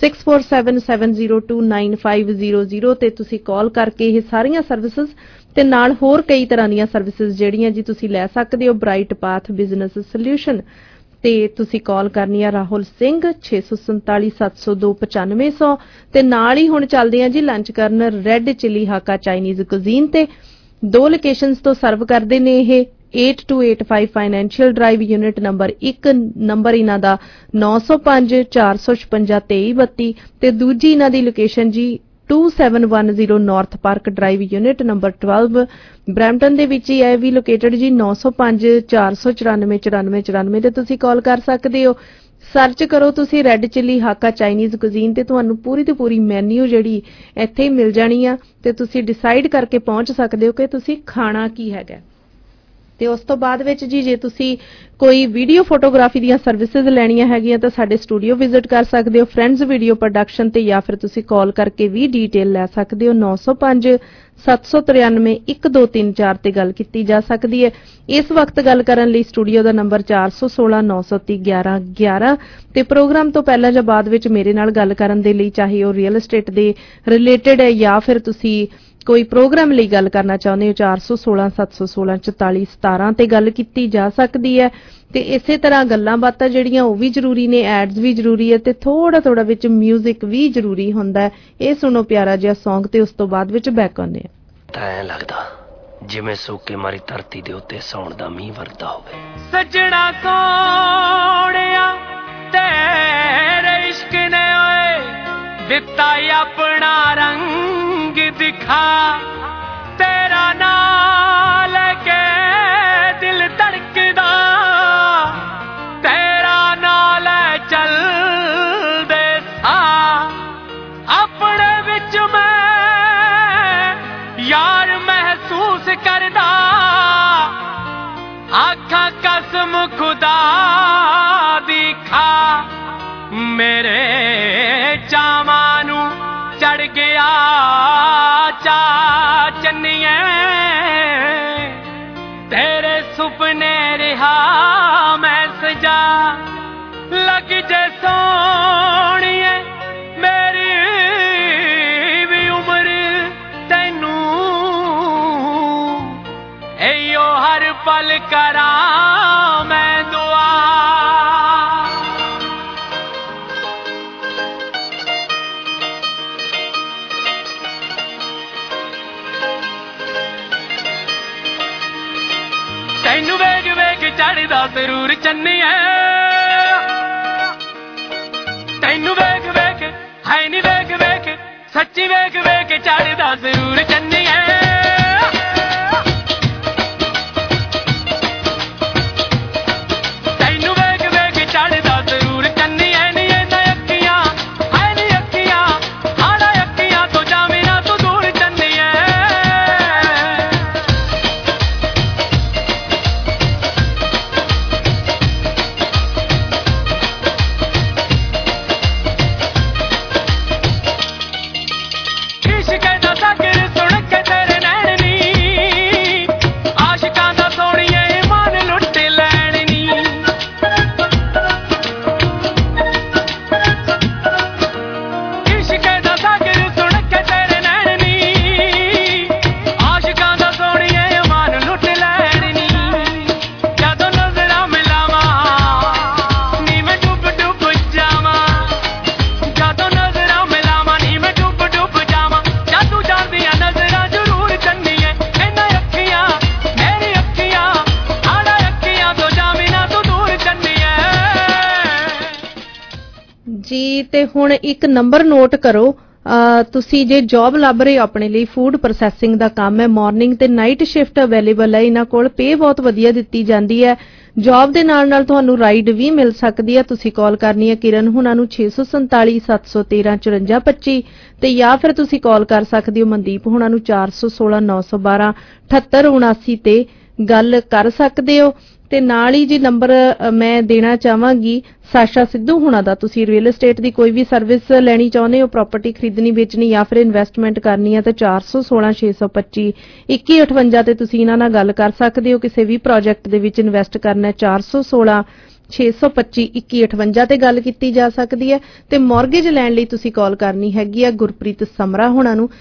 6477029500 ਤੇ ਤੁਸੀਂ ਕਾਲ ਕਰਕੇ ਇਹ ਸਾਰੀਆਂ ਸਰਵਿਸਿਜ਼ ਤੇ ਨਾਲ ਹੋਰ ਕਈ ਤਰ੍ਹਾਂ ਦੀਆਂ ਸਰਵਿਸਿਜ਼ ਜਿਹੜੀਆਂ ਜੀ ਤੁਸੀਂ ਲੈ ਸਕਦੇ ਹੋ ਬ੍ਰਾਈਟ ਪਾਥ ਬਿਜ਼ਨਸ ਸੋਲਿਊਸ਼ਨ ਤੇ ਤੁਸੀਂ ਕਾਲ ਕਰਨੀ ਆ ਰਾਹੁਲ ਸਿੰਘ 647 702 9500 ਤੇ ਨਾਲ ਹੀ ਹੁਣ ਚੱਲਦੇ ਆ ਜੀ ਲੰਚ ਕਰਨ red chilli Hakka Chinese cuisine ਤੇ। 2 ਲੋਕੇਸ਼ਨਸ ਤੋਂ ਸਰਵ ਕਰਦੇ ਨੇ ਇਹ 8285 financial drive unit number 1 number ਇਹਨਾਂ ਦਾ 905 456 2332 ਤੇ ਦੂਜੀ ਇਹਨਾਂ ਦੀ ਲੋਕੇਸ਼ਨ ਜੀ 2710 north park drive unit number 12 Brampton ਦੇ ਵਿੱਚ ਹੀ ਹੈ ਵੀ ਲੋਕੇਟਡ ਜੀ 905 494 9494 ਤੇ ਤੁਸੀਂ ਕਾਲ ਕਰ ਸਕਦੇ ਹੋ। ਸਰਚ ਕਰੋ ਤੁਸੀਂ red chilli Hakka Chinese cuisine ਤੇ ਤੁਹਾਨੂੰ ਪੂਰੀ ਦੀ ਪੂਰੀ ਮੈਨਿਊ ਜਿਹੜੀ ਇੱਥੇ ਹੀ ਮਿਲ ਜਾਣੀ ਆ ਤੇ ਤੁਸੀਂ ਡਿਸਾਈਡ ਕਰਕੇ ਪਹੁੰਚ ਸਕਦੇ ਹੋ ਕਿ ਤੁਸੀਂ ਖਾਣਾ ਕੀ ਹੈਗਾ। ਤੇ ਉਸ ਤੋਂ ਬਾਅਦ ਵਿੱਚ ਜੀ ਜੇ ਤੁਸੀਂ ਕੋਈ ਵੀਡੀਓ ਫੋਟੋਗ੍ਰਾਫੀ ਦੀਆਂ ਸਰਵਿਸਿਜ਼ ਲੈਣੀਆਂ ਹੈਗੀਆਂ ਤਾਂ ਸਾਡੇ ਸਟੂਡੀਓ ਵਿਜ਼ਿਟ ਕਰ ਸਕਦੇ ਹੋ ਫਰੈਂਡਸ ਵੀਡੀਓ ਪ੍ਰੋਡਕਸ਼ਨ ਤੇ, ਜਾਂ ਫਿਰ ਤੁਸੀਂ ਕਾਲ ਕਰਕੇ ਵੀ ਡੀਟੇਲ ਲੈ ਸਕਦੇ ਹੋ 905 793 1234 ਤੇ ਗੱਲ ਕੀਤੀ ਜਾ ਸਕਦੀ ਹੈ। ਇਸ ਵਕਤ ਗੱਲ ਕਰਨ ਲਈ ਸਟੂਡੀਓ ਦਾ ਨੰਬਰ 416 930 1111 ਤੇ ਪ੍ਰੋਗਰਾਮ ਤੋਂ ਪਹਿਲਾਂ ਜਾਂ ਬਾਅਦ ਵਿੱਚ ਮੇਰੇ ਨਾਲ ਗੱਲ ਕਰਨ ਦੇ ਲਈ ਚਾਹੇ ਉਹ ਰੀਅਲ ਏਸਟੇਟ ਦੇ ਰਿਲੇਟਡ ਹੈ ਜਾਂ ਫਿਰ ਤੁਸੀਂ ਕੋਈ ਪ੍ਰੋਗਰਾਮ ਲਈ ਗੱਲ ਕਰਨਾ ਚਾਹੁੰਦੇ ਹੋ 416 716 44 17 ਤੇ ਗੱਲ ਕੀਤੀ ਜਾ ਸਕਦੀ ਹੈ। ਤੇ ਇਸੇ ਤਰ੍ਹਾਂ ਗੱਲਾਂ ਬਾਤਾਂ ਜਿਹੜੀਆਂ ਉਹ ਵੀ ਜ਼ਰੂਰੀ ਨੇ, ਐਡਸ ਵੀ ਜ਼ਰੂਰੀ ਹੈ ਤੇ ਥੋੜਾ ਥੋੜਾ ਵਿੱਚ ਮਿਊਜ਼ਿਕ ਵੀ ਜ਼ਰੂਰੀ ਹੁੰਦਾ ਹੈ। ਇਹ ਸੁਣੋ ਪਿਆਰਾ ਜਿਹਾ ਸੌਂਗ ਤੇ ਉਸ ਤੋਂ ਬਾਅਦ ਵਿੱਚ ਬੈਕ ਆਉਂਦੇ ਆ। ਤਾਂ ਐਂ ਲੱਗਦਾ ਜਿਵੇਂ ਸੋਕੇ ਮਾਰੀ ਧਰਤੀ ਦੇ ਉੱਤੇ ਸੌਣ ਦਾ ਮੀਂਹ ਵਰਦਾ ਹੋਵੇ। ਸੱਜਣਾ ਸੋਹਣਿਆ ਤੇਰੇ ਇਸ਼ਕ ਨੇ ਓਏ ਦਿੱਤਾ ਆਪਣਾ ਰੰਗ ਦਿਖਾ, ਤੇਰਾ ਨਾਂ ਲੈ ਕੇ ਦਿਲ ਧੜਕਦਾ, ਤੇਰਾ ਨਾਂ ਲੈ ਚੱਲਦੇ ਸਾਹ ਆਪਣੇ ਵਿੱਚ ਮੈਂ ਯਾਰ ਮਹਿਸੂਸ ਕਰਦਾ, ਆਖਾਂ ਕਸਮ ਖੁਦਾ ਦੀ ਖਾ ਮੇਰੇ ਚਾਵਾਂ ਨੂੰ ਚੜ ਗਿਆ ਚਾ ਚੰਨੀਏ, ਤੇਰੇ ਸੁਪਨੇ ਰਿਹਾ ਮੈਂ ਸਜਾ, ਲੱਗ ਜੇ ਸੋਹਣੀਏ ਮੇਰੀ ਜ਼ਰੂਰ ਚੰਨੀਏ ਤੈਨੂੰ ਵੇਖ ਵੇਖ ਹੈ ਨੀ ਵੇਖ ਵੇਖ ਸੱਚੀ ਵੇਖ ਵੇਖ ਚੜਦਾ ਜ਼ਰੂਰ ਚੰਨੀਏ ਤੇ ਹੁਣ ਇੱਕ ਨੰਬਰ ਨੋਟ ਕਰੋ ਤੁਸੀਂ ਜੇ ਜੌਬ ਲੱਭ ਰਹੇ ਹੋ ਆਪਣੇ ਲਈ ਫੂਡ ਪ੍ਰੋਸੈਸਿੰਗ ਦਾ ਕੰਮ ਹੈ ਮਾਰਨਿੰਗ ਤੇ ਨਾਈਟ ਸ਼ਿਫਟ ਅਵੇਲੇਬਲ ਹੈ ਇਹਨਾਂ ਕੋਲ ਪੇ ਬਹੁਤ ਵਧੀਆ ਦਿੱਤੀ ਜਾਂਦੀ ਹੈ ਜੌਬ ਦੇ ਨਾਲ ਨਾਲ ਤੁਹਾਨੂੰ ਰਾਈਡ ਵੀ ਮਿਲ ਸਕਦੀ ਹੈ ਤੁਸੀਂ ਕਾਲ ਕਰਨੀ ਹੈ ਕਿਰਨ ਹੁਣਾਂ ਨੂੰ 647135425 ਤੇ ਜਾਂ ਫਿਰ ਤੁਸੀਂ ਕਾਲ ਕਰ ਸਕਦੇ ਹੋ ਮਨਦੀਪ ਹੁਣਾਂ ਨੂੰ 416912 7879 ਤੇ ਗੱਲ ਕਰ ਸਕਦੇ ਹੋ ਤੇ ਨਾਲ ਹੀ ਜੀ ਨੰਬਰ ਮੈਂ ਦੇਣਾ ਚਾਹਾਂਗੀ ਸਾਸ਼ਾ ਸਿੱਧੂ ਹੁਣਾਂ ਦਾ ਤੁਸੀਂ ਰੀਅਲ ਏਸਟੇਟ ਦੀ ਕੋਈ ਵੀ ਸਰਵਿਸ ਲੈਣੀ ਚਾਹੁੰਦੇ ਹੋ ਪ੍ਰਾਪਰਟੀ ਖਰੀਦਣੀ ਵੇਚਣੀ ਜਾਂ ਫਿਰ ਇਨਵੈਸਟਮੈਂਟ ਕਰਨੀ ਹੈ ਤਾਂ 416625 2158 ਤੇ ਤੁਸੀਂ ਇਹਨਾਂ ਨਾਲ ਗੱਲ ਕਰ ਸਕਦੇ ਹੋ ਕਿਸੇ ਵੀ ਪ੍ਰੋਜੈਕਟ ਦੇ ਵਿੱਚ ਇਨਵੈਸਟ ਕਰਨਾ ਹੈ 416625 2158 ਤੇ ਗੱਲ ਕੀਤੀ ਜਾ ਸਕਦੀ ਹੈ ਤੇ ਮਾਰਗੇਜ ਲੈਣ ਲਈ ਤੁਸੀਂ ਕਾਲ ਕਰਨੀ ਹੈਗੀ ਆ ਗੁਰਪ੍ਰੀਤ ਸਮਰਾ ਹੁਣਾਂ ਨੂੰ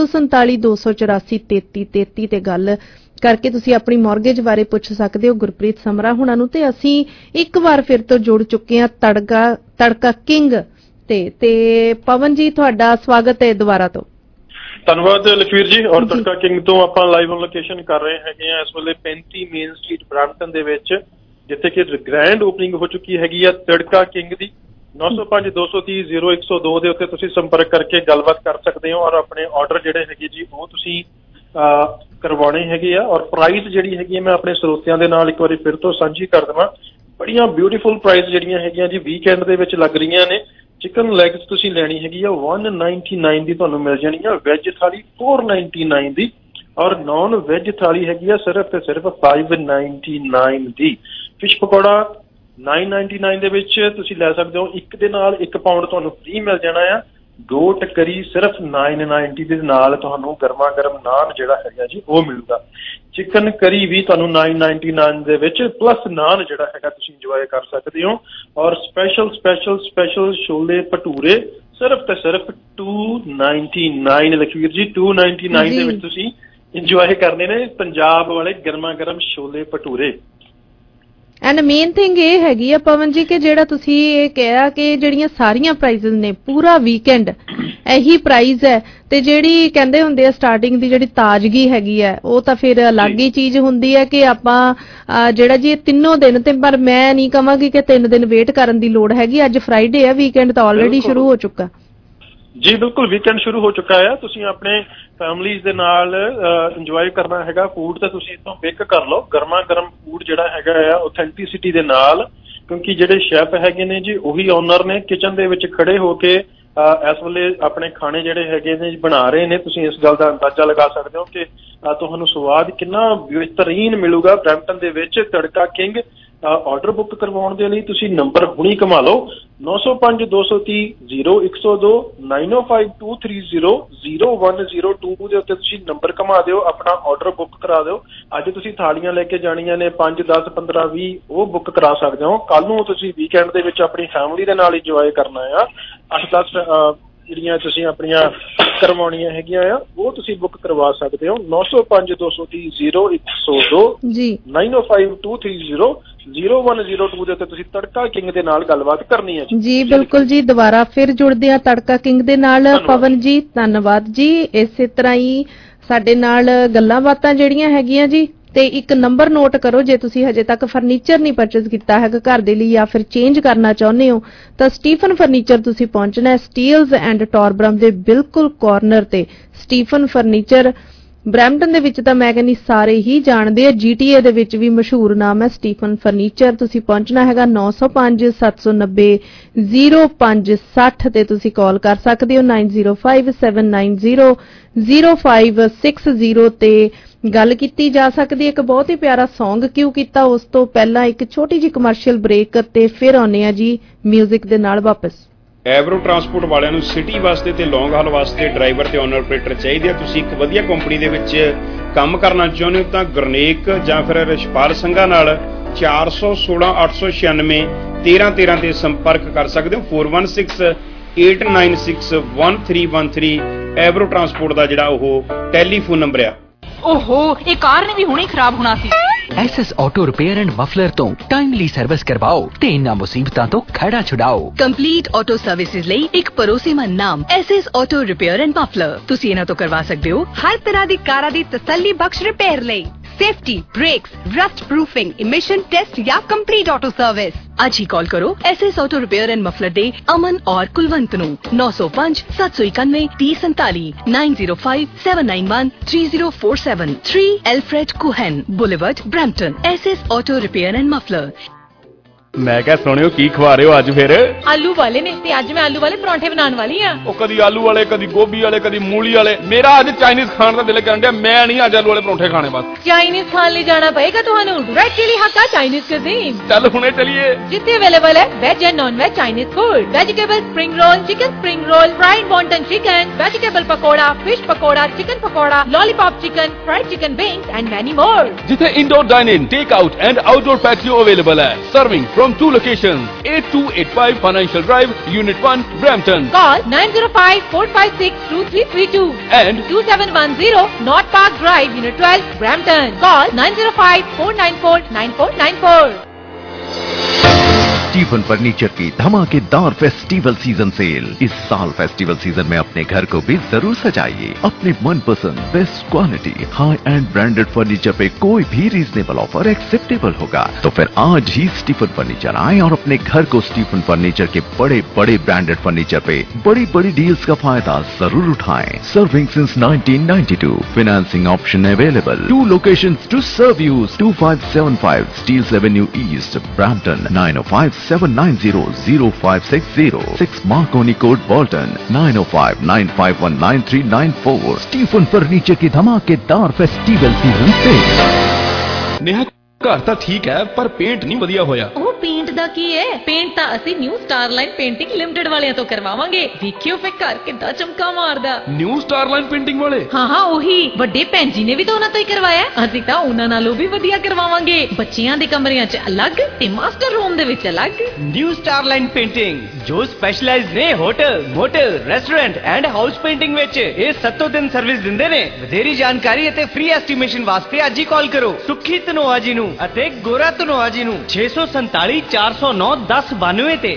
647248333 ਤੇ ਗੱਲ ਕਰਕੇ ਤੁਸੀਂ ਆਪਣੀ ਮਾਰਗੇਜ ਬਾਰੇ ਪੁੱਛ ਸਕਦੇ ਹੋ ਗੁਰਪ੍ਰੀਤ ਸਮਰਾ ਹੁਣਾਂ ਨੂੰ ਤੇ ਅਸੀਂ ਇੱਕ ਵਾਰ ਫਿਰ ਤੋਂ ਜੁੜ ਚੁੱਕੇ ਹਾਂ ਤੜਕਾ ਕਿੰਗ ਤੇ ਪਵਨ ਜੀ ਤੁਹਾਡਾ ਸਵਾਗਤ ਹੈ ਦੁਬਾਰਾ ਤੋਂ ਧੰਨਵਾਦ ਲਖਵੀਰ ਜੀ ਔਰ ਤੜਕਾ ਕਿੰਗ ਤੋਂ ਆਪਾਂ ਲਾਈਵ ਔਨ ਲੋਕੇਸ਼ਨ ਕਰ ਰਹੇ ਹੈਗੇ ਆ ਇਸ ਵੇਲੇ 35 ਮੇਨ ਸਟਰੀਟ ਬ੍ਰੈਂਪਟਨ ਦੇ ਵਿੱਚ ਜਿੱਥੇ ਕਿ ਗ੍ਰੈਂਡ ਓਪਨਿੰਗ ਹੋ ਚੁੱਕੀ ਹੈਗੀ ਆ ਤੜਕਾ ਕਿੰਗ ਦੀ 905-230-0102 ਦੇ ਉੱਤੇ ਤੁਸੀਂ ਸੰਪਰਕ ਕਰਕੇ ਗੱਲਬਾਤ ਕਰ ਸਕਦੇ ਹੋ ਔਰ ਆਪਣੇ ਆਰਡਰ ਜਿਹੜੇ ਹੈਗੇ ਜੀ ਉਹ ਤੁਸੀਂ ਕਰਵਾਉਣੇ ਹੈਗੇ ਆ ਔਰ ਪ੍ਰਾਈਸ ਜਿਹੜੀ ਹੈਗੀ ਹੈ ਮੈਂ ਆਪਣੇ ਸਰੋਤਿਆਂ ਦੇ ਨਾਲ ਇੱਕ ਵਾਰੀ ਫਿਰ ਤੋਂ ਸਾਂਝੀ ਕਰ ਦੇਵਾਂ ਬੜੀਆਂ ਬਿਊਟੀਫੁਲ ਪ੍ਰਾਈਸ ਜਿਹੜੀਆਂ ਹੈਗੀਆਂ ਜੀ ਵੀਕਐਂਡ ਦੇ ਵਿੱਚ ਲੱਗ ਰਹੀਆਂ ਨੇ ਚਿਕਨ ਲੈਗਸ ਤੁਸੀਂ ਲੈਣੀ ਹੈਗੀ ਆ 199 ਦੀ ਤੁਹਾਨੂੰ ਮਿਲ ਜਾਣੀ ਆ ਵੈਜ ਥਾਲੀ 499 ਦੀ ਔਰ ਨੌਨ ਵੈਜ ਥਾਲੀ ਹੈਗੀ ਆ ਸਿਰਫ ਤੇ ਸਿਰਫ 599 ਦੀ ਫਿਸ਼ ਪਕੌੜਾ 999 ਦੇ ਵਿੱਚ ਤੁਸੀਂ ਲੈ ਸਕਦੇ ਹੋ ਇੱਕ ਦੇ ਨਾਲ 1 ਪਾਉਂਡ ਤੁਹਾਨੂੰ ਫ੍ਰੀ ਮਿਲ ਜਾਣਾ ਆ ਗੋਟ ਕਰੀ ਸਿਰਫ 990 ਦੇ ਨਾਲ ਤੁਹਾਨੂੰ ਗਰਮਾ ਗਰਮ ਨਾਨ ਜਿਹੜਾ ਹੈਗਾ ਜੀ ਉਹ ਮਿਲੂਗਾ ਚਿਕਨ ਕਰੀ ਵੀ ਤੁਹਾਨੂੰ 999 ਦੇ ਵਿੱਚ ਪਲੱਸ ਨਾਨ ਜਿਹੜਾ ਹੈਗਾ ਤੁਸੀਂ ਇੰਜੋਏ ਕਰ ਸਕਦੇ ਹੋ ਔਰ ਸਪੈਸ਼ਲ ਛੋਲੇ ਭਟੂਰੇ ਸਿਰਫ ਤੇ ਸਿਰਫ 299 ਲਖਵੀਰ ਜੀ 299 ਦੇ ਵਿੱਚ ਤੁਸੀਂ ਇੰਜੋਏ ਕਰਨੇ ਨੇ ਪੰਜਾਬ ਵਾਲੇ ਗਰਮਾ ਗਰਮ chole bhature and main thing ਇਹ ਹੈਗੀ ਆ ਪਵਨ ਜੀ ਕਿ ਜਿਹੜਾ ਤੁਸੀਂ ਇਹ ਕਿਹਾ ਕਿ ਜਿਹੜੀਆਂ ਸਾਰੀਆਂ ਪ੍ਰਾਈਜ਼ਸ ਨੇ ਪੂਰਾ ਵੀਕਐਂਡ ਇਹੀ ਪ੍ਰਾਈਸ ਹੈ ਤੇ ਜਿਹੜੀ ਕਹਿੰਦੇ ਹੁੰਦੇ ਆ ਸਟਾਰਟਿੰਗ ਦੀ ਜਿਹੜੀ ਤਾਜ਼ਗੀ ਹੈਗੀ ਹੈ ਉਹ ਤਾਂ ਫਿਰ ਅਲੱਗ ਹੀ ਚੀਜ਼ ਹੁੰਦੀ ਹੈ ਕਿ ਆਪਾਂ ਜਿਹੜਾ ਜੀ ਤਿੰਨੋਂ ਦਿਨ ਤੇ ਪਰ ਮੈਂ ਨਹੀਂ ਕਹਾਂਗੀ ਕਿ 3 ਦਿਨ ਵੇਟ ਕਰਨ ਦੀ ਲੋੜ ਹੈਗੀ ਅੱਜ ਫਰਾਈਡੇ ਹੈ ਵੀਕਐਂਡ ਤਾਂ ਆਲਰੇਡੀ ਸ਼ੁਰੂ ਹੋ ਚੁੱਕਾ ਜੀ ਬਿਲਕੁਲ ਵੀਕਐਂਡ ਸ਼ੁਰੂ ਹੋ ਚੁੱਕਾ ਹੈ ਤੁਸੀਂ ਆਪਣੇ ਫੈਮਲੀਜ਼ ਦੇ ਨਾਲ ਇੰਜੋਏ ਕਰਨਾ ਹੈਗਾ ਫੂਡ ਤਾਂ ਤੁਸੀਂ ਇੱਥੋਂ ਪਿਕ ਕਰ ਲਓ ਗਰਮਾ ਗਰਮ ਫੂਡ ਜਿਹੜਾ ਹੈਗਾ ਆ ਆਥੈਂਟਿਸਿਟੀ ਦੇ ਨਾਲ ਕਿਉਂਕਿ ਜਿਹੜੇ ਸ਼ੈਫ ਹੈਗੇ ਨੇ ਜੀ ਉਹੀ ਓਨਰ ਨੇ ਕਿਚਨ ਦੇ ਵਿੱਚ ਖੜੇ ਹੋ ਕੇ ਇਸ ਵੇਲੇ ਆਪਣੇ ਖਾਣੇ ਜਿਹੜੇ ਹੈਗੇ ਨੇ ਬਣਾ ਰਹੇ ਨੇ ਤੁਸੀਂ ਇਸ ਗੱਲ ਦਾ ਅੰਦਾਜ਼ਾ ਲਗਾ ਸਕਦੇ ਹੋ ਕਿ ਤੁਹਾਨੂੰ ਸਵਾਦ ਕਿੰਨਾ ਬਿਹਤਰੀਨ ਮਿਲੂਗਾ ਬ੍ਰੈਂਪਟਨ ਦੇ ਵਿੱਚ ਤੜਕਾ ਕਿੰਗ ਆਰਡਰ ਬੁੱਕ ਕਰਵਾਉਣ ਦੇ ਲਈ ਤੁਸੀਂ ਨੰਬਰ ਹੁਣੀ ਕਮਾ ਲਓ 905-230-0102 905-230-0102 ਦੇ ਉੱਤੇ ਤੁਸੀਂ ਨੰਬਰ ਕਮਾ ਦਿਓ ਆਪਣਾ ਆਰਡਰ ਬੁੱਕ ਕਰਾ ਦਿਓ ਅੱਜ ਤੁਸੀਂ ਥਾਲੀਆਂ ਲੈ ਕੇ ਜਾਣੀਆਂ ਨੇ 5 10 15 20 ਉਹ ਬੁੱਕ ਕਰਾ ਸਕਦੇ ਹੋ ਕੱਲ ਨੂੰ ਤੁਸੀਂ ਵੀਕਐਂਡ ਦੇ ਵਿੱਚ ਆਪਣੀ ਫੈਮਿਲੀ ਦੇ ਨਾਲ ਇੰਜੋਏ ਕਰਨਾ ਆ 8-10 ਜਿਹੜੀਆਂ ਤੁਸੀਂ ਆਪਣੀਆਂ ਕਰਵਾਉਣੀਆਂ ਹੈਗੀਆਂ ਆ ਉਹ ਤੁਸੀਂ ਬੁੱਕ ਕਰਵਾ ਸਕਦੇ ਹੋ 905-230-0102 ਜੀ 905-230-0102 ਦੇ ਉੱਤੇ ਤੁਸੀਂ ਤੜਕਾ ਕਿੰਗ ਦੇ ਨਾਲ ਗੱਲਬਾਤ ਕਰਨੀ ਹੈ ਜੀ ਬਿਲਕੁਲ ਜੀ ਦੁਬਾਰਾ ਫਿਰ ਜੁੜਦੇ ਆ ਤੜਕਾ ਕਿੰਗ ਦੇ ਨਾਲ ਪਵਨ ਜੀ ਧੰਨਵਾਦ ਜੀ ਇਸੇ ਤਰ੍ਹਾਂ ਹੀ ਸਾਡੇ ਨਾਲ ਗੱਲਾਂ ਬਾਤਾਂ ਜਿਹੜੀਆਂ ਹੈਗੀਆਂ ਜੀ ਤੇ ਇੱਕ ਨੰਬਰ ਨੋਟ ਕਰੋ, ਜੇ ਤੁਸੀਂ ਹਜੇ ਤੱਕ ਫਰਨੀਚਰ ਨਹੀਂ ਪਰਚੇਜ਼ ਕੀਤਾ ਹੈਗਾ ਘਰ ਦੇ ਲਈ ਜਾਂ ਫਿਰ ਚੇਂਜ ਕਰਨਾ ਚਾਹੁੰਦੇ ਹੋ ਤਾਂ ਸਟੀਫਨ ਫਰਨੀਚਰ ਤੁਸੀਂ ਪਹੁੰਚਣਾ ਹੈ ਸਟੀਲਜ਼ ਐਂਡ ਟੌਰਬਰਮ ਦੇ ਬਿਲਕੁਲ ਕਾਰਨਰ ਤੇ। ਸਟੀਫਨ ਫਰਨੀਚਰ ਬਰੈਂਪਟਨ ਦੇ ਵਿੱਚ ਤਾਂ ਮੈਂ ਕਹਿੰਦੀ ਸਾਰੇ ਹੀ ਜਾਣਦੇ ਆ, GTA ਦੇ ਵਿੱਚ ਵੀ ਮਸ਼ਹੂਰ ਨਾਮ ਹੈ ਸਟੀਫਨ ਫਰਨੀਚਰ। ਤੁਸੀਂ ਪਹੁੰਚਣਾ ਹੈਗਾ 905-790-0560 ਤੇ ਤੁਸੀਂ ਕਾਲ ਕਰ ਸਕਦੇ ਹੋ 9057900560 ਤੇ ਗੱਲ ਕੀਤੀ ਜਾ ਸਕਦੀ ਹੈ। ਇੱਕ ਬਹੁਤ ਹੀ ਪਿਆਰਾ ਸੌਂਗ ਕਿਉਂ ਕੀਤਾ, ਉਸ ਤੋਂ ਪਹਿਲਾਂ ਇੱਕ ਛੋਟੀ ਜਿਹੀ ਕਮਰਸ਼ੀਅਲ ਬ੍ਰੇਕ ਤੇ ਫਿਰ ਆਉਂਦੇ ਆ ਜੀ ਮਿਊਜ਼ਿਕ ਦੇ ਨਾਲ ਵਾਪਸ। ਐਵਰੋ ਟਰਾਂਸਪੋਰਟ ਵਾਲਿਆਂ ਨੂੰ ਸਿਟੀ ਵਾਸਤੇ ਤੇ ਲੌਂਗ ਹਾਲ ਵਾਸਤੇ ਡਰਾਈਵਰ ਤੇ ਓਨਰ ਆਪਰੇਟਰ ਚਾਹੀਦੇ ਆ। ਤੁਸੀਂ ਇੱਕ ਵਧੀਆ ਕੰਪਨੀ ਦੇ ਵਿੱਚ ਕੰਮ ਕਰਨਾ ਚਾਹੁੰਦੇ ਹੋ ਤਾਂ ਗੁਰਨੇਕ ਜਾਂ ਫਿਰ ਰਿਸ਼ਪਾਲ ਸੰਘਾ ਨਾਲ 416896 ਤੇ ਸੰਪਰਕ ਕਰ ਸਕਦੇ ਹੋ। 4168961313 ਐਵਰੋ ਟਰਾਂਸਪੋਰਟ ਦਾ ਜਿਹੜਾ ਉਹ ਟੈਲੀਫੋਨ ਨੰਬਰ ਆ। ਓਹੋ, ਇਹ ਕਾਰ ਨੇ ਵੀ ਹੁਣੇ ਖਰਾਬ ਹੋਣਾ ਸੀ। SS auto repair and muffler ਤੋਂ ਟਾਈਮਲੀ ਸਰਵਿਸ ਕਰਵਾਓ ਤੇ ਇਹਨਾਂ ਮੁਸੀਬਤਾਂ ਤੋਂ ਖੜਾ ਛੁਡਾਓ। ਕੰਪਲੀਟ ਆਟੋ ਸਰਵਿਸਿਜ਼ ਲਈ ਇੱਕ ਭਰੋਸੇਮੰਦ ਨਾਮ SS auto repair and muffler. ਤੁਸੀਂ ਇਹਨਾਂ ਤੋਂ ਕਰਵਾ ਸਕਦੇ ਹੋ ਹਰ ਤਰ੍ਹਾਂ ਦੀ ਕਾਰਾਂ ਦੀ ਤਸੱਲੀ ਬਖਸ਼ ਰਿਪੇਅਰ ਲਈ safety, brakes, rust proofing, emission test या कंप्लीट ऑटो सर्विस। आज ही कॉल करो SS auto repair and muffler दे अमन और कुलवंत नू 905 791 3047 905 791 3047 3 Alfred Kuhn boulevard Brampton. SS auto repair and muffler. मैं क्या सुनियो की खवा रहे हो आज फिर? आलू वाले ने ते आज मैं आलू वाले परांठे बनाने वाली हां। ओ कदी आलू वाले, कदी गोभी वाले, कदी मूली वाले। मेरा आज चाइनीज खाने का दिल करन दिया। मैं नहीं आज आलू वाले परांठे खाने बस। चाइनीज खाने ले जाना पड़ेगा तुहानू। Red chili Hakka Chinese cuisine। चल हुने चलिए। जितने अवेलेबल है veg and non veg Chinese food. Vegetable spring roll, chicken spring roll, fried wonton chicken, vegetable pakora, fish pakora, chicken pakora, lollipop chicken, fried chicken wings and many more. जिथे indoor dining, take out and outdoor patio available है। Serving from 2 locations, 8285 Financial Drive, Unit 1, Brampton. Call 905-456-2332 and 2710 North Park Drive, Unit 12, Brampton. Call 905-494-9494. Stephen furniture की धमाकेदार फेस्टिवल सीजन सेल। इस साल फेस्टिवल सीजन में अपने घर को भी जरूर सजाइए अपने मनपसंद best quality high and branded furniture पे कोई भी रीजनेबल ऑफर एक्सेप्टेबल होगा। तो फिर आज ही स्टीफन फर्नीचर आए और अपने घर को स्टीफन फर्नीचर के बड़े बड़े ब्रांडेड फर्नीचर पे बड़ी बड़ी डील्स का फायदा जरूर उठाएं। Serving since 1992, financing option available. 2 locations to serve you, 2575 Steeles Avenue East, Brampton, 905-790-0560, 6 Marconi Court, Bolton, 905-951-9394। Stephen furniture की धमाकेदार फेस्टिवल सीजन सेल। नेहा घर तो ठीक है पर पेंट नहीं वधिया होया। ਉਹ ਪੇਂਟ ਦਾ ਕੀ ਹੈ? ਪੇਂਟ ਤਾਂ ਅਸੀਂ ਨਿਊ ਸਟਾਰਲਾਈਨ ਪੇਂਟਿੰਗ ਲਿਮਟਿਡ ਵਾਲਿਆਂ ਤੋਂ ਕਰਵਾਵਾਂਗੇ। ਦੇਖਿਓ ਫੇ ਘਰ ਕਿੱਦਾਂ ਚਮਕਾ ਮਾਰਦਾ। न्यू स्टारलाइन पेंटिंग वाले? ਹਾਂ ਉਹੀ ਵੱਡੇ ਭੈਣ ਜੀ ਨੇ ਵੀ ਤਾਂ ਉਹਨਾਂ ਤੋਂ ਹੀ ਕਰਵਾਇਆ। ਅਸੀਂ ਤਾਂ ਉਹਨਾਂ ਨਾਲੋਂ ਵੀ ਵਧੀਆ ਕਰਵਾਵਾਂਗੇ। ਬੱਚਿਆਂ ਦੇ ਕਮਰਿਆਂ 'ਚ ਅਲੱਗ ਤੇ ਮਾਸਟਰ ਰੂਮ ਦੇ ਵਿੱਚ ਅਲੱਗ। न्यू स्टारलाइन पेंटिंग जो स्पेशलाइज ने hotel, motel, restaurant and house painting विच ਇਹ 7 ਦਿਨ ਸਰਵਿਸ ਦਿੰਦੇ ਨੇ। ਵਧੇਰੀ ਜਾਣਕਾਰੀ ਅਤੇ ਫ੍ਰੀ ਐਸਟੀਮੇਸ਼ਨ ਵਾਸਤੇ ਅੱਜ ਹੀ ਕਾਲ ਕਰੋ ਸੁਖੀ ਧਨੋਆ ਜੀ ਨੂੰ ਅਤੇ ਗੋਰਾ ਧਨੋਆ ਜੀ ਨੂੰ 647 409 1092 ਤੇ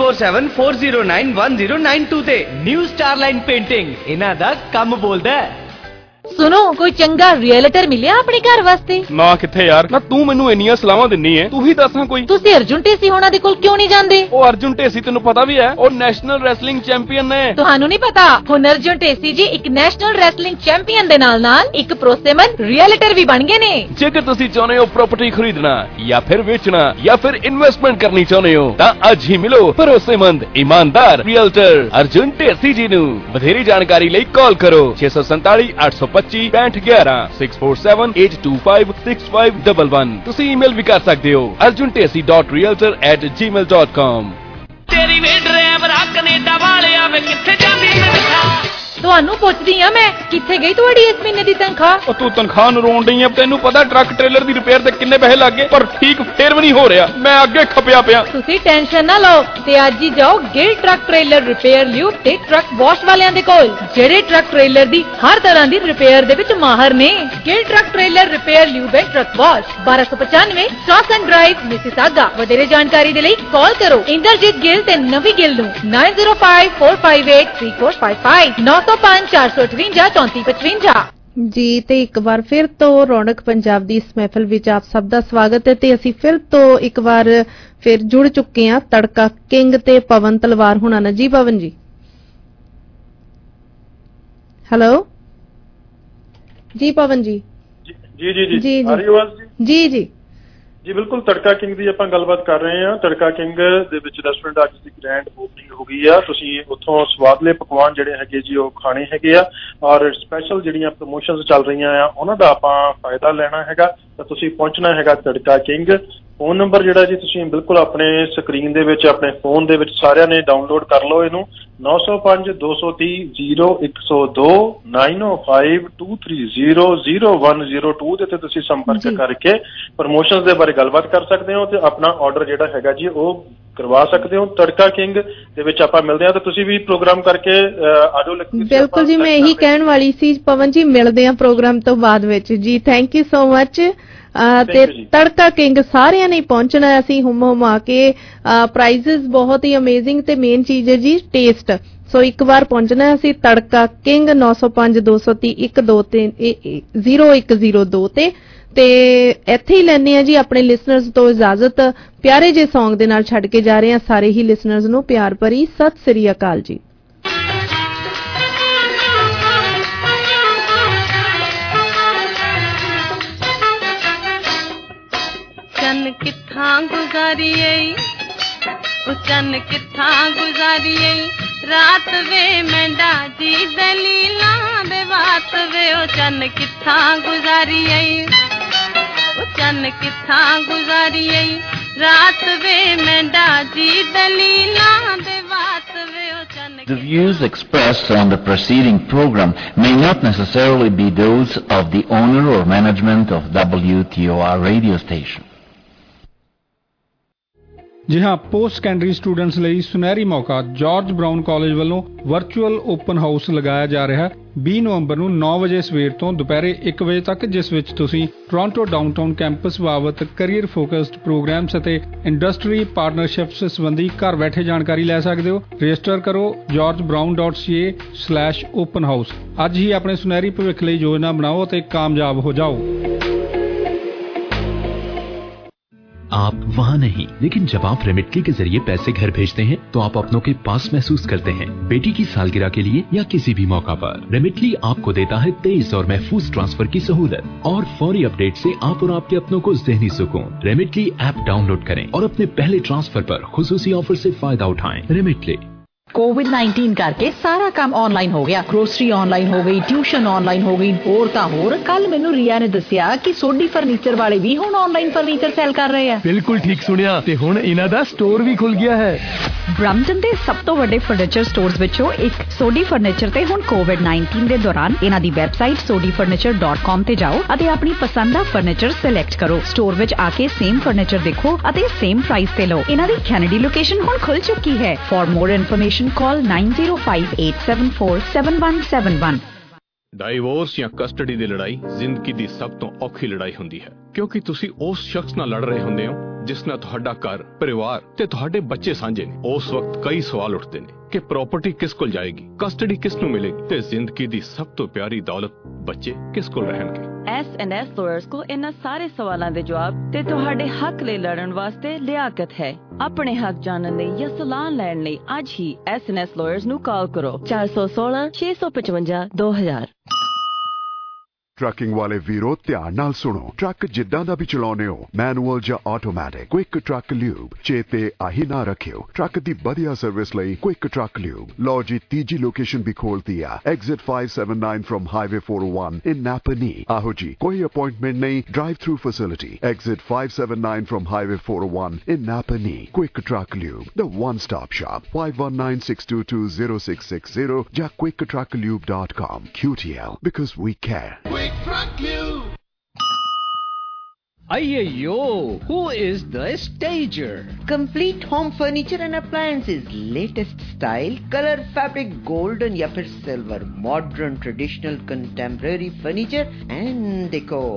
6474091092 ਤੇ ਨਿਊ ਸਟਾਰਲਾਈਨ ਪੇਂਟਿੰਗ ਇਹਨਾਂ ਦਾ ਕੰਮ ਬੋਲਦਾ ਹੈ। सुनो कोई चंगा रियलिटर मिलिया अपने घर वास्ते? ना किथे यार, ना तू मेनू इन्नियां सलाहां दिन्नी है, तू ही दस हां कोई। तुसी अर्जुन ढेसी होना दे कोल क्यों नहीं जांदे? ओ अर्जुन ढेसी तैनू पता भी है, ओ नेशनल रेसलिंग चैंपियन ने। तुहानू नहीं पता? हुन अर्जुन ढेसी जी एक नेशनल रेसलिंग चैंपियन दे नाल-नाल एक भरोसेमंद रियलिटर भी बन गए ने। जेकर तुसी चाहते हो प्रॉपर्टी खरीदना या फिर बेचना या फिर इन्वेस्टमेंट करनी चाहते हो तां अज ही मिलो भरोसेमंद ईमानदार रियल्टर अर्जुन ढेसी जी नू। बथेरी जानकारी लई कॉल करो 647 825 6511 6478256511। ਤੁਸੀਂ ਈਮੇਲ ਵੀ ਕਰ ਸਕਦੇ ਹੋ arjuntesi.realtor@gmail.com। ਤੇਰੀ ਵੇ ਡਰਾਈਵਰ ਕੈਨੇਡਾ ਵਾਲਿਆ ਵੇ ਕਿੱਥੇ ਜਾਂਦੀ ਤਨਖਾਹ? ਤੁਹਾਨੂੰ ਪੁੱਛਦੀ ਆ ਮੈਂ ਕਿੱਥੇ ਗਈ ਤੁਹਾਡੀ ਇਸ ਮਹੀਨੇ ਦੀ ਤਨਖਾਹ? ਉਹ ਤੂੰ ਤਨਖਾਹ ਨੂੰ ਰੋਣ ਡਈ ਆ। ਤੈਨੂੰ ਪਤਾ ਟਰੱਕ ਟ੍ਰੇਲਰ ਦੀ ਰਿਪੇਅਰ ਤੇ ਕਿੰਨੇ ਪੈਸੇ ਲੱਗ ਗਏ ਪਰ ਠੀਕ ਫੇਰ ਵੀ ਨਹੀਂ ਹੋ ਰਿਹਾ। ਮੈਂ ਅੱਗੇ ਖਪਿਆ ਪਿਆ। ਤੁਸੀਂ ਟੈਨਸ਼ਨ ਨਾ ਲਓ ਤੇ ਅੱਜ ਹੀ ਜਾਓ ਗਿਲ ਟਰੱਕ ਟ੍ਰੇਲਰ ਰਿਪੇਅਰ ਲਿਓ ਤੇ ਟਰੱਕ ਵਾਸ਼ ਵਾਲਿਆਂ ਦੇ ਕੋਲ ਜਿਹੜੇ ਟਰੱਕ ਟ੍ਰੇਲਰ ਦੀ ਹਰ ਤਰ੍ਹਾਂ ਦੀ ਰਿਪੇਅਰ ਦੇ ਵਿੱਚ ਮਾਹਰ ਨੇ। ਗਿਲ ਟਰੱਕ ਟ੍ਰੇਲਰ ਰਿਪੇਅਰ ਲਿਓ ਬੈ ਟਰੱਕ ਵਾਸ਼ 1295 ਸਟਾਸਨ ਡਰਾਈਵ ਮਿਸਿਸਾਗਾ। ਵਧੇਰੇ ਜਾਣਕਾਰੀ ਦੇ ਲਈ ਕਾਲ ਕਰੋ ਇੰਦਰਜੀਤ ਗਿਲ ਤੇ ਨਵੀ ਗਿਲ ਨੂੰ 9054583455 905 458 3455। ਜੀ। ਤੇ ਇੱਕ ਵਾਰ ਫਿਰ ਤੋਂ ਰੌਣਕ ਪੰਜਾਬ ਦੀ ਇਸ ਮਹਿਫਲ ਵਿੱਚ ਆਪ ਸਭ ਦਾ ਸਵਾਗਤ ਹੈ ਤੇ ਅਸੀਂ ਫਿਰ ਤੋਂ ਇੱਕ ਵਾਰ ਫਿਰ ਜੁੜ ਚੁੱਕੇ ਹਾਂ ਤੜਕਾ ਕਿੰਗ ਤੇ ਪਵਨ ਤਲਵਾਰ ਹੁਣਾਂ ਨਾਲ। ਜੀ ਪਵਨ ਜੀ। ਹੈਲੋ ਜੀ ਪਵਨ ਜੀ। ਜੀ ਜੀ ਜੀ ਆ ਰਹੀ ਆਵਾਜ਼ ਜੀ ਜੀ ਜੀ ਬਿਲਕੁਲ। ਤੜਕਾ ਕਿੰਗ ਦੀ ਆਪਾਂ ਗੱਲਬਾਤ ਕਰ ਰਹੇ ਹਾਂ। ਤੜਕਾ ਕਿੰਗ ਦੇ ਵਿੱਚ ਰੈਸਟੋਰੈਂਟ ਅੱਜ ਦੀ ਗ੍ਰੈਂਡ ਓਪਨਿੰਗ ਹੋ ਗਈ ਆ। ਤੁਸੀਂ ਉੱਥੋਂ ਸਵਾਦਲੇ ਪਕਵਾਨ ਜਿਹੜੇ ਹੈਗੇ ਜੀ ਉਹ ਖਾਣੇ ਹੈਗੇ ਆ ਔਰ ਸਪੈਸ਼ਲ ਜਿਹੜੀਆਂ ਪ੍ਰਮੋਸ਼ਨਸ ਚੱਲ ਰਹੀਆਂ ਆ ਉਹਨਾਂ ਦਾ ਆਪਾਂ ਫਾਇਦਾ ਲੈਣਾ ਹੈਗਾ ਤਾਂ ਤੁਸੀਂ ਪਹੁੰਚਣਾ ਹੈਗਾ ਤੜਕਾ ਕਿੰਗ। ਫੋਨ ਨੰਬਰ ਜਿਹੜਾ ਜੀ ਤੁਸੀਂ ਬਿਲਕੁਲ ਆਪਣੇ ਸਕਰੀਨ ਦੇ ਵਿੱਚ ਆਪਣੇ ਫੋਨ ਦੇ ਵਿੱਚ ਸਾਰਿਆਂ ਨੇ ਡਾਊਨਲੋਡ ਕਰ ਲਓ ਇਹਨੂੰ 9052300102 9052300102 ਦੇ ਤੇ ਤੁਸੀਂ ਸੰਪਰਕ ਕਰਕੇ ਪ੍ਰਮੋਸ਼ਨਸ ਦੇ ਬਾਰੇ ਗੱਲਬਾਤ ਕਰ ਸਕਦੇ ਹੋ ਤੇ ਆਪਣਾ ਆਰਡਰ ਜਿਹੜਾ ਹੈਗਾ ਜੀ ਉਹ ਕਰਵਾ ਸਕਦੇ ਹੋ। ਤੜਕਾ ਕਿੰਗ ਦੇ ਵਿੱਚ ਆਪਾਂ ਮਿਲਦੇ ਹਾਂ ਤਾਂ ਤੁਸੀਂ ਵੀ ਪ੍ਰੋਗਰਾਮ ਕਰਕੇ ਆਜੋ। ਬਿਲਕੁਲ ਜੀ, ਮੈਂ ਇਹੀ ਕਹਿਣ ਵਾਲੀ ਸੀ ਪਵਨ ਜੀ, ਮਿਲਦੇ ਹਾਂ ਪ੍ਰੋਗਰਾਮ ਤੋਂ ਬਾਅਦ ਵਿੱਚ ਜੀ। Thank you so much. ਤੇ ਤੜਕਾ ਕਿੰਗ ਸਾਰਿਆਂ ਨੇ ਪਹੁੰਚਣਾ। ਅਸੀਂ ਹੁਮਾ ਕੇ ਪ੍ਰਾਈਜ਼ਸ ਬਹੁਤ ਹੀ ਅਮੇਜ਼ਿੰਗ ਤੇ ਮੇਨ ਚੀਜ਼ ਹੈ ਜੀ ਟੇਸਟ। ਸੋ ਇੱਕ ਵਾਰ ਪਹੁੰਚਣਾ ਅਸੀਂ ਤੜਕਾ ਕਿੰਗ 9052300102 ਤੇ ਇੱਥੇ ਹੀ ਲੈਣੇ ਆ ਜੀ ਆਪਣੇ ਲਿਸਨਰਸ ਤੋਂ ਇਜਾਜ਼ਤ। ਪਿਆਰੇ ਜੇ ਸੌਂਗ ਦੇ ਨਾਲ ਛੱਡ ਕੇ ਜਾ ਰਹੇ ਹਾਂ ਸਾਰੇ ਹੀ ਲਿਸਨਰਸ ਨੂੰ ਪਿਆਰ ਭਰੀ ਸਤਿ ਸ੍ਰੀ ਅਕਾਲ ਜੀ। चन कित्थां गुजारिए चन कित्थां गुजारिए रात वे मेंढा जी दलीला दे बात वे ओ चन कित्थां गुजारिए चन कित्थां गुजारिए रात वे मेंढा जी दलीला दे बात वे ओ चन। The views expressed on the preceding program may not necessarily be those of the owner or management of WTOR radio station. ਜੀ ਹਾਂ, ਪੋਸਟ ਸੈਕੰਡਰੀ ਸਟੂਡੈਂਟਸ ਲਈ ਸੁਨਹਿਰੀ ਮੌਕਾ ਜਾਰਜ ਬਰਾਊਨ ਕਾਲਜ ਵੱਲੋਂ ਵਰਚੁਅਲ ਓਪਨ ਹਾਊਸ ਲਗਾਇਆ ਜਾ ਰਿਹਾ ਹੈ 20 ਨਵੰਬਰ ਨੂੰ 9 ਵਜੇ ਸਵੇਰ ਤੋਂ ਦੁਪਹਿਰੇ 1 ਵਜੇ ਤੱਕ, ਜਿਸ ਵਿੱਚ ਤੁਸੀਂ ਟੋਰਾਂਟੋ ਡਾਊਨਟਾਊਨ ਕੈਂਪਸ ਬਾਬਤ ਕੈਰੀਅਰ ਫੋਕਸਡ ਪ੍ਰੋਗਰਾਮਸ ਅਤੇ ਇੰਡਸਟਰੀ ਪਾਰਟਨਰਸ਼ਿਪਸ ਸੰਬੰਧੀ ਘਰ ਬੈਠੇ ਜਾਣਕਾਰੀ ਲੈ ਸਕਦੇ ਹੋ। ਰਜਿਸਟਰ ਕਰੋ georgebrown.ca/open house। ਅੱਜ ਹੀ ਆਪਣੇ ਸੁਨਹਿਰੀ ਭਵਿੱਖ ਲਈ ਯੋਜਨਾ ਬਣਾਓ ਅਤੇ ਕਾਮਯਾਬ ਹੋ ਜਾਓ। आप वहाँ नहीं, लेकिन जब आप रेमिटली के जरिए पैसे घर भेजते हैं तो आप अपनों के पास महसूस करते हैं। बेटी की सालगिरह के लिए या किसी भी मौका पर रेमिटली आपको देता है तेज और महफूज ट्रांसफर की सहूलत और फौरी अपडेट से आप और आपके अपनों को ज़हनी सुकून। रेमिटली ऐप डाउनलोड करें और अपने पहले ट्रांसफर पर खुसूसी ऑफर से फायदा उठाएं। रेमिटली। कोविड-19 करके सारा काम ऑनलाइन हो गया। ग्रोसरी ऑनलाइन हो गई, ट्यूशन ऑनलाइन हो गई, होर तां होर। कल मैनू रिया ने दसिया कि सोडी फर्नीचर वाले भी हुण ऑनलाइन फर्नीचर सेल कर रहे हैं। बिल्कुल ठीक सुनिया ते हुण इन्हां दा स्टोर भी खुल गया है। ब्रम्पटन दे सब तो वड्डे फर्नीचर स्टोर्स विचों एक सोडी फर्नीचर ते हुण कोविड-19 दे दौरान इन्हां दी वैबसाइट sodifurniture.com ते जाओ अते अपनी पसंद दा फर्नीचर सिलेक्ट करो। स्टोर विच आके सेम फर्नीचर देखो अते सेम प्राइस ते लो। इन्हां दी कैनेडी लोकेशन हुण खुल चुकी है। For more information call 9058747171। Divorce ਜਾਂ ਕਸਟਡੀ ਦੀ ਲੜਾਈ ਜ਼ਿੰਦਗੀ ਦੀ ਸਭ ਤੋਂ ਔਖੀ ਲੜਾਈ ਹੁੰਦੀ ਹੈ, ਕਿਉਂਕਿ ਤੁਸੀਂ ਉਸ ਸ਼ਖਸ ਨਾਲ ਲੜ ਰਹੇ ਹੁੰਦੇ ਹੋ ਜਿਸ ਨਾਲ ਤੁਹਾਡਾ ਘਰ, ਪਰਿਵਾਰ ਤੇ ਤੁਹਾਡੇ ਬੱਚੇ ਸਾਂਝੇ ਨੇ। ਉਸ ਵਕਤ ਕਈ ਸਵਾਲ ਉੱਠਦੇ ਨੇ ਕਿ ਪ੍ਰਾਪਰਟੀ ਕਿਸ ਕੋਲ ਜਾਏਗੀ, ਕਸਟਡੀ ਕਿਸ ਨੂੰ ਮਿਲੇਗੀ ਤੇ ਜ਼ਿੰਦਗੀ ਦੀ ਸਭ ਤੋਂ ਪਿਆਰੀ ਦੌਲਤ ਬੱਚੇ ਕਿਸ ਕੋਲ ਰਹਿਣਗੇ। S&S ਲਾਇਰਸ ਕੋ ਇਹਨਾਂ ਸਾਰੇ ਸਵਾਲਾਂ ਦੇ ਜਵਾਬ ਤੇ ਤੁਹਾਡੇ ਹੱਕ ਲਈ ਲੜਨ ਵਾਸਤੇ ਲਿਆਕਤ ਹੈ। ਆਪਣੇ ਹੱਕ ਜਾਣਨ ਲਈ ਜਾਂ ਸਲਾਹ ਲੈਣ ਲਈ ਅੱਜ ਹੀ S&S ਲਾਇਰਸ ਨੂੰ ਕਾਲ ਕਰੋ 416 655 2000। ਟਰੱਕਿੰਗ ਵਾਲੇ ਵੀਰੋ ਧਿਆਨ ਨਾਲ ਸੁਣੋ। ਟਰੱਕ ਜਿੱਦਾਂ ਦਾ ਵੀ ਚਲਾਉਨੇ ਹੋ, ਮੈਨੂਅਲ ਜਾਂ ਆਟੋਮੈਟਿਕ, ਕੁਇਕ ਟਰੱਕ ਲਿਊਬ ਚੇਤੇ ਆਹੀ ਨਾ ਰੱਖਿਓ। ਟਰੱਕ ਦੀ ਵਧੀਆ ਸਰਵਿਸ ਲਈ ਕੁਇਕ ਟਰੱਕ ਲਿਊਬ। ਲਓ ਜੀ, ਤੀਜੀ ਲੋਕੇਸ਼ਨ ਵੀ ਖੋਲਤੀ ਆ, exit 579 from highway 401 in Napanee. ਆਹੋ ਜੀ, ਕੋਈ ਅਪਾਇੰਟਮੈਂਟ ਨਹੀਂ, drive through facility. Exit 579 from highway 401 in Napanee. Quick truck lube, the one stop shop. 5196220660 ਜਾਂ quicktrucklube.com। QTL, because we care. Ayyo, who is the stager? Complete home furniture and appliances, latest style, color, fabric, golden या फिर silver, modern, traditional, contemporary furniture and decor.